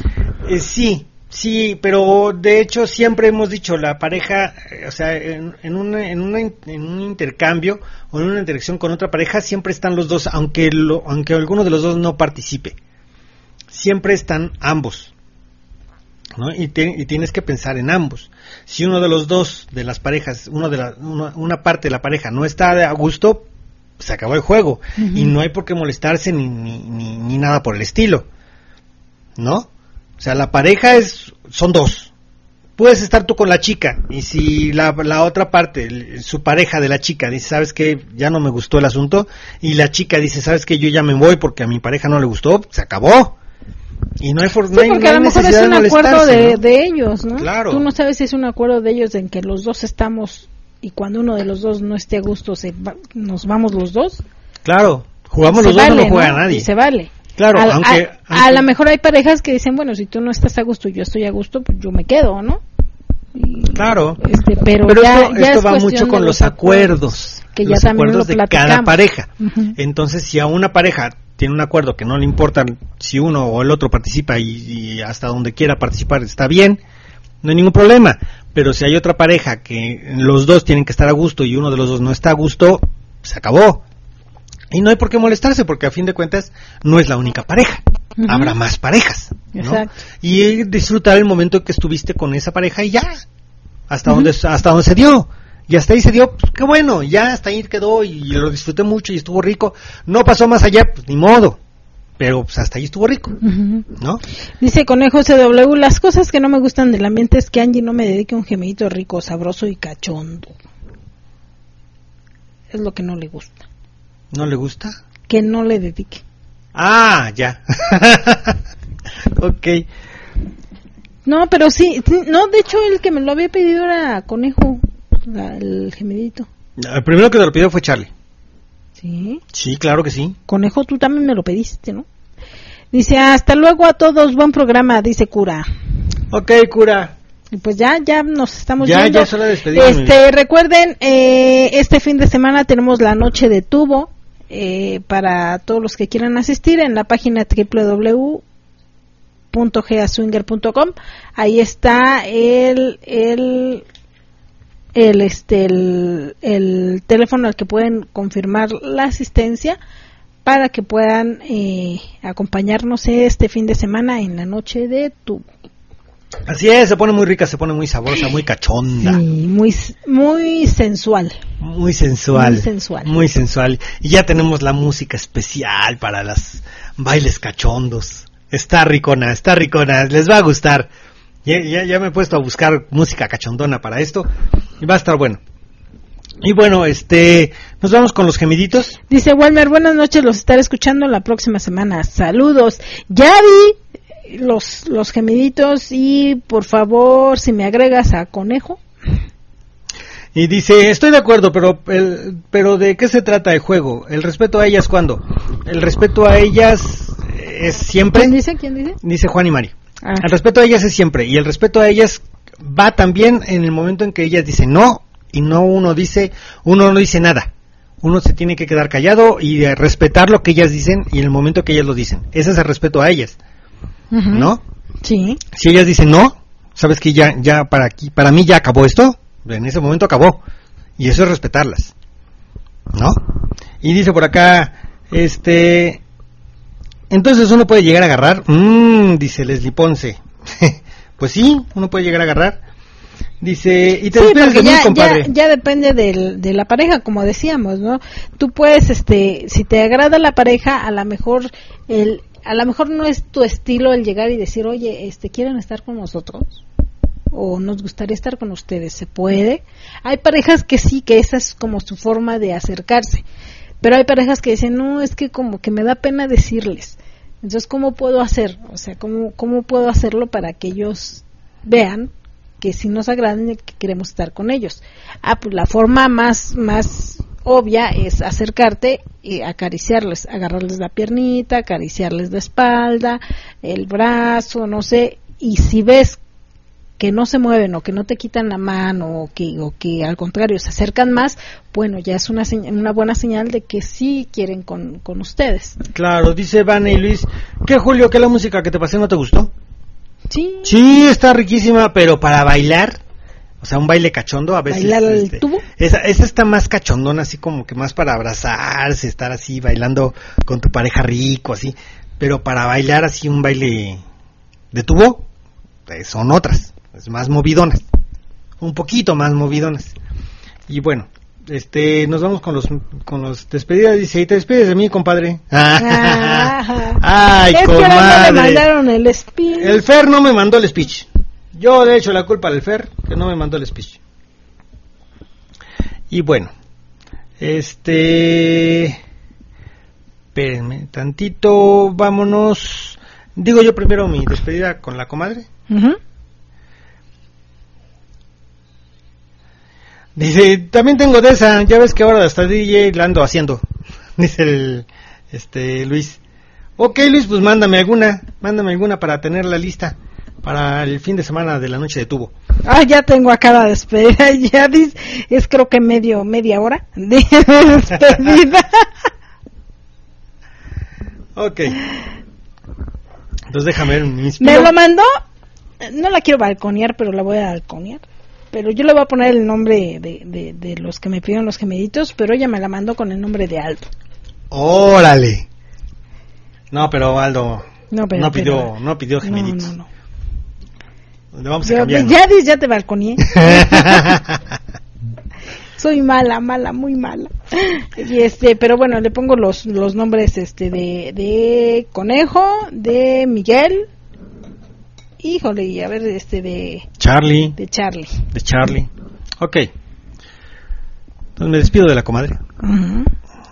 Sí, pero de hecho siempre hemos dicho, la pareja, o sea, en un intercambio o en una interacción con otra pareja siempre están los dos, aunque alguno de los dos no participe. Siempre están ambos, ¿no? Y tienes que pensar en ambos. Si uno de los dos de las parejas, una parte de la pareja no está a gusto, se acabó el juego. Uh-huh. Y no hay por qué molestarse ni nada por el estilo, ¿no? O sea, la pareja son dos. Puedes estar tú con la chica y si la otra parte, su pareja de la chica dice, ¿sabes qué? Ya no me gustó el asunto, y la chica dice, ¿sabes qué? Yo ya me voy porque a mi pareja no le gustó, se acabó. Y no hay porque a lo mejor es un acuerdo de ellos, ¿no? Claro. Tú no sabes si es un acuerdo de ellos en que los dos estamos y cuando uno de los dos no esté a gusto nos vamos los dos. Claro, jugamos los dos, no juega nadie. Y se vale. Claro, aunque a lo mejor hay parejas que dicen, bueno, si tú no estás a gusto y yo estoy a gusto, pues yo me quedo, ¿no? Claro, pero esto va mucho con los acuerdos, que los ya también acuerdos lo de cada pareja. Uh-huh. Entonces, si a una pareja tiene un acuerdo que no le importa si uno o el otro participa y hasta donde quiera participar está bien, no hay ningún problema. Pero si hay otra pareja que los dos tienen que estar a gusto y uno de los dos no está a gusto, se acabó. Y no hay por qué molestarse, porque a fin de cuentas no es la única pareja. Uh-huh. Habrá más parejas, ¿no? Exacto. Y disfrutar el momento que estuviste con esa pareja y ya, hasta donde se dio. Y hasta ahí se dio, pues qué bueno, ya hasta ahí quedó y lo disfruté mucho y estuvo rico. No pasó más allá, pues ni modo. Pero pues hasta ahí estuvo rico, uh-huh, ¿no? Dice Conejo CW, las cosas que no me gustan del ambiente es que Angie no me dedique un gemidito rico, sabroso y cachondo. Es lo que no le gusta. ¿No le gusta? Que no le dedique. Ah, ya. Ok. No, pero sí, no, de hecho el que me lo había pedido era Conejo, el gemidito. El primero que te lo pidió fue Charlie. ¿Sí? Sí, claro que sí. Conejo, tú también me lo pediste, ¿no? Dice, hasta luego a todos, buen programa, dice Cura. Ok, Cura. Y pues ya nos estamos yendo. Ya es hora de despedirnos. Recuerden, este fin de semana tenemos la noche de tubo, para todos los que quieran asistir en la página www.geaswinger.com. Ahí está el teléfono al que pueden confirmar la asistencia para que puedan acompañarnos este fin de semana en la noche de tubo. Así es, se pone muy rica, se pone muy sabrosa, muy cachonda. Sí, muy sensual. Muy sensual. Y ya tenemos la música especial para los bailes cachondos. Está ricona, les va a gustar. Ya me he puesto a buscar música cachondona para esto y va a estar bueno. Y bueno, nos vamos con los gemiditos. Dice Walmer, buenas noches, los estaré escuchando la próxima semana. Saludos. Ya vi los gemiditos y por favor, si me agregas a Conejo. Y dice, estoy de acuerdo, pero ¿de qué se trata el juego? ¿El respeto a ellas cuándo? El respeto a ellas es siempre. ¿Quién dice? Dice Juan y Mari. El respeto a ellas es siempre, y el respeto a ellas va también en el momento en que ellas dicen no, y uno no dice nada. Uno se tiene que quedar callado y respetar lo que ellas dicen y en el momento que ellas lo dicen. Ese es el respeto a ellas, uh-huh, ¿no? Sí. Si ellas dicen no, sabes que ya para mí ya acabó esto, en ese momento acabó, y eso es respetarlas, ¿no? Y dice por acá, entonces uno puede llegar a agarrar, dice Leslie Ponce. Pues sí, uno puede llegar a agarrar. Dice, y te despides de mí, compadre. Ya depende de la pareja, como decíamos, ¿no? Tú puedes, si te agrada la pareja, a lo mejor no es tu estilo el llegar y decir, oye, ¿quieren estar con nosotros? O nos gustaría estar con ustedes, ¿se puede? Hay parejas que sí, que esa es como su forma de acercarse. Pero hay parejas que dicen, no, es que como que me da pena decirles. Entonces, ¿cómo puedo hacer? O sea, ¿cómo puedo hacerlo para que ellos vean que si nos agradan, que queremos estar con ellos? Pues la forma más obvia es acercarte y acariciarles, agarrarles la piernita, acariciarles la espalda, el brazo, no sé. Y si ves que no se mueven o que no te quitan la mano o que al contrario se acercan más, bueno, ya es una buena señal de que sí quieren con ustedes. Claro, dice Vane y Luis, ¿qué, Julio, que la música que te pasé no te gustó? Sí. Sí, está riquísima, pero para bailar, o sea, un baile cachondo a veces. ¿Bailar el tubo? Esa está más cachondona, así como que más para abrazarse, estar así bailando con tu pareja rico, así. Pero para bailar así un baile de tubo, son otras, es más movidonas, un poquito más movidonas. Y bueno, nos vamos con los despedidas. Dice, ¿y te despides de mí, compadre? Ay, es comadre. Que no me mandaron el speech. El Fer no me mandó el speech. Yo le echo la culpa al Fer, que no me mandó el speech. Y bueno, espérenme tantito, vámonos. Digo yo primero mi despedida con la comadre. Uh-huh. Dice, también tengo de esa, ya ves que ahora hasta DJ la ando haciendo. Dice Luis. Ok, Luis, pues mándame alguna para tenerla lista para el fin de semana de la noche de tubo. Ya tengo acá la despedida, ya dice, es creo que media hora de despedida. Ok. Entonces déjame ver mi inspiro. Me lo mandó, no la quiero balconear, pero la voy a balconear. Pero yo le voy a poner el nombre de los que me pidieron los gemelitos, pero ella me la mandó con el nombre de Aldo. ¡Órale! No, pero Aldo no pidió gemelitos. No. Le vamos a cambiar, ¿no? Ya te balconeé. Soy mala, muy mala. Y pero bueno, le pongo los nombres de Conejo, de Miguel. Híjole, y a ver, de Charlie. De Charlie. Ok. Entonces me despido de la comadre. Uh-huh.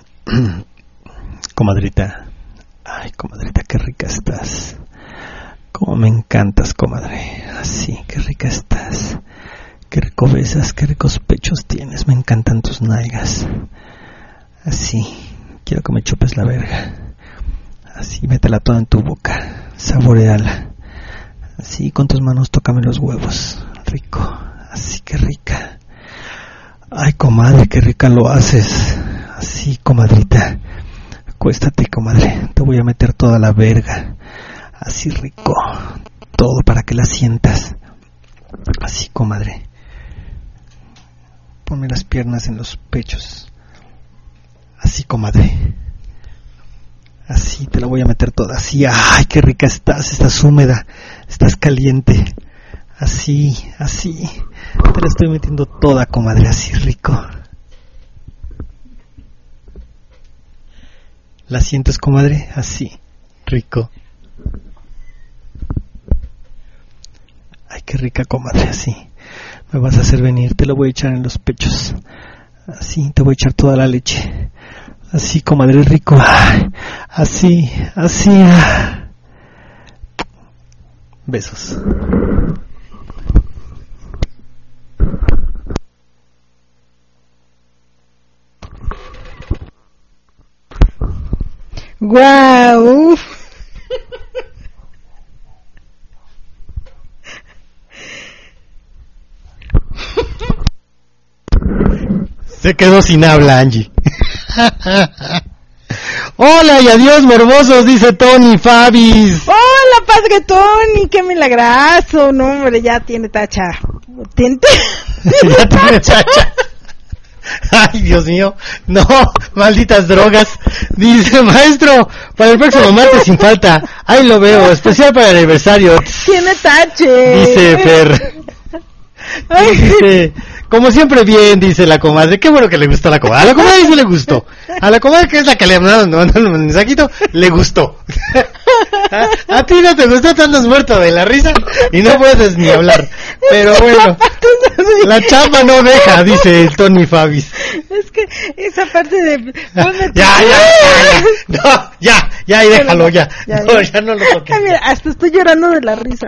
Comadrita. Ay, comadrita, qué rica estás. Cómo me encantas, comadre. Así, qué rica estás. Qué rico besas, qué ricos pechos tienes. Me encantan tus nalgas. Así, quiero que me chupes la verga. Así, métela toda en tu boca. Saboreala. Así, con tus manos tócame los huevos. Rico. Así, qué rica. Ay, comadre, qué rica lo haces. Así, comadrita. Acuéstate, comadre. Te voy a meter toda la verga. Así, rico. Todo para que la sientas. Así, comadre. Ponme las piernas en los pechos. Así, comadre. Así, te la voy a meter toda. Así, ay, qué rica estás. Estás húmeda. Estás caliente. Así. Te la estoy metiendo toda, comadre. Así, rico. ¿La sientes, comadre? Así, rico. Ay, qué rica, comadre. Así. Me vas a hacer venir. Te la voy a echar en los pechos. Así, te voy a echar toda la leche. Así, comadre, rico. Ay, así. Besos. ¡Guau! Se quedó sin habla, Angie. Hola y adiós, morbosos, dice Tony Fabis. Hola, padre Tony, qué milagrazo. No, hombre, ya tiene tacha. Ya tiene tacha. Ay, Dios mío, no, malditas drogas. Dice, maestro, para el próximo martes sin falta. Ahí lo veo, especial para el aniversario. Tiene tache. Dice Fer. Dice, como siempre bien, dice la comadre. Qué bueno que le gustó a la comadre. A la comadre sí le gustó. A la comadre, que es la que le mandó el mensajito, le gustó. A ti no te gustó, te andas muerto de la risa y no puedes ni hablar. Pero bueno, la chamba no deja, dice el Tony Fabis. Es que esa parte de... Ya, y déjalo, ya. No, ya no lo toques. Ay, mira, hasta estoy llorando de la risa.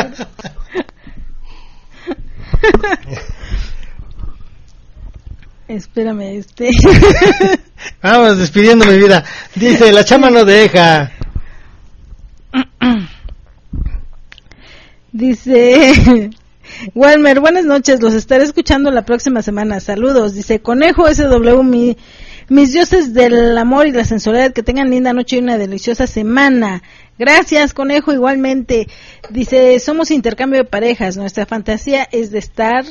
Espérame, Vamos despidiendo mi vida. Dice, la chama no deja. Dice, Walmer, buenas noches, los estaré escuchando la próxima semana. Saludos, dice Conejo SW, mis dioses del amor y la sensualidad, que tengan linda noche y una deliciosa semana. Gracias, Conejo, igualmente. Dice, somos intercambio de parejas, nuestra fantasía es de estar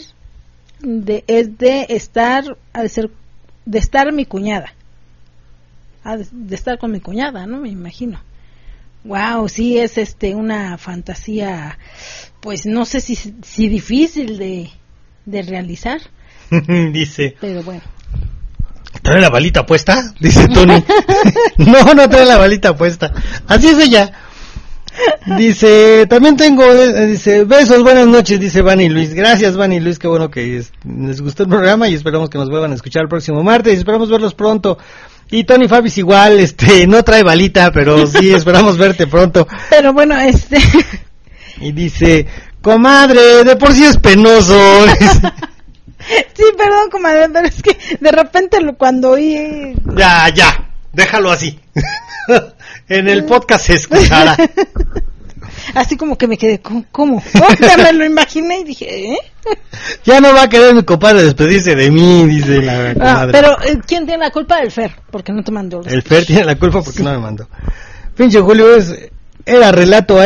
mi cuñada. De estar con mi cuñada, ¿no? Me imagino. Wow, sí, es una fantasía, pues no sé si difícil de realizar. Dice. Pero bueno. ¿Trae la balita puesta? Dice Tony. No trae la balita puesta. Así es ella. Dice, también tengo, dice, besos, buenas noches, dice Vani Luis. Gracias, Vani Luis, qué bueno que les gustó el programa y esperamos que nos vuelvan a escuchar el próximo martes y esperamos verlos pronto. Y Tony Fabis igual, no trae balita, pero sí, esperamos verte pronto. Pero bueno, Y dice, comadre, de por sí es penoso. Sí, perdón, comadre, pero es que de repente cuando oí... Ya, déjalo así. En el podcast se escuchará. Así como que me quedé, ¿cómo? Ya me lo imaginé y dije, Ya no va a querer mi compadre despedirse de mí, dice la comadre. Pero, ¿quién tiene la culpa? El Fer, porque no te mandó. El Fer tiene la culpa porque no me mandó. Pinche Julio, era relato.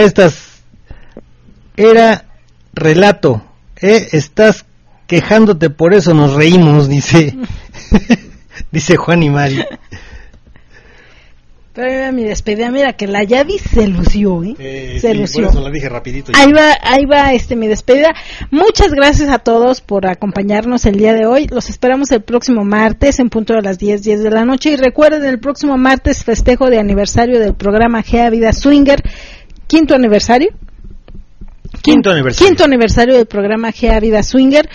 Estás quejándote, por eso nos reímos, dice. Dice Juan y Mari. Pero mira mi despedida, mira que la Yadi se lució, se lució. Por eso la dije rapidito. Ahí va mi despedida. Muchas gracias a todos por acompañarnos el día de hoy. Los esperamos el próximo martes en punto de las 10:10 de la noche. Y recuerden, el próximo martes festejo de aniversario del programa Gea Vida Swinger, quinto aniversario del programa Gea Vida Swinger.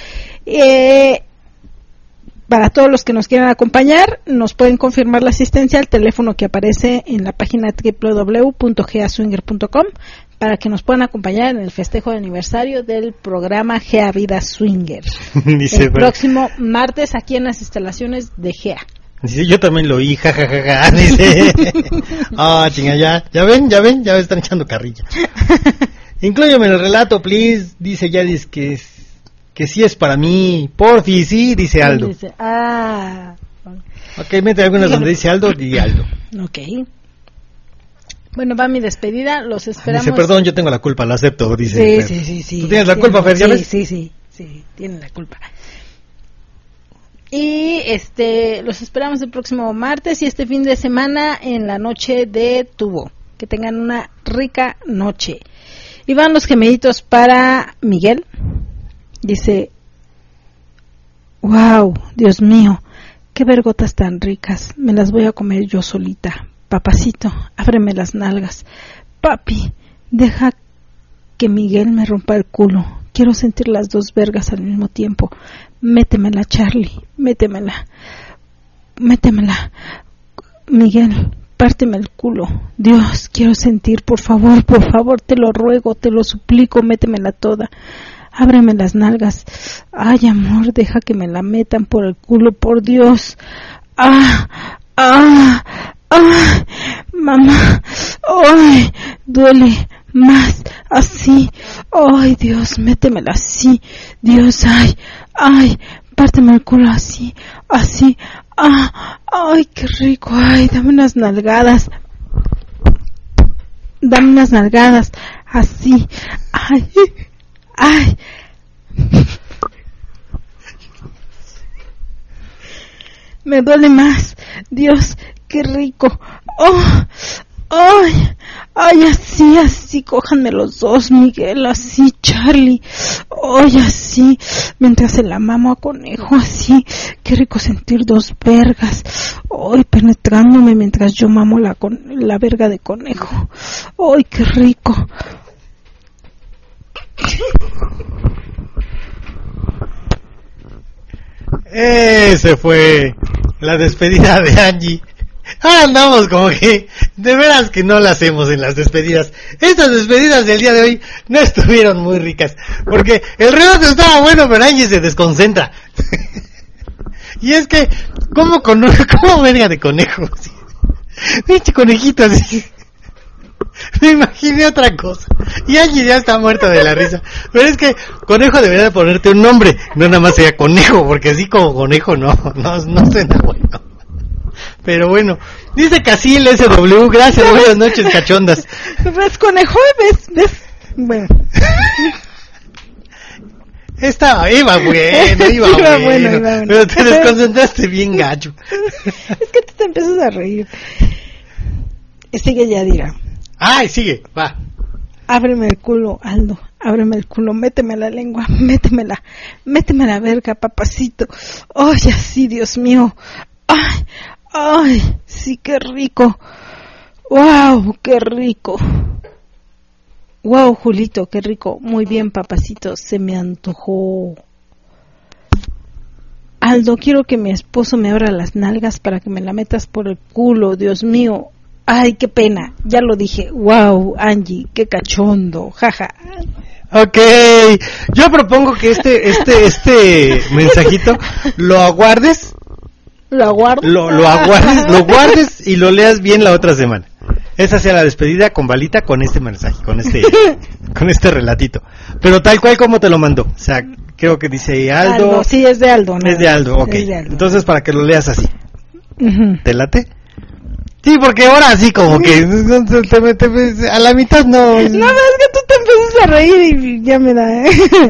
Para todos los que nos quieran acompañar, nos pueden confirmar la asistencia al teléfono que aparece en la página www.geaswinger.com para que nos puedan acompañar en el festejo de aniversario del programa Gea Vida Swinger. Dice, el próximo martes aquí en las instalaciones de Gea. Dice, yo también lo oí, jajajaja, dice. Chinga, ya están echando carrilla. Inclúyeme en el relato, please, dice Yadis que sí es para mí, porfi, sí, dice Aldo. Dice, Ok, mete algunas donde dice Aldo y Aldo. Ok. Bueno, va mi despedida, los esperamos. Dice, perdón, yo tengo la culpa, lo acepto, dice. Sí. ¿Tú tienes la culpa, Fer? ¿Ya ves? Sí, tienen la culpa. Y los esperamos el próximo martes y este fin de semana en la noche de Tubo. Que tengan una rica noche. Y van los gemelitos para Miguel. Dice, wow, Dios mío, qué vergotas tan ricas, me las voy a comer yo solita. Papacito, ábreme las nalgas. Papi, deja que Miguel me rompa el culo. Quiero sentir las dos vergas al mismo tiempo. Métemela, Charlie, métemela. Miguel, párteme el culo. Dios, quiero sentir, por favor, te lo ruego, te lo suplico, métemela toda. Ábreme las nalgas. Ay, amor, deja que me la metan por el culo, por Dios. Mamá. Ay, duele más así. Ay, Dios, métemela así. Dios, ay, párteme el culo así. Ay, qué rico. Ay, dame unas nalgadas. Así. Ay. Me duele más. Dios, qué rico. Ay, así, cójanme los dos, Miguel, así, Charlie. Ay, así, mientras se la mamo a Conejo, así. Qué rico sentir dos vergas. Ay, penetrándome mientras yo mamo la verga de Conejo. Ay, qué rico. Ese fue la despedida de Angie. Ahora andamos como que de veras que no la hacemos en las despedidas. Estas despedidas del día de hoy no estuvieron muy ricas porque el relato estaba bueno, pero Angie se desconcentra. Y es que ¿cómo verga de conejo? Pinche conejito así. Me imaginé otra cosa Y Angie ya está muerta de la risa. Pero es que Conejo debería de ponerte un nombre, no nada más sea Conejo, porque así como Conejo no suena bueno. Pero bueno, dice Casil SW, gracias, buenas noches, cachondas. ¿Ves, Conejo? ¿Ves? Bueno. Iba bueno. Pero te desconcentraste bien gacho. Es que tú te empiezas a reír. Sigue Yadira. Ay, sigue, va. Ábreme el culo, Aldo, ábreme el culo, méteme la lengua, méteme la verga, papacito. Ay, así, Dios mío. Ay, sí, qué rico. Wow, qué rico. Wow, Julito, qué rico. Muy bien, papacito, se me antojó. Aldo, quiero que mi esposo me abra las nalgas para que me la metas por el culo, Dios mío. Ay, qué pena, ya lo dije. Wow, Angie, qué cachondo, jaja. Okay, yo propongo que este mensajito lo aguardes. ¿Lo aguardo? Lo guardes y lo leas bien la otra semana. Esa sea la despedida con balita con este mensaje, con este relatito. Pero tal cual como te lo mandó. O sea, creo que dice Aldo. Sí, es de Aldo. Es de Aldo, ok. Es de Aldo. Entonces para que lo leas así. ¿Te late? Sí, porque ahora sí como que a la mitad no. No, es que tú te empiezas a reír y ya me da,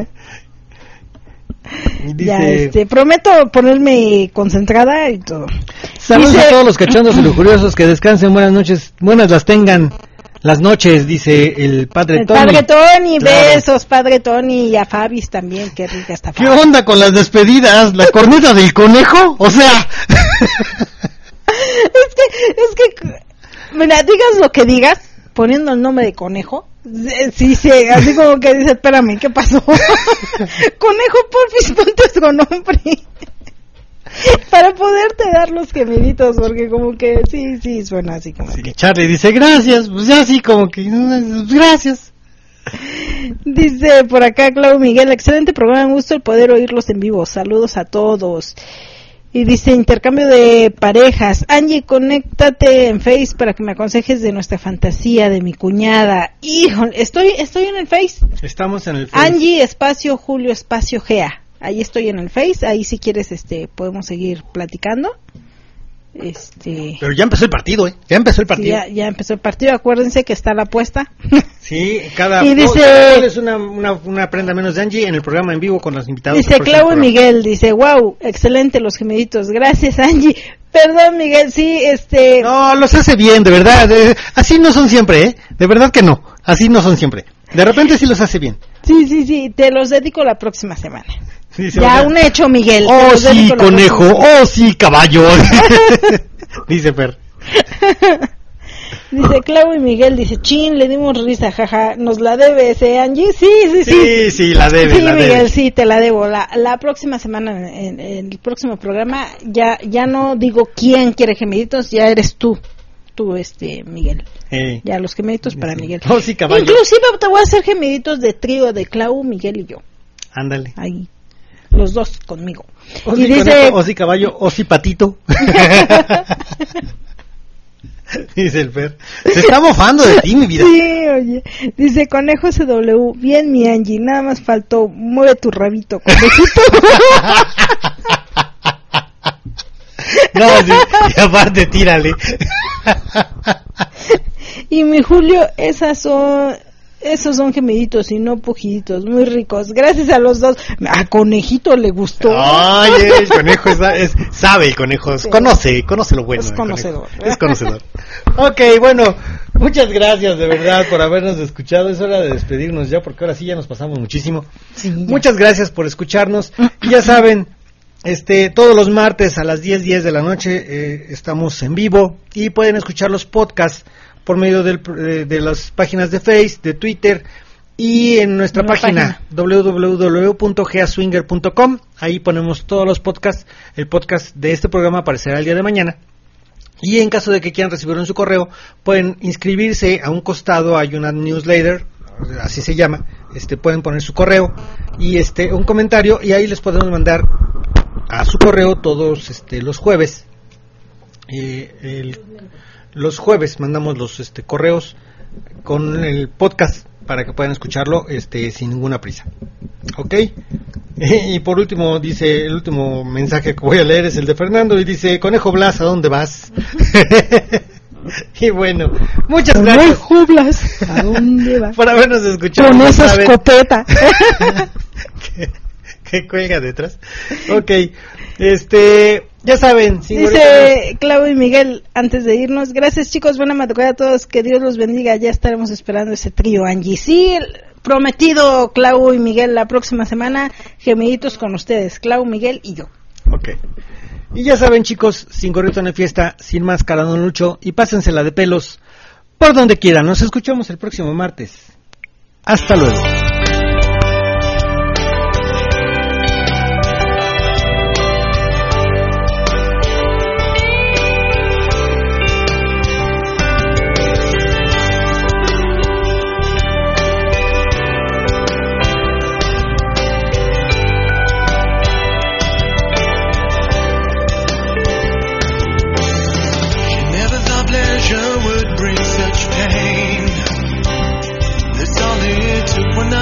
Dice, ya, prometo ponerme concentrada y todo. Saludos a todos los cachondos y lujuriosos, que descansen, buenas noches, buenas las tengan las noches, dice el padre Tony. Padre Tony, claro. Besos, padre Tony, y a Fabis también, qué rica está Fabi. ¿Qué onda con las despedidas? ¿La corneta del conejo? O sea... es que, mira, digas lo que digas, poniendo el nombre de Conejo, sí, así como que dice, espérame, ¿qué pasó? Conejo, porfis, ponte otro nombre. Para poderte dar los gemiditos, porque como que sí, suena así como sí, que... Charlie dice, gracias, pues ya así como que, gracias. Dice por acá Clau Miguel, excelente programa, un gusto el poder oírlos en vivo, saludos a todos. Y dice, intercambio de parejas. Angie, conéctate en Face para que me aconsejes de nuestra fantasía, de mi cuñada. Híjole, estoy en el Face. Estamos en el Face. Angie, espacio, Julio, espacio, Gea. Ahí estoy en el Face. Ahí si quieres, podemos seguir platicando. Pero ya empezó el partido, Ya empezó el partido. Sí, ya empezó el partido. Acuérdense que está la apuesta. Sí, cada y dice, es una prenda menos de Angie en el programa en vivo con los invitados. Dice Clau Miguel, dice, wow, excelente los gemiditos. Gracias, Angie. Perdón, Miguel, sí, No, los hace bien, de verdad. Así no son siempre, De verdad que no. Así no son siempre. De repente sí los hace bien. Sí, te los dedico la próxima semana. Sí, ya, un hecho, Miguel. Oh, sí, conejo. Oh, sí, caballo. Dice Per. Dice Clau y Miguel, dice, chin, le dimos risa, jaja, ¿nos la debes, Angie? Sí, la debe. Sí, Miguel, sí, te la debo. La próxima semana, en el próximo programa, ya no digo quién quiere gemiditos, ya eres tú, Miguel. Ya, los gemiditos para Miguel. Oh, sí, caballo. Inclusive te voy a hacer gemiditos de trío de Clau, Miguel y yo. Ándale. Ahí, los dos conmigo. O y sí, dice, conejo, o sí, caballo, o sí, patito. Dice el Fer. Se está mofando de ti, mi vida. Sí, oye. Dice Conejo SW, bien mi Angie, nada más faltó, mueve tu rabito, conejito. No, sí, y aparte tírale. Y mi Julio, esos son gemiditos y no pujiditos, muy ricos. Gracias a los dos. A Conejito le gustó. Oye, el conejo sabe, el conejo sí. conoce lo bueno. Es conocedor. Es conocedor. Ok, bueno, muchas gracias de verdad por habernos escuchado. Es hora de despedirnos ya, porque ahora sí ya nos pasamos muchísimo. Sí, muchas gracias por escucharnos. Ya saben, todos los martes a las 10:10 de la noche estamos en vivo y pueden escuchar los podcasts por medio de las páginas de Face, de Twitter y en nuestra página www.geaswinger.com. Ahí ponemos todos los podcasts. El podcast de este programa aparecerá el día de mañana. Y en caso de que quieran recibirlo en su correo, pueden inscribirse. A un costado hay una newsletter, así se llama. Pueden poner su correo y un comentario, y ahí les podemos mandar a su correo todos los jueves. Los jueves mandamos los correos con el podcast para que puedan escucharlo sin ninguna prisa. ¿Ok? Y por último, dice, el último mensaje que voy a leer es el de Fernando, y dice: Conejo Blas, ¿a dónde vas? Y bueno, muchas gracias. Conejo Blas, ¿a dónde vas? Por habernos escuchado. Con esa escopeta. que cuelga detrás. Ok, ya saben. Dice Clau y Miguel, antes de irnos: gracias, chicos, buena madrugada a todos, que Dios los bendiga. Ya estaremos esperando ese trío, Angie. Sí, prometido, Clau y Miguel, la próxima semana, gemiditos con ustedes, Clau, Miguel y yo. Ok. Y ya saben, chicos, sin gorrito no hay fiesta, sin máscara no lucho, y pásensela de pelos por donde quieran. Nos escuchamos el próximo martes. Hasta luego. Would bring such pain. That's all it took when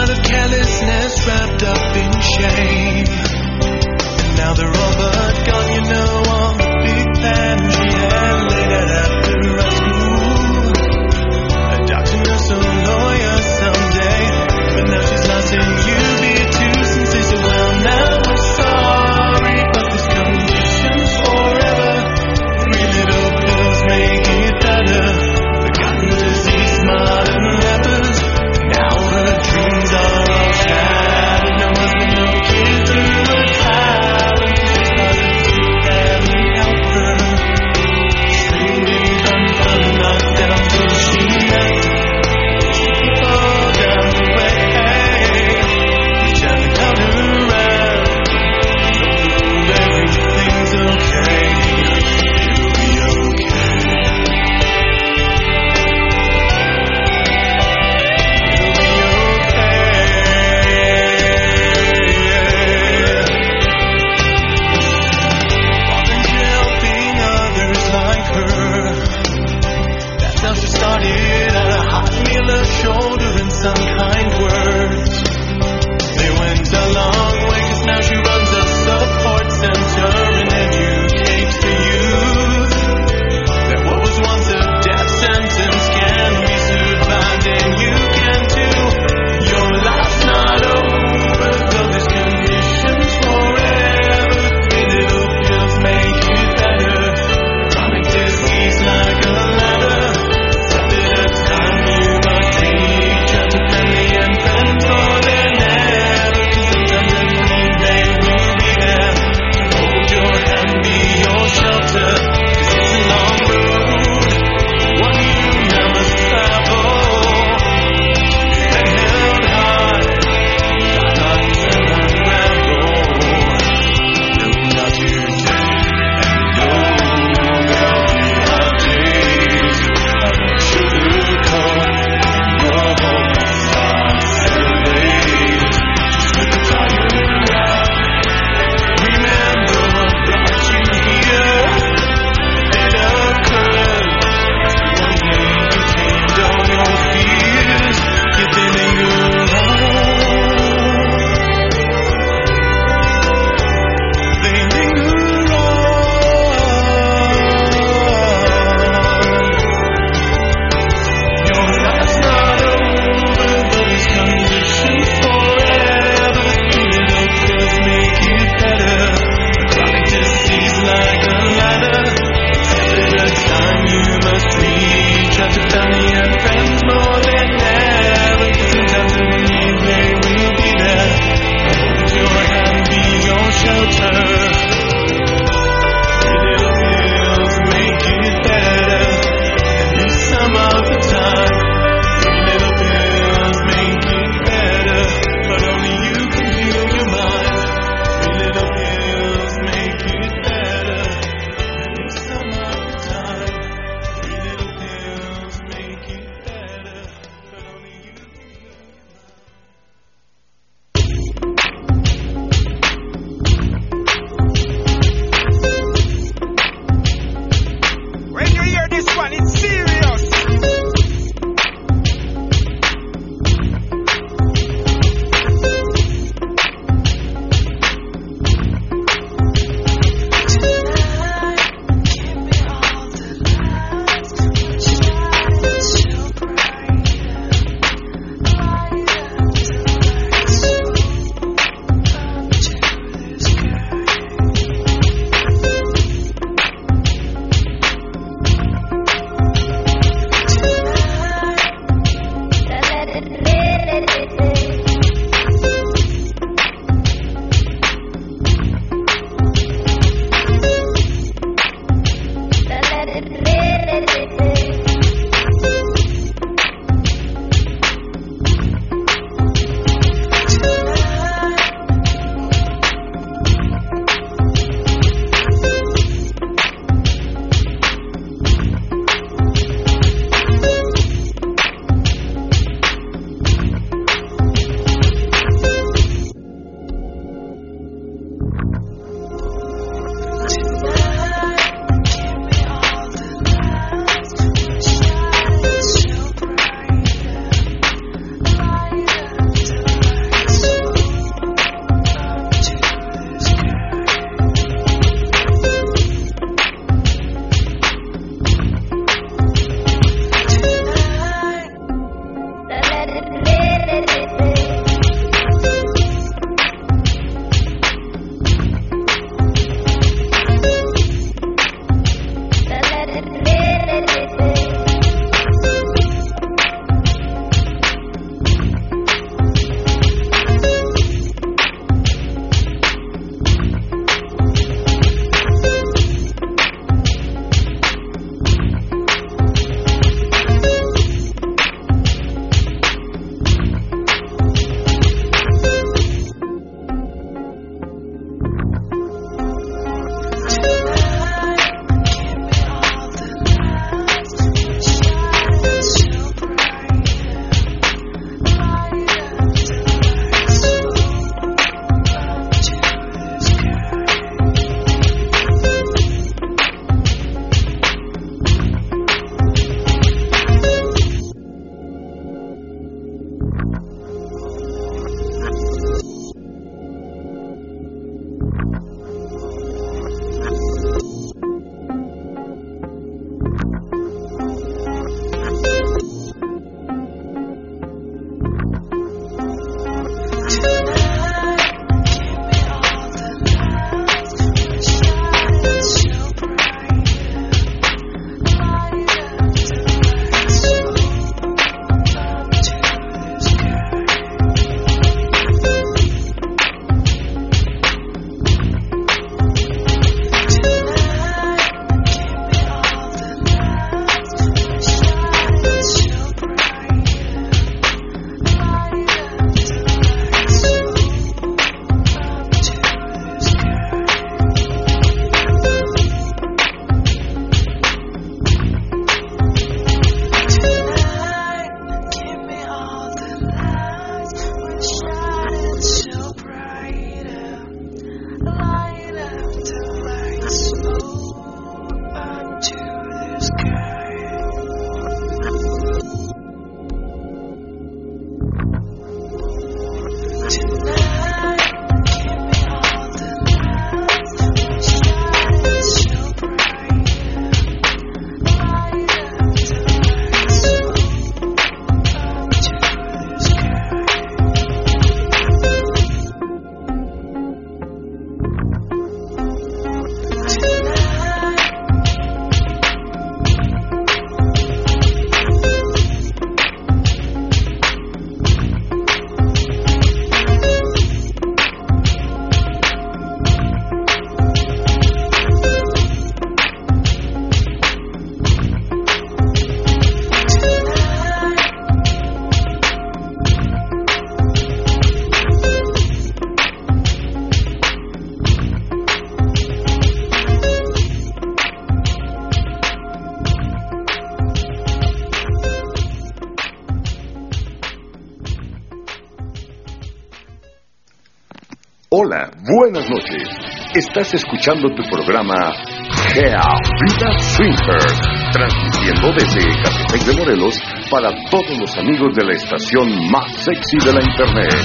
Hola, buenas noches. Estás escuchando tu programa Gea Vida Swinger, transmitiendo desde Catepec de Morelos para todos los amigos de la estación más sexy de la internet,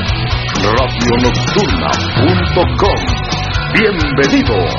radionocturna.com. ¡Bienvenidos!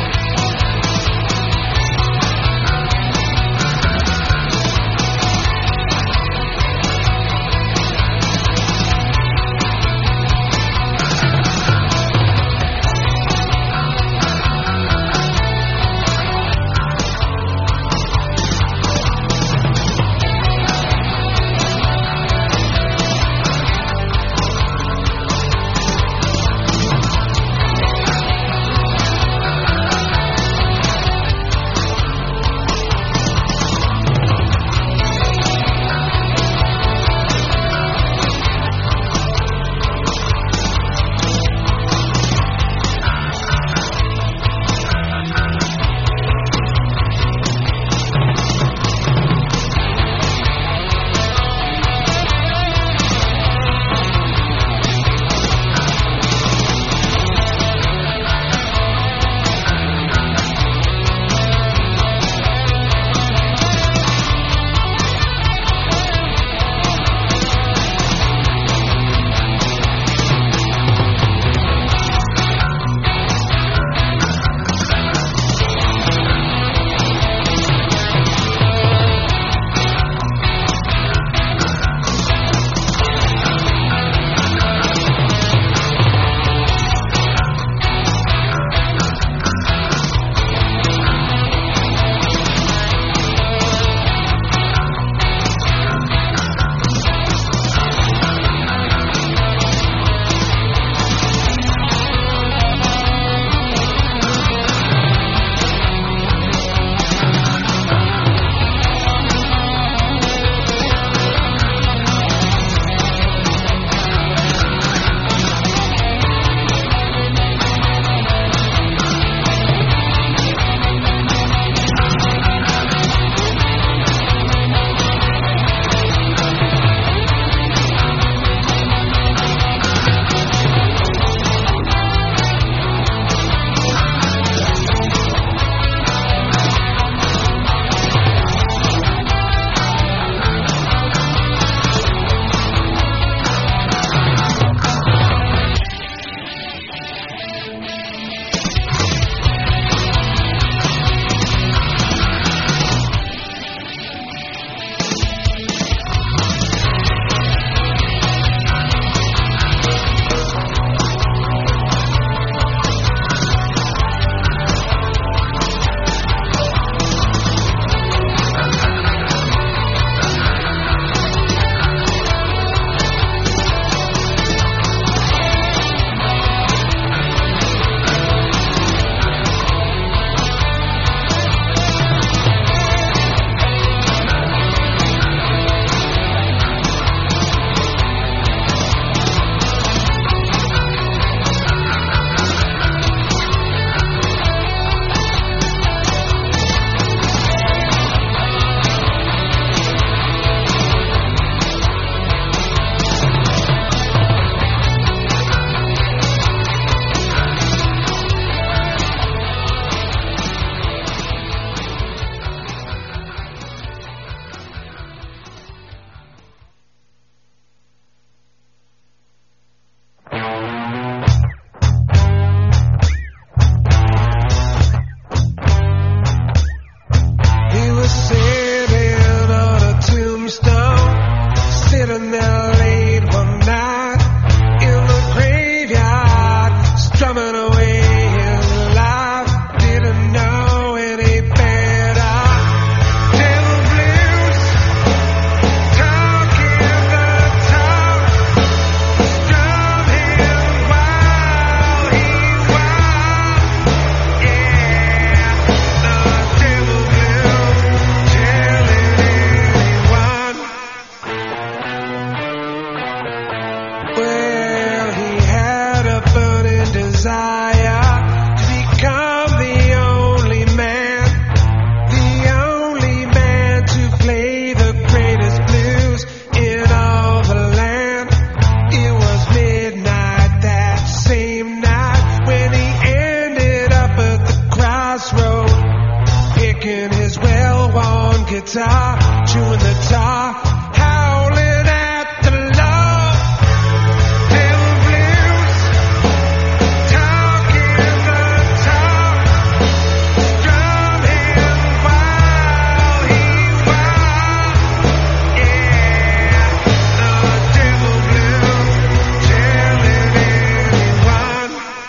guitar, chewing the tar, howling at the love. Devil blues, talking the talk, strumming while he walks. Yeah, the devil blues, telling anyone.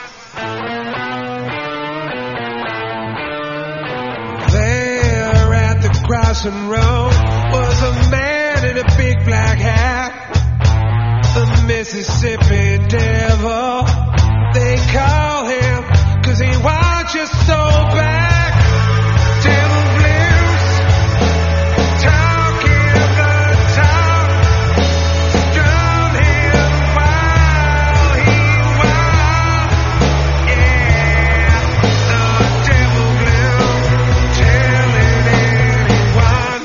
There at the crossing road was a man in a big black hat, the Mississippi Devil. They call him 'cause he wants you so back. Devil blues, talking the talk, strumming while he walks. Yeah, the devil blues, telling anyone.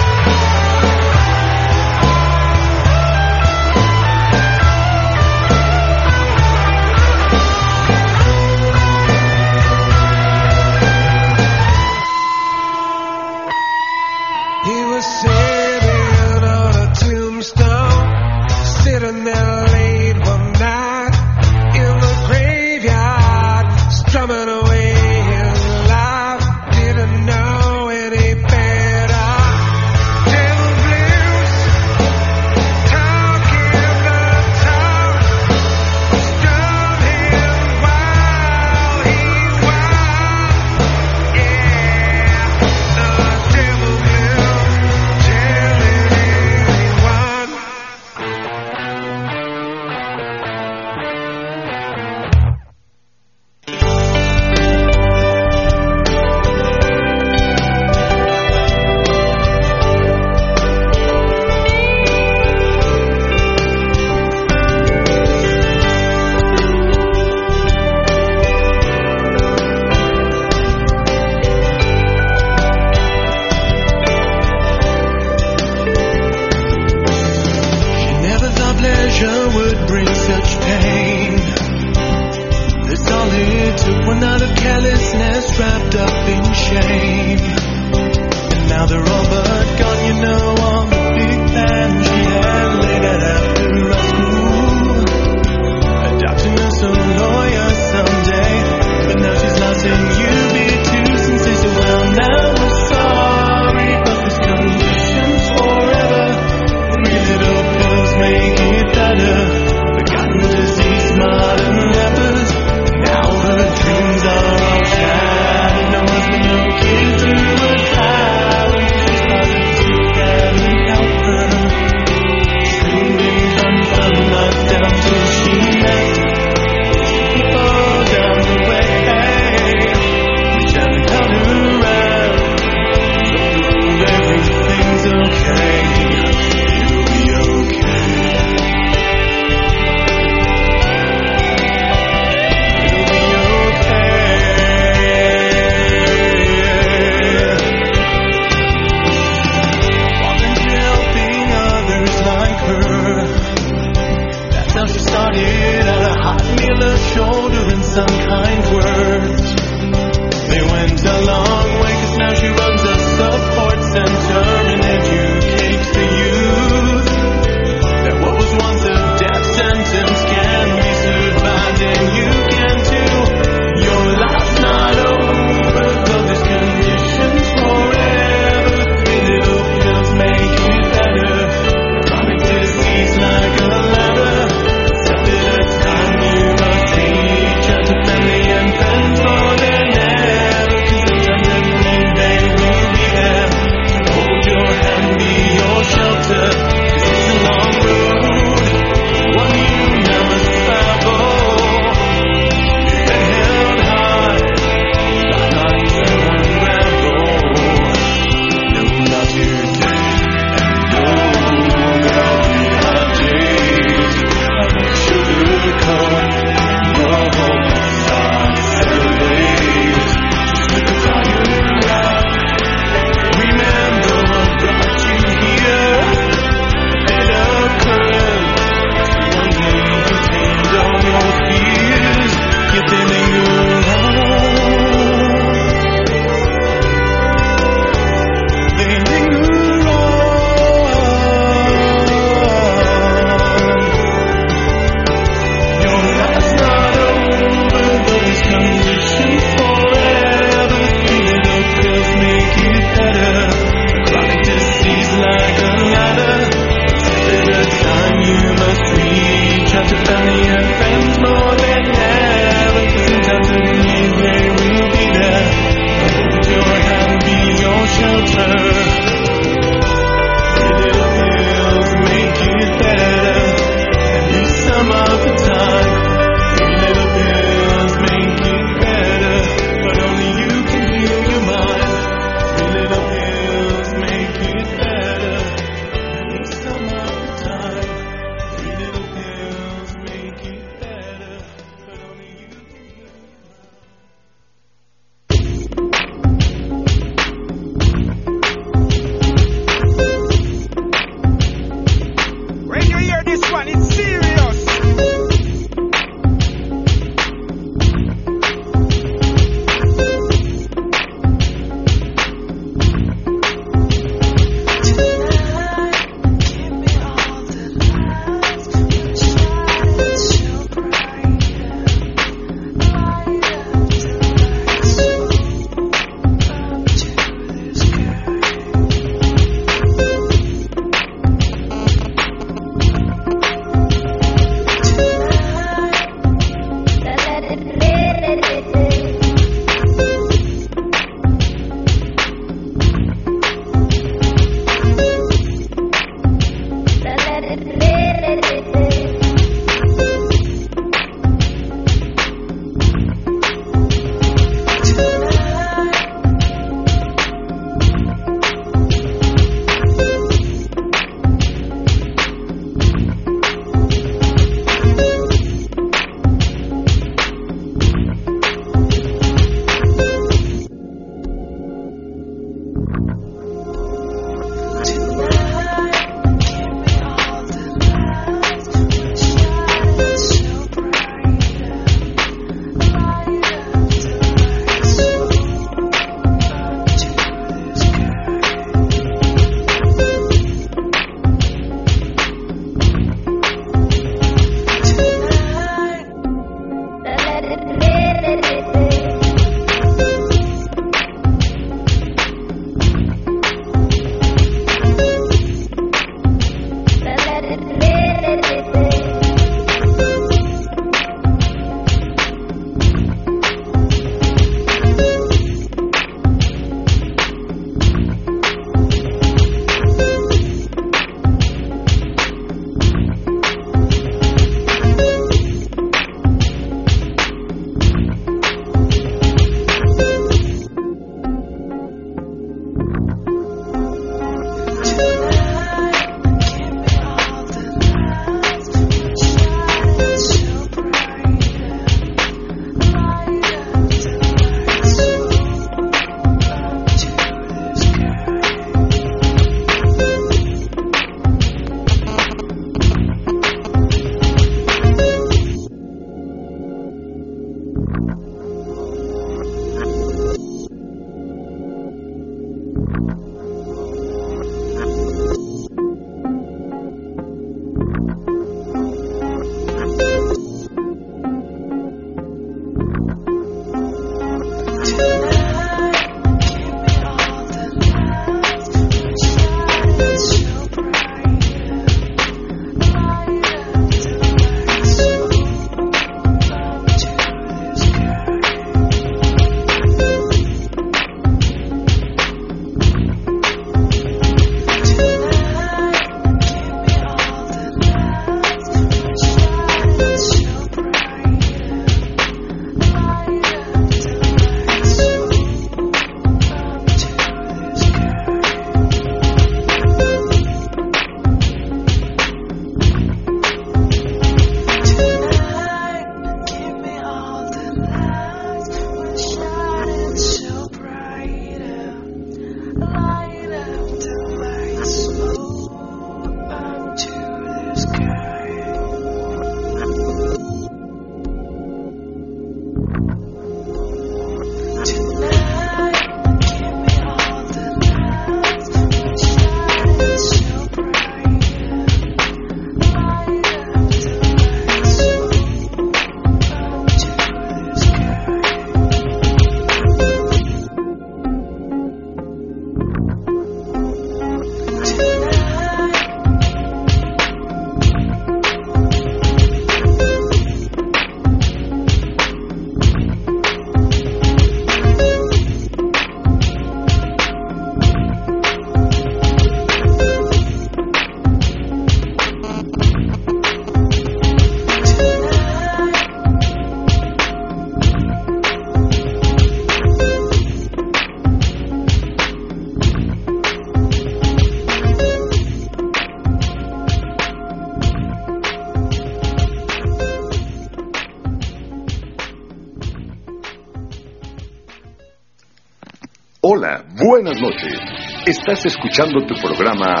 Hola, buenas noches. Estás escuchando tu programa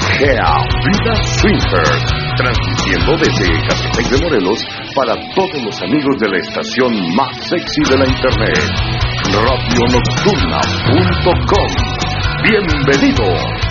Gea Vida Swinger, transmitiendo desde Catepec de Morelos para todos los amigos de la estación más sexy de la internet, radionocturna.com. ¡Bienvenidos!